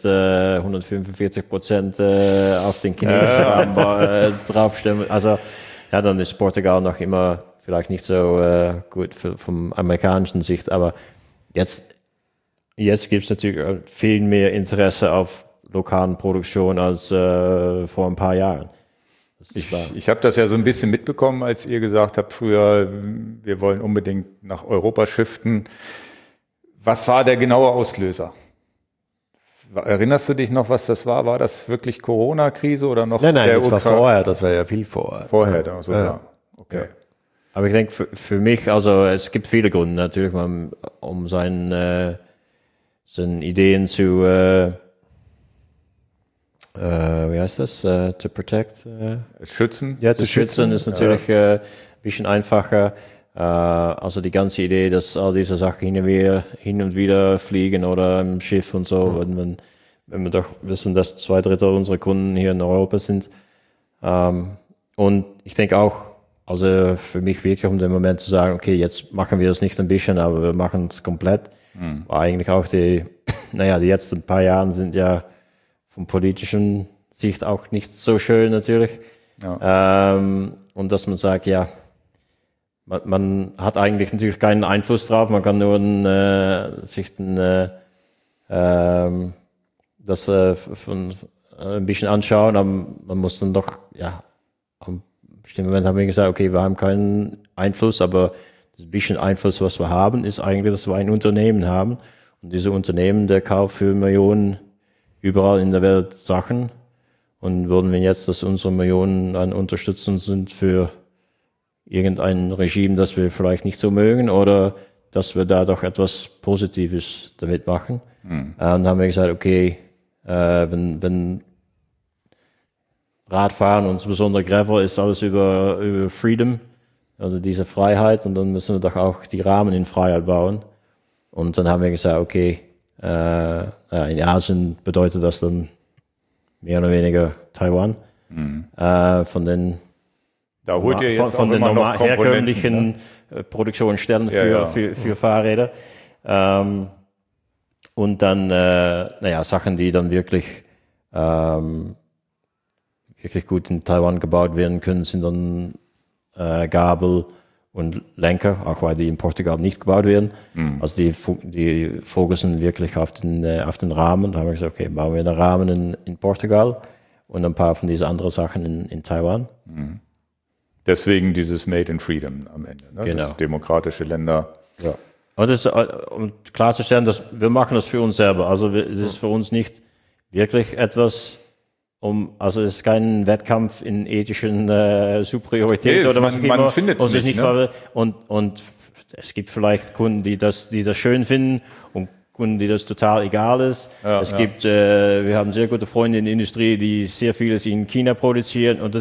145% auf den chinesischen Rahmen draufstellen, also ja, dann ist Portugal noch immer vielleicht nicht so gut vom amerikanischen Sicht, aber jetzt gibt es natürlich viel mehr Interesse auf lokalen Produktion als vor ein paar Jahren. Ich habe das ja so ein bisschen mitbekommen, als ihr gesagt habt früher, wir wollen unbedingt nach Europa shiften. Was war der genaue Auslöser? Erinnerst du dich noch, was das war? War das wirklich Corona-Krise oder noch? Nein, das war vorher, das war ja viel vorher. Vorher, also ja. Okay. Ja. Aber ich denke, für mich, also es gibt viele Gründe natürlich, um seine Ideen zu, wie heißt das, to protect? Schützen? Ja, zu schützen ist natürlich ein bisschen einfacher. Also die ganze Idee, dass all diese Sachen hin und wieder fliegen oder im Schiff und so, wenn wir doch wissen, dass 2/3 unserer Kunden hier in Europa sind. Und ich denke auch, also für mich wirklich, um den Moment zu sagen, okay, jetzt machen wir es nicht ein bisschen, aber wir machen es komplett, war eigentlich auch die letzten paar Jahre sind ja von politischen Sicht auch nicht so schön natürlich. Ja. Und dass man sagt, ja, man hat eigentlich natürlich keinen Einfluss drauf, man kann nur sich das von ein bisschen anschauen, aber man muss dann doch, ja, am bestimmten Moment haben wir gesagt, okay, wir haben keinen Einfluss, aber das bisschen Einfluss, was wir haben, ist eigentlich, dass wir ein Unternehmen haben und diese Unternehmen, der kauft für Millionen überall in der Welt Sachen und würden wir jetzt, dass unsere Millionen an Unterstützung sind für irgendein Regime, das wir vielleicht nicht so mögen oder dass wir da doch etwas Positives damit machen. Dann haben wir gesagt, okay, wenn Radfahren und insbesondere Gravel ist alles über Freedom, also diese Freiheit, und dann müssen wir doch auch die Rahmen in Freiheit bauen. Und dann haben wir gesagt, okay, in Asien bedeutet das dann mehr oder weniger Taiwan. Von den da holt ihr jetzt von den herkömmlichen Produktionsstellen für Fahrräder. Und dann, Sachen, die dann wirklich gut in Taiwan gebaut werden können, sind dann Gabel und Lenker, auch weil die in Portugal nicht gebaut werden. Also die fokussen wirklich auf den Rahmen. Da haben wir gesagt, okay, bauen wir den Rahmen in Portugal und ein paar von diesen anderen Sachen in Taiwan. Deswegen dieses Made in Freedom am Ende. Ne? Genau. Das demokratische Länder. Ja. Um klarzustellen, dass wir machen das für uns selber. Also es ist für uns nicht wirklich etwas, also es ist kein Wettkampf in ethischen Superiorität oder was auch immer. Man findet es nicht. Ne? Und es gibt vielleicht Kunden, die das schön finden und Kunden, die das total egal ist. Es gibt, wir haben sehr gute Freunde in der Industrie, die sehr vieles in China produzieren und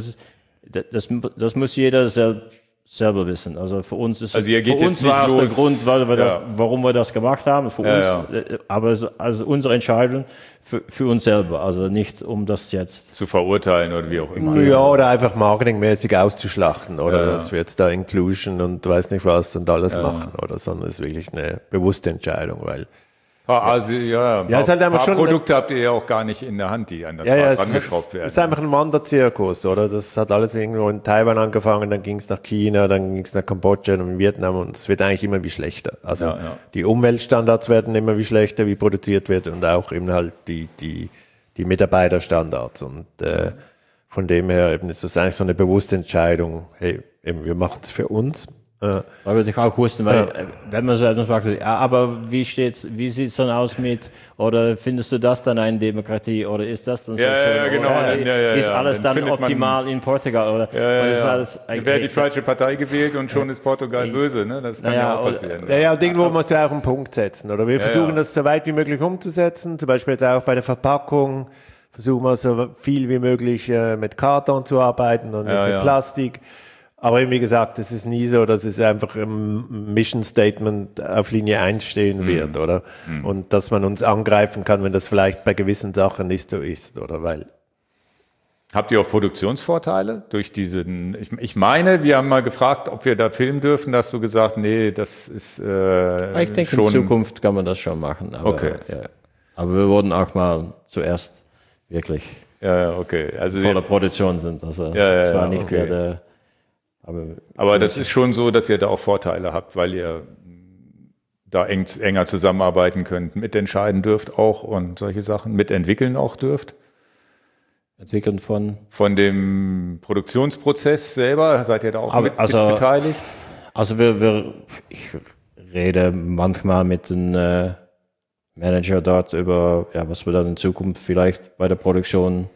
das muss jeder selber wissen. Also für uns ist also für uns war es der Grund, warum wir das gemacht haben, für uns, aber also unsere Entscheidung für uns selber, also nicht um das jetzt zu verurteilen oder wie auch immer. Ja, oder einfach marketingmäßig auszuschlachten oder dass wir jetzt da Inclusion und weiß nicht was und alles machen oder, sondern es ist wirklich eine bewusste Entscheidung, weil es ist halt einfach schon Produkte habt ihr ja auch gar nicht in der Hand, die an das Rad angeschraubt werden. Es ist einfach ein Wanderzirkus, oder? Das hat alles irgendwo in Taiwan angefangen, dann ging es nach China, dann ging es nach Kambodscha und Vietnam und es wird eigentlich immer wie schlechter. Also die Umweltstandards werden immer wie schlechter, wie produziert wird und auch eben halt die Mitarbeiterstandards und von dem her eben ist das eigentlich so eine bewusste Entscheidung, hey, eben, wir machen es für uns. Weil ich auch wusste, weil wenn man so etwas sagt, aber wie sieht's dann aus mit, oder findest du das dann eine Demokratie, oder ist das dann so schön? Genau. Ist alles dann optimal in Portugal, oder? Wäre die falsche Partei gewählt und schon ist Portugal böse, ne? Das kann ja auch passieren. Und irgendwo musst du auch einen Punkt setzen, oder? Wir versuchen das so weit wie möglich umzusetzen, zum Beispiel jetzt auch bei der Verpackung, versuchen wir so viel wie möglich mit Karton zu arbeiten und nicht mit Plastik. Aber wie gesagt, es ist nie so, dass es einfach im Mission Statement auf Linie 1 stehen wird, oder? Und dass man uns angreifen kann, wenn das vielleicht bei gewissen Sachen nicht so ist, oder? Weil habt ihr auch Produktionsvorteile durch diesen, ich meine, wir haben mal gefragt, ob wir da filmen dürfen, da hast du gesagt, nee, das ist ich denke, schon in Zukunft kann man das schon machen. Aber, aber wir wurden auch mal zuerst wirklich also vor der Produktion sind. Also es war nicht der aber das ist schon so, dass ihr da auch Vorteile habt, weil ihr da enger zusammenarbeiten könnt, mitentscheiden dürft auch und solche Sachen, mitentwickeln auch dürft. Entwickeln von dem Produktionsprozess selber, seid ihr da auch mit beteiligt? Also ich rede manchmal mit dem Manager dort über, was wir dann in Zukunft vielleicht bei der Produktion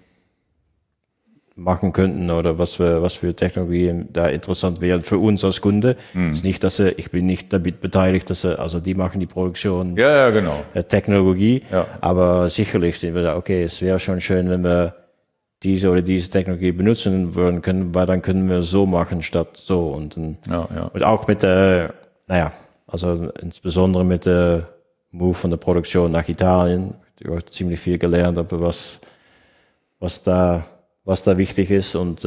machen könnten oder was für Technologien da interessant wären für uns als Kunde. Ist nicht, ich bin nicht damit beteiligt, also die machen die Produktion Technologie, aber sicherlich sind wir da, okay, es wäre schon schön, wenn wir diese oder diese Technologie benutzen würden können, weil dann können wir so machen statt so und auch mit also insbesondere mit der Move von der Produktion nach Italien, ich habe ziemlich viel gelernt, aber was da wichtig ist und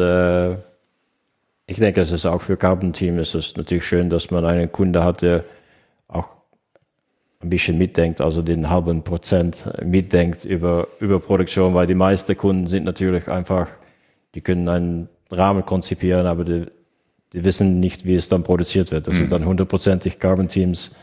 ich denke, es ist auch für Carbon Team ist es natürlich schön, dass man einen Kunde hat, der auch ein bisschen mitdenkt, also den halben Prozent mitdenkt über Produktion, weil die meisten Kunden sind natürlich einfach, die können einen Rahmen konzipieren, aber die wissen nicht, wie es dann produziert wird. Das ist dann 100%ig Carbon Teams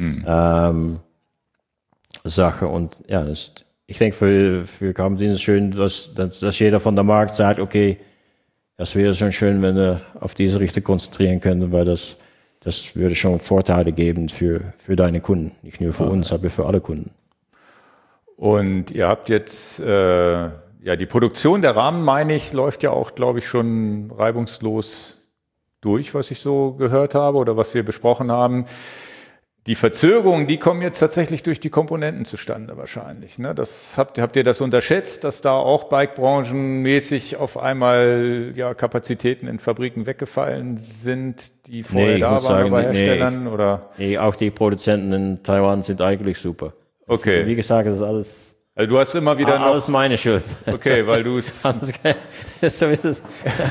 Sache und ich denke, für Carbon Teams ist es schön, dass jeder von der Markt sagt, okay, das wäre schon schön, wenn wir auf diese Richtung konzentrieren können, weil das würde schon Vorteile geben für deine Kunden. Nicht nur für uns, aber für alle Kunden. Und ihr habt jetzt, die Produktion der Rahmen, meine ich, läuft ja auch, glaube ich, schon reibungslos durch, was ich so gehört habe oder was wir besprochen haben. Die Verzögerungen, die kommen jetzt tatsächlich durch die Komponenten zustande wahrscheinlich. Ne? Habt ihr das unterschätzt, dass da auch Bike-branchenmäßig auf einmal Kapazitäten in Fabriken weggefallen sind, die vorher da waren bei Herstellern? Oder? Nee, auch die Produzenten in Taiwan sind eigentlich super. Okay. Wie gesagt, das ist alles... Also du hast immer wieder alles meine Schuld. Okay, weil du es... So ist es.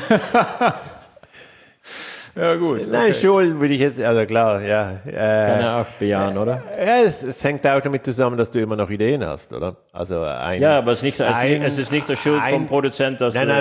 Ja, gut. Nein, Schuld würde ich jetzt, also klar, Kann er auch bejahen, oder? Ja, es hängt auch damit zusammen, dass du immer noch Ideen hast, oder? Also aber es ist nicht der Schuld vom Produzent, dass... Nein,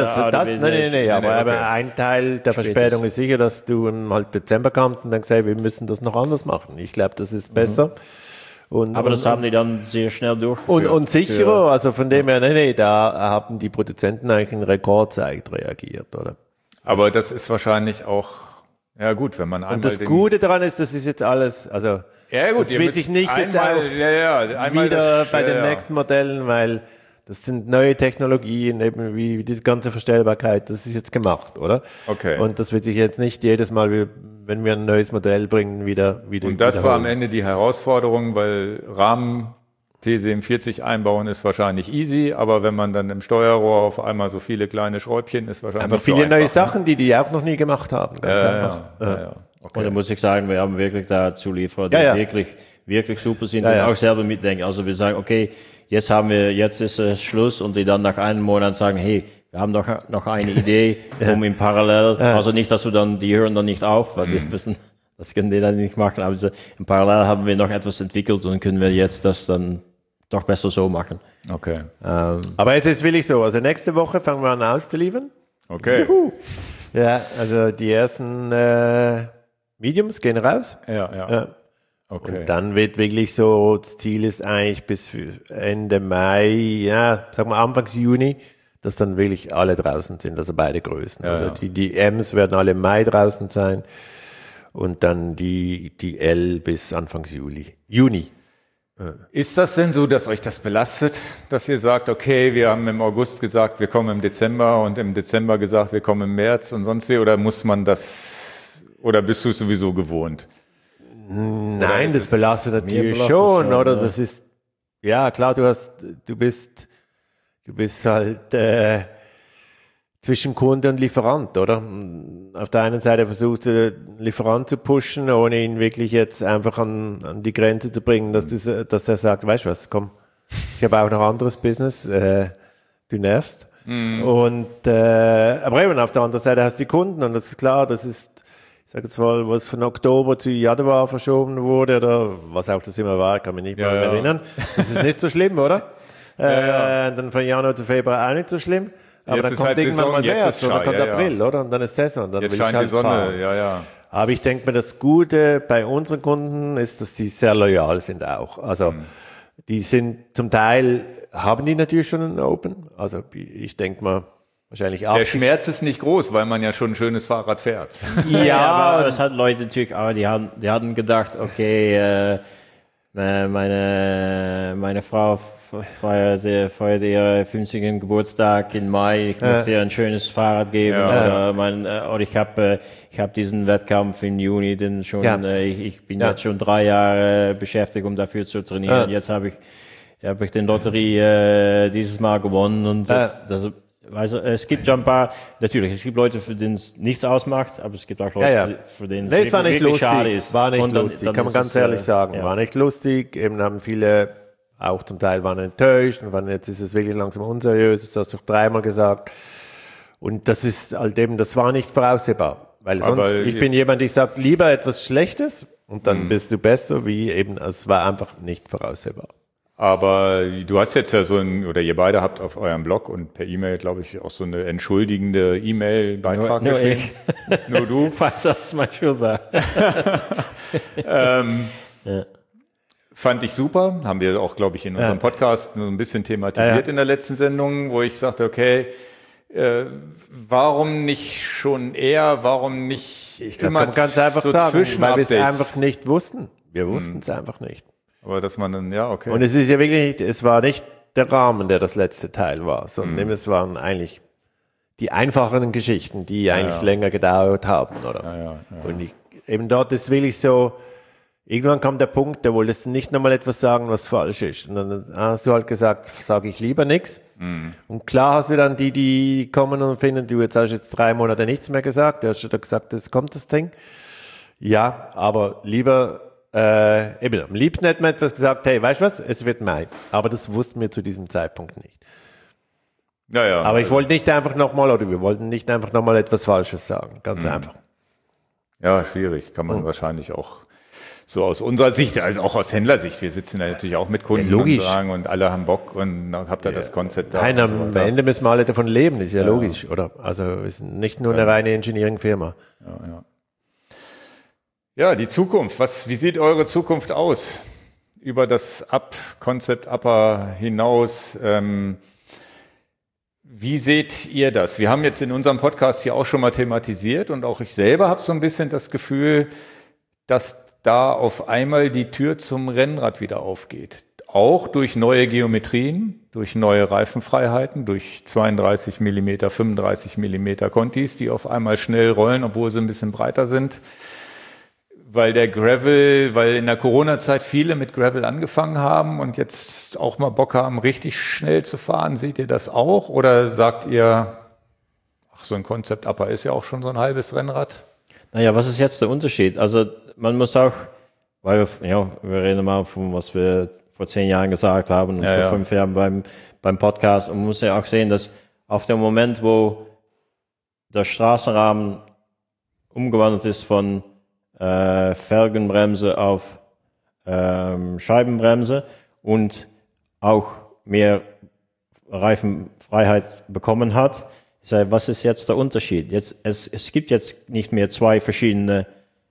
aber ein Teil der Verspätung ist sicher, dass du halt Dezember kamst und dann gesagt, wir müssen das noch anders machen. Ich glaube, das ist besser. Aber das haben die dann sehr schnell durchgeführt. Und sicherer, also von dem her, da haben die Produzenten eigentlich in Rekordzeit reagiert, oder? Aber das ist wahrscheinlich auch, ja gut, wenn man einmal... Und das Gute daran ist, das ist jetzt alles, also ja, gut, das wird sich nicht jetzt auch wieder bei den nächsten Modellen, weil das sind neue Technologien, eben wie diese ganze Verstellbarkeit, das ist jetzt gemacht, oder? Okay. Und das wird sich jetzt nicht jedes Mal, wenn wir ein neues Modell bringen, wieder Und das war am Ende die Herausforderung, weil Rahmen T47 einbauen ist wahrscheinlich easy, aber wenn man dann im Steuerrohr auf einmal so viele kleine Schräubchen ist wahrscheinlich aber nicht so viele einfach, neue Sachen, die auch noch nie gemacht haben, ganz einfach. Okay. Und da muss ich sagen, wir haben wirklich da Zulieferer, die wirklich super sind und auch selber mitdenken. Also wir sagen, okay, jetzt ist Schluss und die dann nach einem Monat sagen, hey, wir haben doch noch eine Idee, um im Parallel, also nicht, dass die hören dann nicht auf, weil wir wissen, das können die dann nicht machen, aber im Parallel haben wir noch etwas entwickelt und können wir jetzt das dann doch besser so machen. Okay. Aber jetzt ist wirklich so, also nächste Woche fangen wir an auszuliefern. Okay. Juhu. Ja, also die ersten Mediums gehen raus. Ja. Okay. Und dann wird wirklich so, das Ziel ist eigentlich bis Ende Mai, ja, sagen wir Anfang Juni, dass dann wirklich alle draußen sind, also beide Größen. Also die Ms werden alle im Mai draußen sein und dann die L bis Anfang Juni. Ist das denn so, dass euch das belastet, dass ihr sagt, okay, wir haben im August gesagt, wir kommen im Dezember und im Dezember gesagt, wir kommen im März und sonst wie, oder muss man das, oder bist du es sowieso gewohnt? Nein, das belastet natürlich schon, oder? Das ist, ja klar, du bist halt zwischen Kunde und Lieferant, oder? Auf der einen Seite versuchst du, den Lieferant zu pushen, ohne ihn wirklich jetzt einfach an die Grenze zu bringen, dass der sagt, weißt du was, komm, ich habe auch noch anderes Business, du nervst. Und, aber eben auf der anderen Seite hast du die Kunden und das ist klar, das ist, ich sage jetzt mal, was von Oktober zu Januar verschoben wurde oder was auch das immer war, kann mich nicht mehr erinnern. Das ist nicht so schlimm, oder? Dann von Januar zu Februar auch nicht so schlimm. Aber jetzt dann kommt halt irgendwann Saison, mal März oder kommt April, oder? Und dann ist Saison. Dann jetzt will scheint ich halt die Sonne, fahren. Aber ich denke mir, das Gute bei unseren Kunden ist, dass die sehr loyal sind auch. Also die sind zum Teil, haben die natürlich schon einen Open. Also ich denke mal, wahrscheinlich 80. Der Schmerz ist nicht groß, weil man ja schon ein schönes Fahrrad fährt. Ja, aber das hat Leute natürlich auch, die hatten gedacht, okay, meine Frau feiert ihren 50. Geburtstag im Mai. Ich möchte ihr ein schönes Fahrrad geben. Oder ich hab diesen Wettkampf im Juni, den schon. Ich bin jetzt schon 3 Jahre beschäftigt, um dafür zu trainieren. Jetzt habe ich den Lotterie dieses Mal gewonnen und es gibt schon ein paar, natürlich, es gibt Leute, für denen es nichts ausmacht, aber es gibt auch Leute, für denen es wirklich schade ist. War nicht lustig, kann man ganz ehrlich sagen. War nicht lustig, eben haben viele, auch zum Teil waren enttäuscht und jetzt ist es wirklich langsam unseriös, das hast du 3-mal gesagt. Und das ist halt eben, das war nicht voraussehbar. Weil sonst, ich bin jemand, ich sage lieber etwas Schlechtes und dann bist du besser, wie eben, es war einfach nicht voraussehbar. Aber du hast jetzt ja oder ihr beide habt auf eurem Blog und per E-Mail, glaube ich, auch so eine entschuldigende E-Mail-Beitrag geschrieben. Nur du. Falls das mal schuld war. Fand ich super. Haben wir auch, glaube ich, in unserem Podcast so ein bisschen thematisiert in der letzten Sendung, wo ich sagte, okay, warum nicht schon eher, warum nicht ich glaub, immer ganz einfach so sagen, weil wir es einfach nicht wussten. Wir wussten es einfach nicht. Aber dass man dann, okay. Und es ist ja wirklich, es war nicht der Rahmen, der das letzte Teil war, sondern es waren eigentlich die einfacheren Geschichten, die eigentlich länger gedauert haben, oder? Und eben dort ist wirklich so, irgendwann kam der Punkt, da wolltest du nicht nochmal etwas sagen, was falsch ist. Und dann hast du halt gesagt, sage ich lieber nichts. Und klar hast du dann die kommen und finden, du jetzt hast jetzt 3 Monate nichts mehr gesagt, du hast schon gesagt, jetzt kommt das Ding. Ja, aber lieber, eben, am liebsten hätten wir etwas gesagt, hey, weißt du was, es wird Mai. Aber das wussten wir zu diesem Zeitpunkt nicht. Aber ich wollte nicht einfach nochmal, oder wir wollten nicht einfach nochmal etwas Falsches sagen, ganz einfach. Ja, schwierig, kann man wahrscheinlich auch so aus unserer Sicht, also auch aus Händlersicht, wir sitzen da natürlich auch mit Kunden und sagen, und alle haben Bock und dann habt ihr das Konzept da. Nein, am Ende müssen wir alle davon leben, ist ja logisch, oder? Also wir sind nicht nur eine reine Engineering-Firma. Ja, die Zukunft. Wie sieht eure Zukunft aus? Über das Concept Upper hinaus. Wie seht ihr das? Wir haben jetzt in unserem Podcast hier auch schon mal thematisiert und auch ich selber habe so ein bisschen das Gefühl, dass da auf einmal die Tür zum Rennrad wieder aufgeht. auch durch neue Geometrien, durch neue Reifenfreiheiten, durch 32 mm, 35 mm Contis, die auf einmal schnell rollen, obwohl sie ein bisschen breiter sind. Weil in der Corona-Zeit viele mit Gravel angefangen haben und jetzt auch mal Bock haben, richtig schnell zu fahren. Seht ihr das auch? Oder sagt ihr, ach, so ein Concept Upper ist ja auch schon so ein halbes Rennrad? Naja, was ist jetzt der Unterschied? Also man muss auch, weil wir reden mal von, was wir vor 10 Jahren gesagt haben und vor 5 Jahren beim Podcast. Und man muss ja auch sehen, dass auf dem Moment, wo der Straßenrahmen umgewandelt ist von Felgenbremse auf Scheibenbremse und auch mehr Reifenfreiheit bekommen hat. Ich sage, was ist jetzt der Unterschied? Es gibt jetzt nicht mehr 2 verschiedene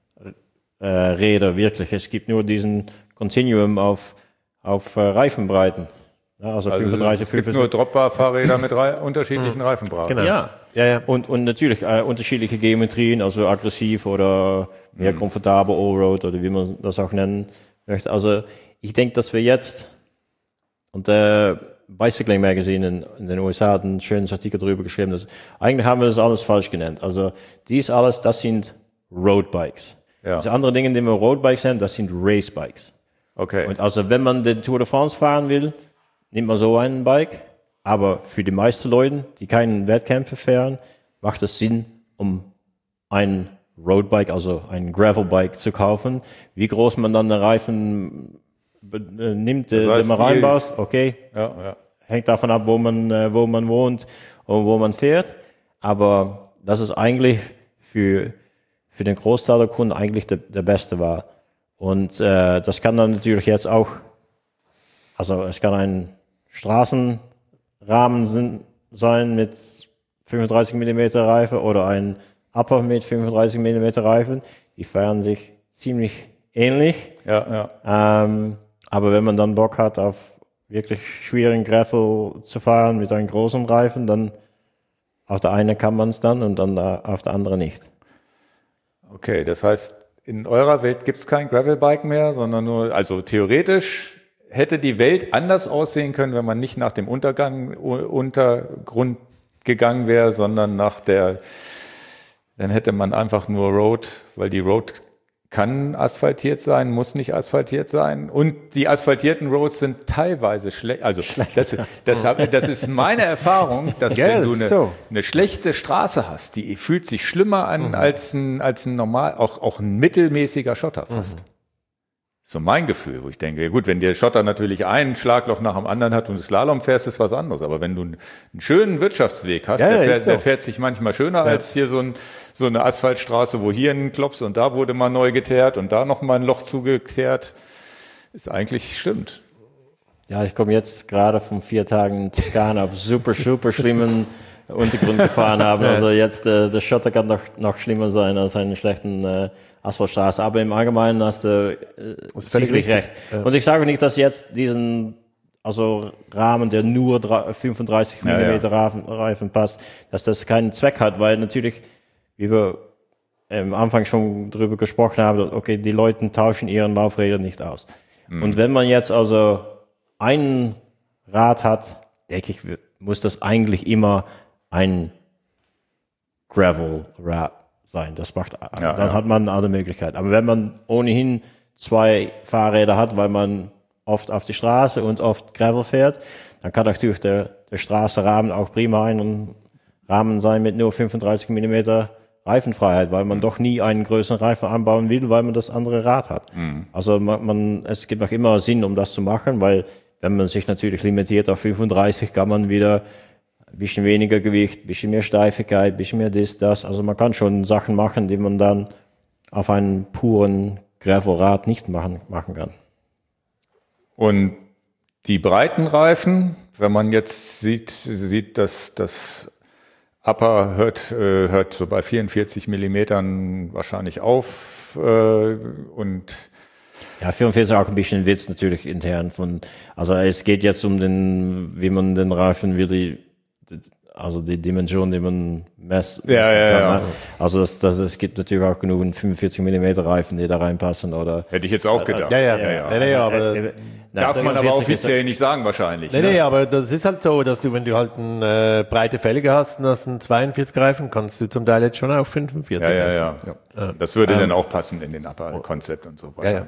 Räder wirklich. Es gibt nur diesen Continuum auf Reifenbreiten. Ja, also 35, es gibt nur Dropbar-Fahrräder mit unterschiedlichen Reifenbreiten. Genau. Ja. Und natürlich unterschiedliche Geometrien, also aggressiv oder mehr komfortabel Allroad oder wie man das auch nennen möchte. Also ich denke, dass wir jetzt, und der Bicycling Magazine in den USA hat einen schönen Artikel darüber geschrieben, dass eigentlich haben wir das alles falsch genannt. Also das sind Roadbikes. Ja. Diese anderen Dinge, die wir Roadbikes nennen, das sind Racebikes. Okay. Und also wenn man den Tour de France fahren will, nimmt man so einen Bike, aber für die meisten Leute, die keinen Wettkämpfe fahren, macht es Sinn, um ein Roadbike, also ein Gravelbike zu kaufen. Wie groß man dann den Reifen nimmt, den man reinbaut, okay, hängt davon ab, wo man wohnt und wo man fährt. Aber das ist eigentlich für den Großteil der Kunden eigentlich der beste Wahl. Und das kann dann natürlich jetzt auch, also es kann ein Straßenrahmen sein mit 35 mm Reifen oder ein Upper mit 35 mm Reifen. Die fahren sich ziemlich ähnlich. Aber wenn man dann Bock hat, auf wirklich schwierigen Gravel zu fahren mit einem großen Reifen, dann auf der einen kann man es dann und dann auf der anderen nicht. Okay, das heißt, in eurer Welt gibt es kein Gravelbike mehr, sondern nur, also theoretisch hätte die Welt anders aussehen können, wenn man nicht nach dem Untergrund gegangen wäre, sondern dann hätte man einfach nur Road, weil die Road kann asphaltiert sein, muss nicht asphaltiert sein. Und die asphaltierten Roads sind teilweise schlecht. Also das ist meine Erfahrung, dass wenn du eine schlechte Straße hast, die fühlt sich schlimmer an als ein normal, auch ein mittelmäßiger Schotter fast. So mein Gefühl, wo ich denke, ja gut, wenn der Schotter natürlich ein Schlagloch nach dem anderen hat und du Slalom fährst, ist was anderes. Aber wenn du einen schönen Wirtschaftsweg hast, der fährt sich manchmal schöner als hier so eine Asphaltstraße, wo hier ein Klops und da wurde mal neu geteert und da noch mal ein Loch zugeteert. Ist eigentlich stimmt. Ja, ich komme jetzt gerade von 4 Tagen in Toskana auf super schlimmen Untergrund gefahren haben. Also jetzt, der Schotter kann noch schlimmer sein als eine schlechten Asphaltstraße. Aber im Allgemeinen hast du völlig recht. Ja. Und ich sage nicht, dass jetzt diesen Rahmen, der nur 35 mm Reifen passt, dass das keinen Zweck hat, weil natürlich, wie wir am Anfang schon drüber gesprochen haben, okay, die Leute tauschen ihren Laufräder nicht aus. Und wenn man jetzt also ein Rad hat, denke ich, muss das eigentlich immer ein Gravel-Rad sein. Das macht, dann hat man alle Möglichkeiten. Aber wenn man ohnehin 2 Fahrräder hat, weil man oft auf die Straße und oft Gravel fährt, dann kann natürlich der Straßenrahmen auch prima ein Rahmen sein mit nur 35 mm Reifenfreiheit, weil man doch nie einen größeren Reifen anbauen will, weil man das andere Rad hat. Also es gibt auch immer Sinn, um das zu machen, weil wenn man sich natürlich limitiert auf 35, kann man wieder ein bisschen weniger Gewicht, ein bisschen mehr Steifigkeit, ein bisschen mehr das. Also man kann schon Sachen machen, die man dann auf einem puren Gravelrad nicht machen kann. Und die breiten Reifen, wenn man jetzt sieht, dass das Upper hört so bei 44 Millimetern wahrscheinlich auf und ja, 44 auch ein bisschen Witz natürlich intern also es geht jetzt um wie man den Reifen also die Dimension, die man messen kann. Ja. Also es gibt natürlich auch genug 45 mm Reifen, die da reinpassen. Oder hätte ich jetzt auch gedacht. Aber darf man aber offiziell nicht sagen wahrscheinlich. Nee, aber das ist halt so, dass du, wenn du halt eine breite Felge hast und hast einen 42 Reifen, kannst du zum Teil jetzt schon auf 45 messen. Ja. Das würde dann auch passen in den Upper-Konzept und so. Ja.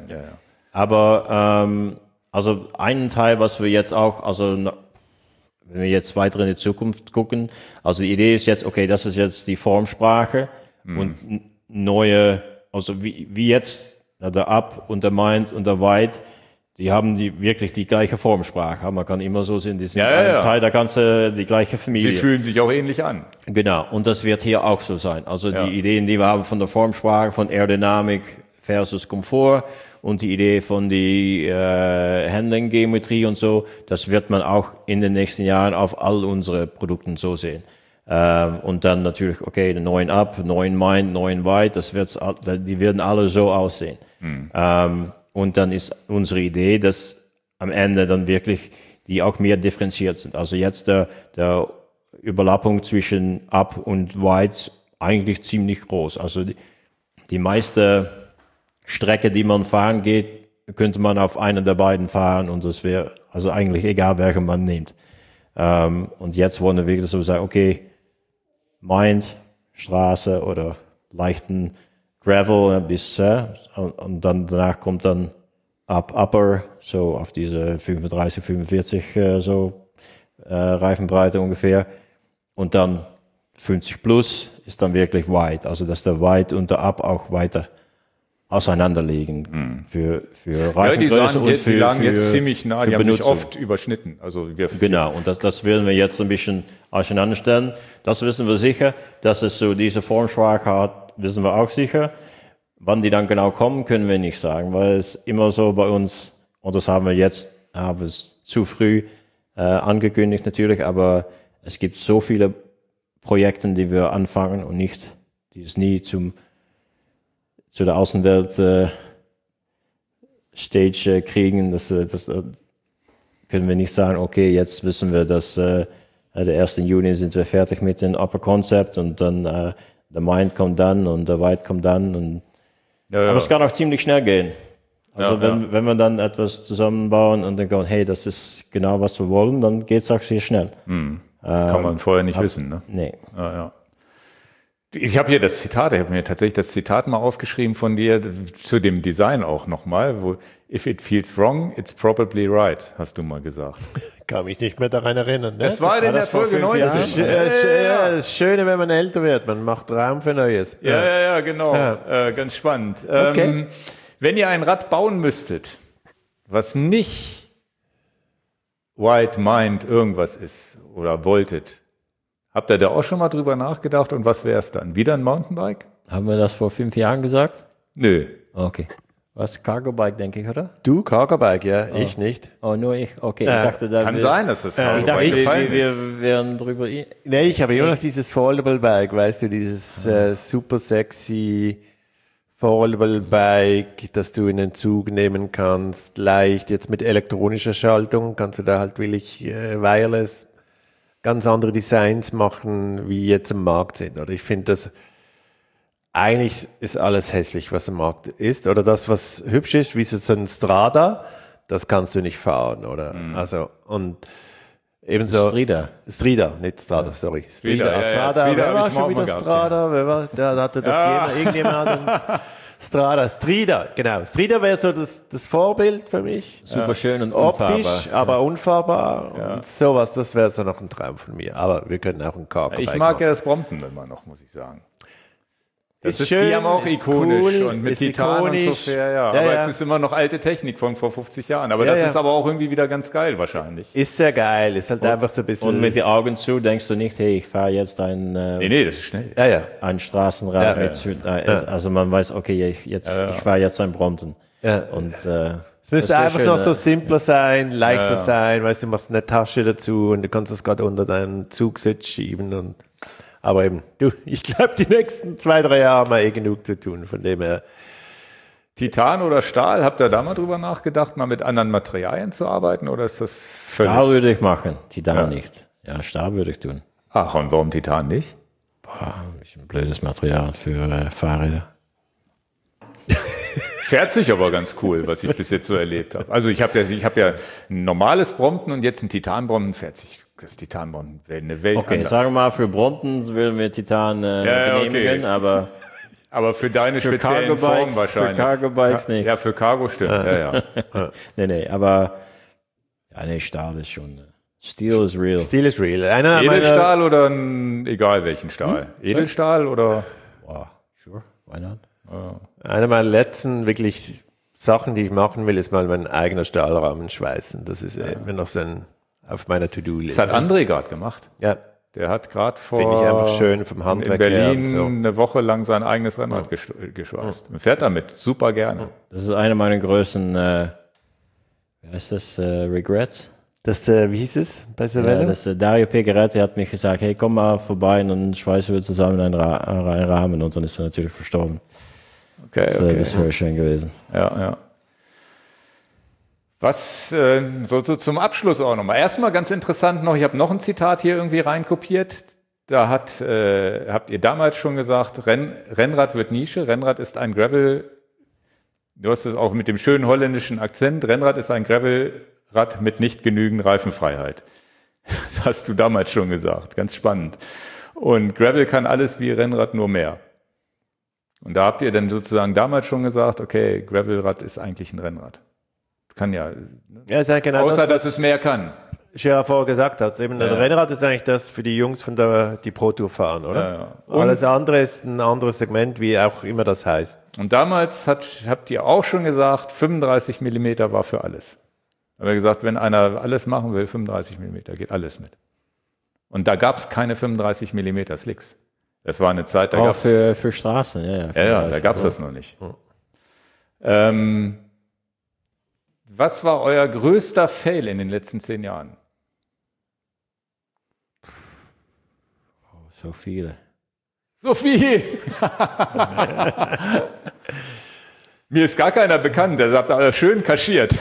Aber also einen Teil, was wir jetzt auch, also wenn wir jetzt weiter in die Zukunft gucken, also die Idee ist jetzt, okay, das ist jetzt die Formsprache und neue, also wie jetzt der Up und der Mind und der Wide, die haben wirklich die gleiche Formsprache. Man kann immer so sehen, die sind Teil der ganzen, die gleiche Familie. Sie fühlen sich auch ähnlich an. Genau, und das wird hier auch so sein. Also die Ideen, die wir haben von der Formsprache, von Aerodynamik versus Komfort und die Idee von die Handling-Geometrie und so, das wird man auch in den nächsten Jahren auf all unsere Produkten so sehen. Und dann natürlich, okay, den neuen Up, neuen Mind, neuen Wide, die werden alle so aussehen. Und dann ist unsere Idee, dass am Ende dann wirklich die auch mehr differenziert sind. Also jetzt der Überlappung zwischen Up und Wide eigentlich ziemlich groß. Also die meiste Strecke, die man fahren geht, könnte man auf einer der beiden fahren und das wäre also eigentlich egal, welche man nimmt. Und jetzt wollen wir wirklich so sagen, okay, Mind, Straße oder leichten Gravel bis und dann danach kommt dann Upper, so auf diese 35, 45 Reifenbreite ungefähr und dann 50 plus ist dann wirklich Wide, also dass der Wide und der Up auch weiter auseinanderlegen für Reifengröße und die lagen jetzt ziemlich nah, die haben sich oft überschnitten. Also genau, und das werden wir jetzt ein bisschen auseinanderstellen. Das wissen wir sicher, dass es so diese Formsprache hat, wissen wir auch sicher. Wann die dann genau kommen, können wir nicht sagen, weil es immer so bei uns, und das haben wir es zu früh angekündigt natürlich, aber es gibt so viele Projekte, die wir anfangen und die es nie zu der Außenwelt Stage kriegen, das können wir nicht sagen, okay, jetzt wissen wir, dass der 1. Juni sind wir fertig mit dem Upper Concept und dann der Mind kommt dann und der Wide kommt dann. Und, aber es kann auch ziemlich schnell gehen. Also wenn wir dann etwas zusammenbauen und dann sagen, hey, das ist genau, was wir wollen, dann geht es auch sehr schnell. Kann man vorher nicht wissen, ne? Nee. Ich habe hier das Zitat, ich habe mir tatsächlich das Zitat mal aufgeschrieben von dir, zu dem Design auch nochmal, wo if it feels wrong, it's probably right, hast du mal gesagt. Kann mich nicht mehr daran erinnern. Ne? Das war in der Folge 90. Das Schöne, wenn man älter wird, man macht Raum für Neues. Ja, genau. Ganz spannend. Okay. Wenn ihr ein Rad bauen müsstet, was nicht Wide Mind irgendwas ist oder wolltet, habt ihr da auch schon mal drüber nachgedacht und was wäre es dann? Wieder ein Mountainbike? Haben wir das vor 5 Jahren gesagt? Nö. Okay. Was? Cargo-Bike, denke ich, oder? Du, Cargo-Bike, ja, ich nicht. Oh, nur ich? Okay, ich dachte, kann sein, dass das ich dachte, wir wären drüber... Nee, ich habe immer noch dieses Foldable-Bike, weißt du, dieses super sexy Foldable-Bike, das du in den Zug nehmen kannst, leicht, jetzt mit elektronischer Schaltung, kannst du da halt wirklich wireless ganz andere Designs machen, wie jetzt am Markt sind. Oder ich finde, das eigentlich ist alles hässlich, was am Markt ist. Oder das, was hübsch ist, wie so ein Strada, das kannst du nicht fahren, oder? Also, und ebenso. Strida, nicht Strada, sorry. Strida. Strada, wer war schon wieder Strada? Wer war, da hatte doch irgendjemand Strida, genau. Strida wäre so das Vorbild für mich. Super schön und unfahrbar. Optisch, aber unfahrbar. Ja. Und sowas, das wäre so noch ein Traum von mir. Aber wir können auch einen Cargo-Bike Ich mag ja das Brompton immer noch, muss ich sagen. Das ist schön, die haben auch ikonisch cool, und mit Titan ikonisch. Und so fair, ja. Aber es ist immer noch alte Technik von vor 50 Jahren. Aber das ist aber auch irgendwie wieder ganz geil wahrscheinlich. Ist sehr geil, ist halt einfach so ein bisschen... Und mit den Augen zu denkst du nicht, hey, ich fahre jetzt ein... Nee, das ist schnell. Ein Straßenrad mit... Also man weiß, okay, ich fahre jetzt ein Brompton. Ja. Und, es müsste einfach schön, noch so simpler sein, leichter sein. Weißt du, machst eine Tasche dazu und du kannst das gerade unter deinen Zugsitz schieben und... Aber eben, ich glaube, die nächsten 2-3 Jahre haben wir genug zu tun, von dem her. Titan oder Stahl, habt ihr da mal drüber nachgedacht, mal mit anderen Materialien zu arbeiten, oder ist das völlig... Stahl würde ich machen, Titan nicht. Ja, Stahl würde ich tun. Ach, und warum Titan nicht? Boah, ein blödes Material für Fahrräder. Fährt sich aber ganz cool, was ich bis jetzt so erlebt habe. Also ich habe ja ein normales Brompton und jetzt ein Titan-Brompton, fährt sich das Titan-Brompton eine Welt Okay, anders. sagen wir mal, für Bromptons würden wir Titan genehmigen, aber für deine für speziellen Formen wahrscheinlich. Für Cargo-Bikes nicht. Ja, für Cargo stimmt, ja. Nee, aber Stahl ist schon... Steel is real. Steel is real. Edelstahl oder egal welchen Stahl? Edelstahl oder? Wow, sure, why not? Eine meiner letzten wirklich Sachen, die ich machen will, ist mal meinen eigenen Stahlrahmen schweißen. Das ist immer noch so auf meiner To-Do-List. Das hat André gerade gemacht. Ja. Der hat gerade Finde ich einfach schön vom Handwerk in Berlin her so. eine Woche lang sein eigenes Rennrad geschweißt. Man fährt damit super gerne. Das ist einer meiner größten, wie heißt das, Regrets. Das, wie hieß es bei Cervelo? Ja, das Dario Pegeretti hat mich gesagt, hey, komm mal vorbei und dann schweißen wir zusammen einen Rahmen und dann ist er natürlich verstorben. Okay. Das wäre schön gewesen. Ja. Was so zum Abschluss auch nochmal. Erstmal ganz interessant noch, ich habe noch ein Zitat hier irgendwie reinkopiert. Da habt ihr damals schon gesagt, Rennrad wird Nische, Rennrad ist ein Gravel, du hast es auch mit dem schönen holländischen Akzent, Rennrad ist ein Gravelrad mit nicht genügend Reifenfreiheit. Das hast du damals schon gesagt, ganz spannend. Und Gravel kann alles wie Rennrad, nur mehr. Und da habt ihr dann sozusagen damals schon gesagt, okay, Gravelrad ist eigentlich ein Rennrad. Kann ja, ist ja genau außer dass es mehr kann. Gerard vorher gesagt hat, eben ein Rennrad ist eigentlich das für die Jungs von die Pro Tour fahren, oder? Ja. Alles andere ist ein anderes Segment, wie auch immer das heißt. Und damals habt ihr auch schon gesagt, 35 mm war für alles. Haben wir gesagt, wenn einer alles machen will, 35 mm, geht alles mit. Und da gab es keine 35 mm Slicks. Das war eine Zeit, da Auch gab es... für Straßen, ja. Da gab es das noch nicht. Was war euer größter Fail in den letzten 10 Jahren? So viele. So viel! Mir ist gar keiner bekannt, das habt ihr schön kaschiert.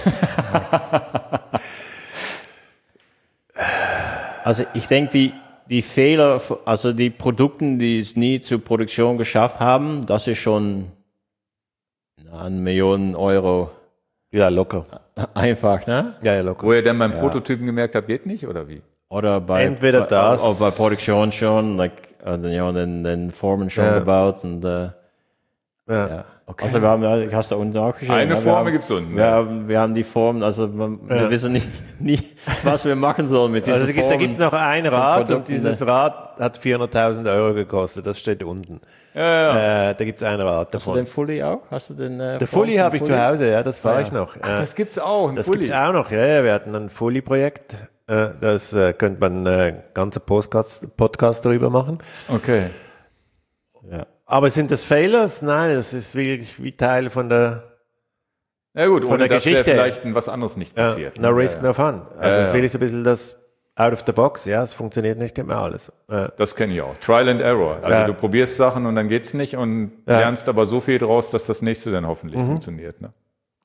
Also ich denke, die Fehler, also die Produkte, die es nie zur Produktion geschafft haben, das ist schon 1 Million Euro. Ja, locker. Einfach, ne? Ja, locker. Wo ihr dann beim Prototypen gemerkt habt, geht nicht, oder wie? Oder Entweder das. Oder bei Produktion schon, den Formen schon gebaut und ja. Okay. Also hast du unten auch geschrieben. Eine Form gibt es unten. Wir haben die Formen, also wir wissen nicht, was wir machen sollen mit diesen Formen. Da gibt es noch ein Rad und dieses Rad hat 400.000 Euro gekostet, das steht unten. Da gibt es ein Rad davon. Hast du den Fully auch? Hast du den, der Fully habe ich zu Hause, ja, das fahre ich noch. Ach, das gibt es auch, das gibt es auch noch, ja, wir hatten ein Fully-Projekt, das könnte man einen ganzen Podcast darüber machen. Okay. Ja. Aber sind das Failures? Nein, das ist wirklich wie Teil von der gut, von ohne der das wäre Geschichte. vielleicht was anderes nicht passiert. No risk, no fun. Also es ist wirklich so ein bisschen das out of the box. Ja, es funktioniert nicht immer alles. Das kenne ich auch. Trial and Error. Also du probierst Sachen und dann geht's nicht und lernst aber so viel draus, dass das nächste dann hoffentlich funktioniert. Ne?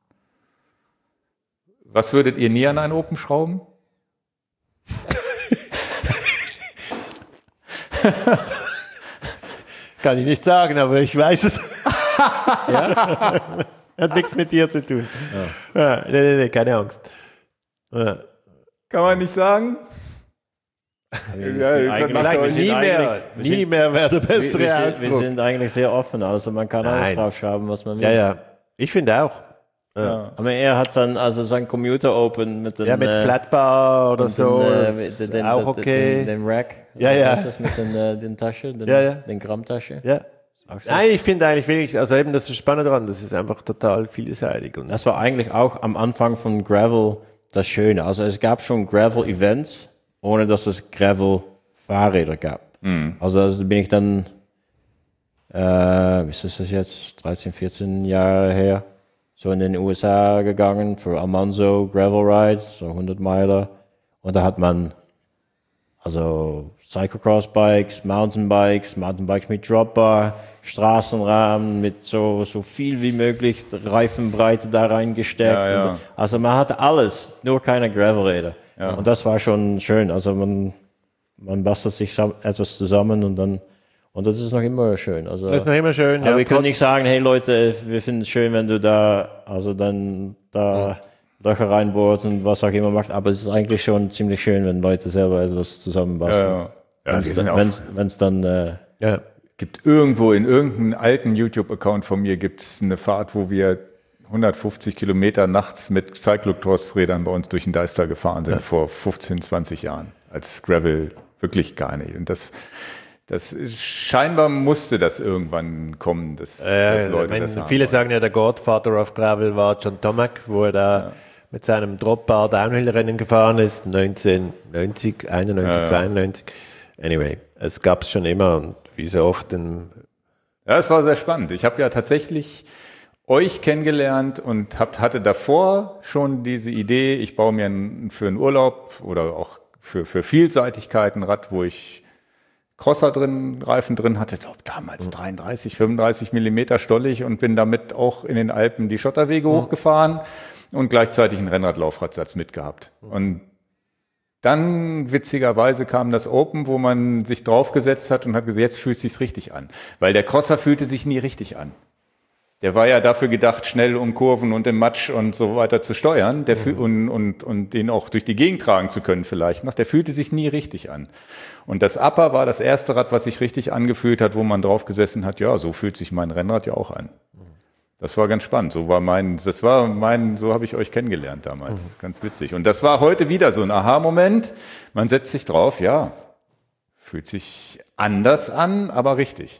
Was würdet ihr nie an einen Open schrauben? Kann ich nicht sagen, aber ich weiß es. Hat nichts mit dir zu tun. Nee, keine Angst. Kann man nicht sagen? Nie mehr wäre der bessere Ausdruck. Wir sind eigentlich sehr offen, also man kann alles draufschrauben, was man will. Ja, ich finde auch. Ja. Aber er hat sein Computer open mit mit Flatbar oder so. Ist auch okay. Den Rack. Ja. Was ist das mit den Taschen? Den Grammtasche? Ja. Nein, ich finde eigentlich wirklich, also eben das ist das Spannende daran, das ist einfach total vielseitig. Und das war eigentlich auch am Anfang von Gravel das Schöne. Also es gab schon Gravel-Events, ohne dass es Gravel-Fahrräder gab. Also bin ich dann, wie ist das jetzt, 13, 14 Jahre her, so in den USA gegangen für Almanzo Gravel Ride, so 100 Meiler. Und da hat man also Cyclocross-Bikes, Mountainbikes mit Dropbar, Straßenrahmen mit so viel wie möglich Reifenbreite da reingesteckt. Ja. Also man hatte alles, nur keine Gravelräder. Ja. Und das war schon schön. Also man bastelt sich etwas zusammen und das ist noch immer schön. Also, das ist noch immer schön. Aber wir können nicht sagen, hey Leute, wir finden es schön, wenn du da Löcher reinbohrst und was auch immer macht, aber es ist eigentlich schon ziemlich schön, wenn Leute selber etwas zusammenbasteln. Wenn es dann gibt irgendwo in irgendeinem alten YouTube-Account von mir gibt's eine Fahrt, wo wir 150 Kilometer nachts mit Cyclocross-Rädern bei uns durch den Deister gefahren sind vor 15, 20 Jahren, als Gravel wirklich gar nicht. Und das scheinbar musste das irgendwann kommen, dass Leute das haben. Viele sagen ja, der Godfather of Gravel war John Tomac, wo er da mit seinem Dropbar Downhill-Rennen gefahren ist, 1990, 91, 92. Anyway, es gab es schon immer und wie so oft. Ja, es war sehr spannend. Ich habe ja tatsächlich euch kennengelernt und hatte davor schon diese Idee, ich baue mir für einen Urlaub oder auch für Vielseitigkeit ein Rad, wo ich Reifen drin hatte, glaube damals 33, 35 Millimeter stollig und bin damit auch in den Alpen die Schotterwege hochgefahren und gleichzeitig einen Rennradlaufradsatz mitgehabt. Und dann, witzigerweise, kam das Open, wo man sich draufgesetzt hat und hat gesagt, jetzt fühlt es sich richtig an. Weil der Crosser fühlte sich nie richtig an. Der war ja dafür gedacht, schnell um Kurven und im Matsch und so weiter zu steuern und den auch durch die Gegend tragen zu können vielleicht noch. Der fühlte sich nie richtig an. Und das Upper war das erste Rad, was sich richtig angefühlt hat, wo man drauf gesessen hat, ja, so fühlt sich mein Rennrad ja auch an. Das war ganz spannend. So habe ich euch kennengelernt damals. Ganz witzig. Und das war heute wieder so ein Aha-Moment. Man setzt sich drauf, ja, fühlt sich anders an, aber richtig.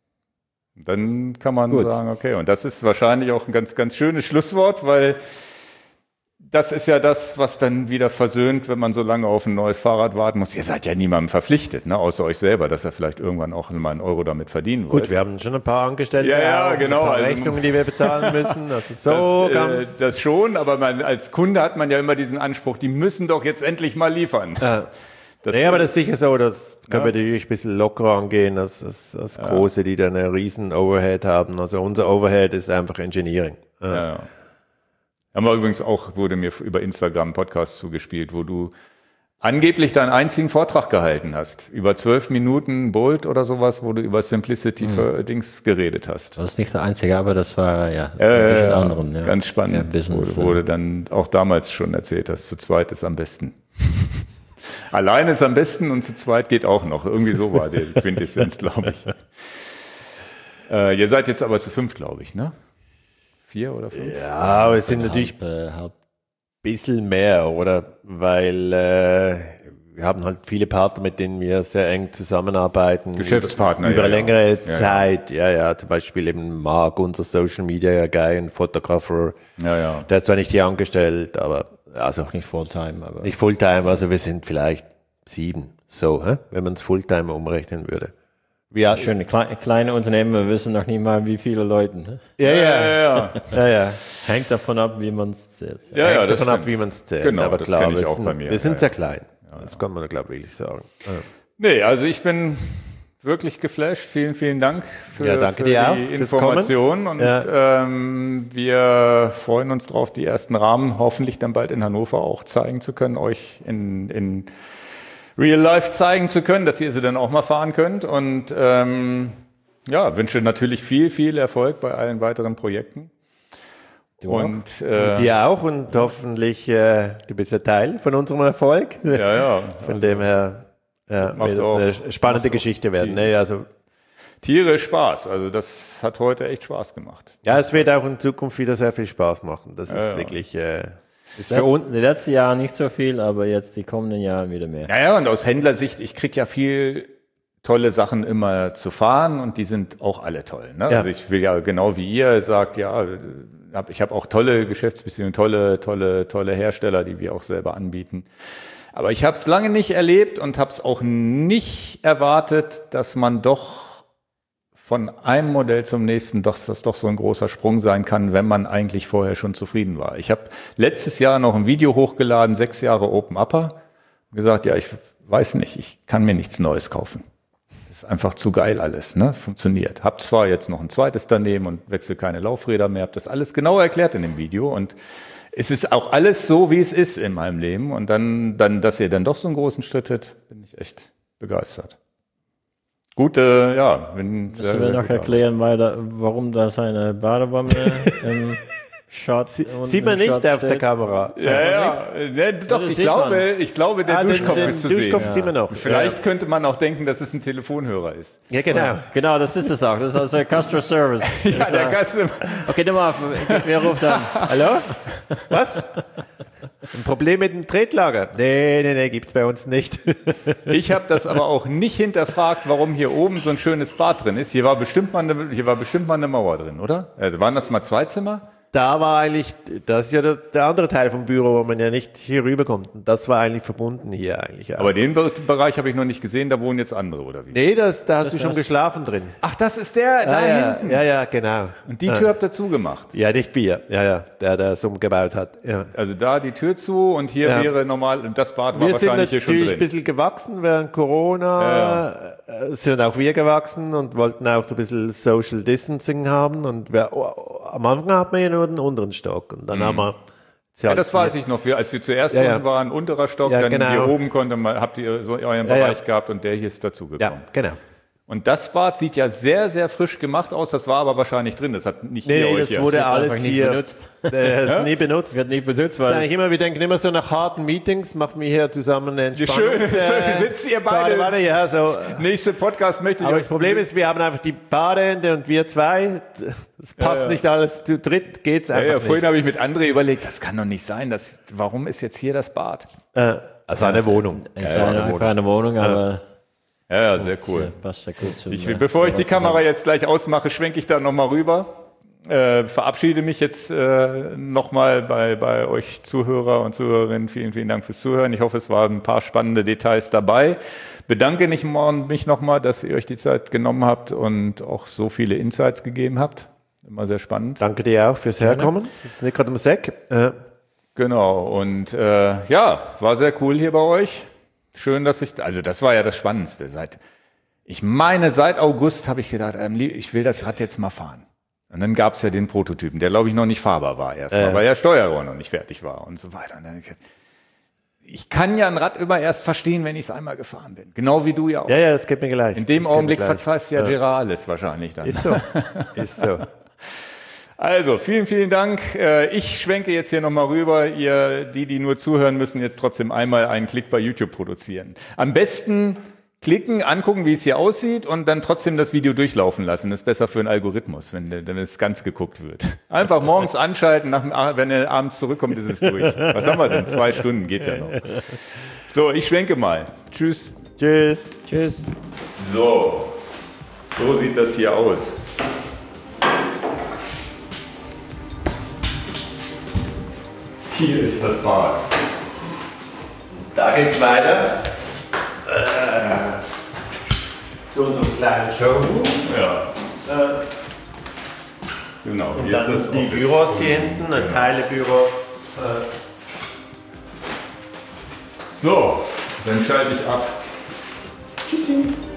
Dann kann man sagen, okay, und das ist wahrscheinlich auch ein ganz, ganz schönes Schlusswort, weil das ist ja das, was dann wieder versöhnt, wenn man so lange auf ein neues Fahrrad warten muss. Ihr seid ja niemandem verpflichtet, ne, außer euch selber, dass ihr vielleicht irgendwann auch mal einen Euro damit verdienen wollt. Gut, wir haben schon ein paar Angestellte, ja, genau, ein paar Rechnungen, die wir bezahlen müssen. Das ist so das schon, aber als Kunde hat man ja immer diesen Anspruch, die müssen doch jetzt endlich mal liefern. Aber das ist sicher so, das können wir natürlich ein bisschen lockerer angehen als Große, die dann einen riesen Overhead haben. Also unser Overhead ist einfach Engineering. Haben wir übrigens auch, wurde mir über Instagram ein Podcast zugespielt, wo du angeblich deinen einzigen Vortrag gehalten hast. Über 12 Minuten Bolt oder sowas, wo du über Simplicity für Dings geredet hast. Das ist nicht der einzige, aber das war ein bisschen anderen. Ja. Ganz spannend, wo du dann auch damals schon erzählt hast, zu zweit ist am besten. Alleine ist am besten und zu zweit geht auch noch. Irgendwie so war die Quintessenz, glaube ich. Ihr seid jetzt aber zu 5, glaube ich, ne? 4 oder 5? Ja, aber es sind natürlich ein bisschen mehr, oder? Weil wir haben halt viele Partner, mit denen wir sehr eng zusammenarbeiten. Geschäftspartner. Über längere Zeit. Ja, zum Beispiel eben Marc, unser Social Media Guy, ein Photographer. Der ist zwar nicht hier angestellt, aber also nicht Fulltime. Aber nicht Fulltime, also wir sind vielleicht 7, so, wenn man es Fulltime umrechnen würde. Ja, schöne kleine Unternehmen, wir wissen noch nicht mal, wie viele Leute. Ne? Ja. Hängt davon ab, wie man es zählt. Hängt davon ab, wie man es zählt. Genau, aber das klar, kenne ich auch bei mir. Wir sind sehr klein. Das kann man, glaube ich, wirklich sagen. Nee, also ich bin wirklich geflasht. Vielen, vielen Dank für die Informationen. Und wir freuen uns drauf, die ersten Rahmen hoffentlich dann bald in Hannover auch zeigen zu können, euch in Real Life zeigen zu können, dass ihr sie dann auch mal fahren könnt. Und wünsche natürlich viel, viel Erfolg bei allen weiteren Projekten. Und dir auch und hoffentlich, du bist ja Teil von unserem Erfolg. Von dem her wird das eine spannende Geschichte werden. Also tierisch Spaß. Also das hat heute echt Spaß gemacht. Ja, es wird auch in Zukunft wieder sehr viel Spaß machen. Das ist wirklich... ist für uns die letzten Jahre nicht so viel, aber jetzt die kommenden Jahre wieder mehr. Ja, und aus Händlersicht, ich kriege ja viel tolle Sachen immer zu fahren und die sind auch alle toll. Ne? Also ich will ja genau wie ihr sagt, ich habe auch tolle Geschäftsbeziehungen, tolle Hersteller, die wir auch selber anbieten. Aber ich habe es lange nicht erlebt und habe es auch nicht erwartet, dass man doch von einem Modell zum nächsten, dass das doch so ein großer Sprung sein kann, wenn man eigentlich vorher schon zufrieden war. Ich habe letztes Jahr noch ein Video hochgeladen, 6 Jahre Open Upper, gesagt, ich weiß nicht, ich kann mir nichts Neues kaufen. Das ist einfach zu geil alles, ne? Funktioniert. Hab zwar jetzt noch ein zweites daneben und wechsle keine Laufräder mehr, habe das alles genau erklärt in dem Video und es ist auch alles so, wie es ist in meinem Leben und dann dass ihr dann doch so einen großen Schritt habt, bin ich echt begeistert. Gute, ja. Müssen wir noch erklären, warum da seine Badewanne im Shot sieht man nicht auf der Kamera. Ja. Doch, ich glaube, der Duschkopf ist zu sehen. Duschkopf sieht man noch. Vielleicht könnte man auch denken, dass es ein Telefonhörer ist. Ja, genau. Genau, das ist es auch. Das ist also Customer Service. Ja, der Gast. Okay, nimm mal auf. Wer ruft an? Hallo? Was? Ein Problem mit dem Tretlager? Nee, gibt's bei uns nicht. Ich habe das aber auch nicht hinterfragt, warum hier oben so ein schönes Bad drin ist. Hier war bestimmt mal eine Mauer drin, oder? Also waren das mal 2 Zimmer? Da war eigentlich, das ist ja der andere Teil vom Büro, wo man ja nicht hier rüberkommt. Und das war eigentlich verbunden hier eigentlich. Aber den Bereich habe ich noch nicht gesehen, da wohnen jetzt andere, oder wie? Nee, da hast du schon geschlafen drin. Ach, das ist der da hinten? Ja, genau. Und die Tür habt ihr zugemacht? Ja, nicht wir. Ja, der das umgebaut hat. Ja. Also da die Tür zu und hier wäre normal, das Bad war wahrscheinlich hier schon drin. Wir sind natürlich ein bisschen gewachsen während Corona. Sind auch wir gewachsen und wollten auch so ein bisschen Social Distancing haben. Und am Anfang hatten wir ja nur den unteren Stock. Und dann haben wir... Ja, das weiß ich noch. Als wir zuerst unten waren, unterer Stock, dann hier oben habt ihr so euren Bereich gehabt und der hier ist dazugekommen. Ja, genau. Und das Bad sieht ja sehr, sehr frisch gemacht aus. Das war aber wahrscheinlich drin. Das hat nicht hier euch. Nee, das wurde alles hier benutzt. Das ist nie benutzt. Wird nicht benutzt. Das ist eigentlich immer, wir denken immer so nach harten Meetings, machen wir hier zusammen eine Entspannung. Schön, sitzt ihr beide. Ja, so. Nächste Podcast möchte ich Aber das Problem ist, wir haben einfach die Badehände und wir zwei. Das passt nicht alles. Zu dritt geht's einfach nicht. Vorhin habe ich mit André überlegt, das kann doch nicht sein. Warum ist jetzt hier das Bad? Das war eine Wohnung. Es war einfach eine Wohnung, aber... Ja, sehr cool. Passt ja gut zu, bevor ich die Kamera jetzt gleich ausmache, schwenke ich da nochmal rüber. Verabschiede mich jetzt nochmal bei euch Zuhörer und Zuhörerinnen. Vielen, vielen Dank fürs Zuhören. Ich hoffe, es waren ein paar spannende Details dabei. Bedanke mich nochmal, dass ihr euch die Zeit genommen habt und auch so viele Insights gegeben habt. Immer sehr spannend. Danke dir auch fürs Herkommen. Jetzt nicht gerade um Sack. Genau. Und war sehr cool hier bei euch. Schön, das war ja das Spannendste. Seit August habe ich gedacht, ich will das Rad jetzt mal fahren. Und dann gab es ja den Prototypen, der glaube ich noch nicht fahrbar war erstmal, weil ja Steuerrohr noch nicht fertig war und so weiter. Und dann, ich kann ja ein Rad immer erst verstehen, wenn ich es einmal gefahren bin. Genau wie du ja auch. Ja, das geht mir gleich. In dem Augenblick verzeihst ja Gerard alles wahrscheinlich dann. Ist so. Also, vielen, vielen Dank. Ich schwenke jetzt hier nochmal rüber. Ihr, die nur zuhören, müssen jetzt trotzdem einmal einen Klick bei YouTube produzieren. Am besten klicken, angucken, wie es hier aussieht und dann trotzdem das Video durchlaufen lassen. Das ist besser für einen Algorithmus, wenn es ganz geguckt wird. Einfach morgens anschalten, wenn er abends zurückkommt, ist es durch. Was haben wir denn? 2 Stunden geht ja noch. So, ich schwenke mal. Tschüss. Tschüss. So sieht das hier aus. Hier ist das Bad. Da geht's weiter. Zu unserem kleinen Showroom. Ja. Genau. Und dann ist die Büros hier hinten, Teile Büros. So, dann schalte ich ab. Tschüssi.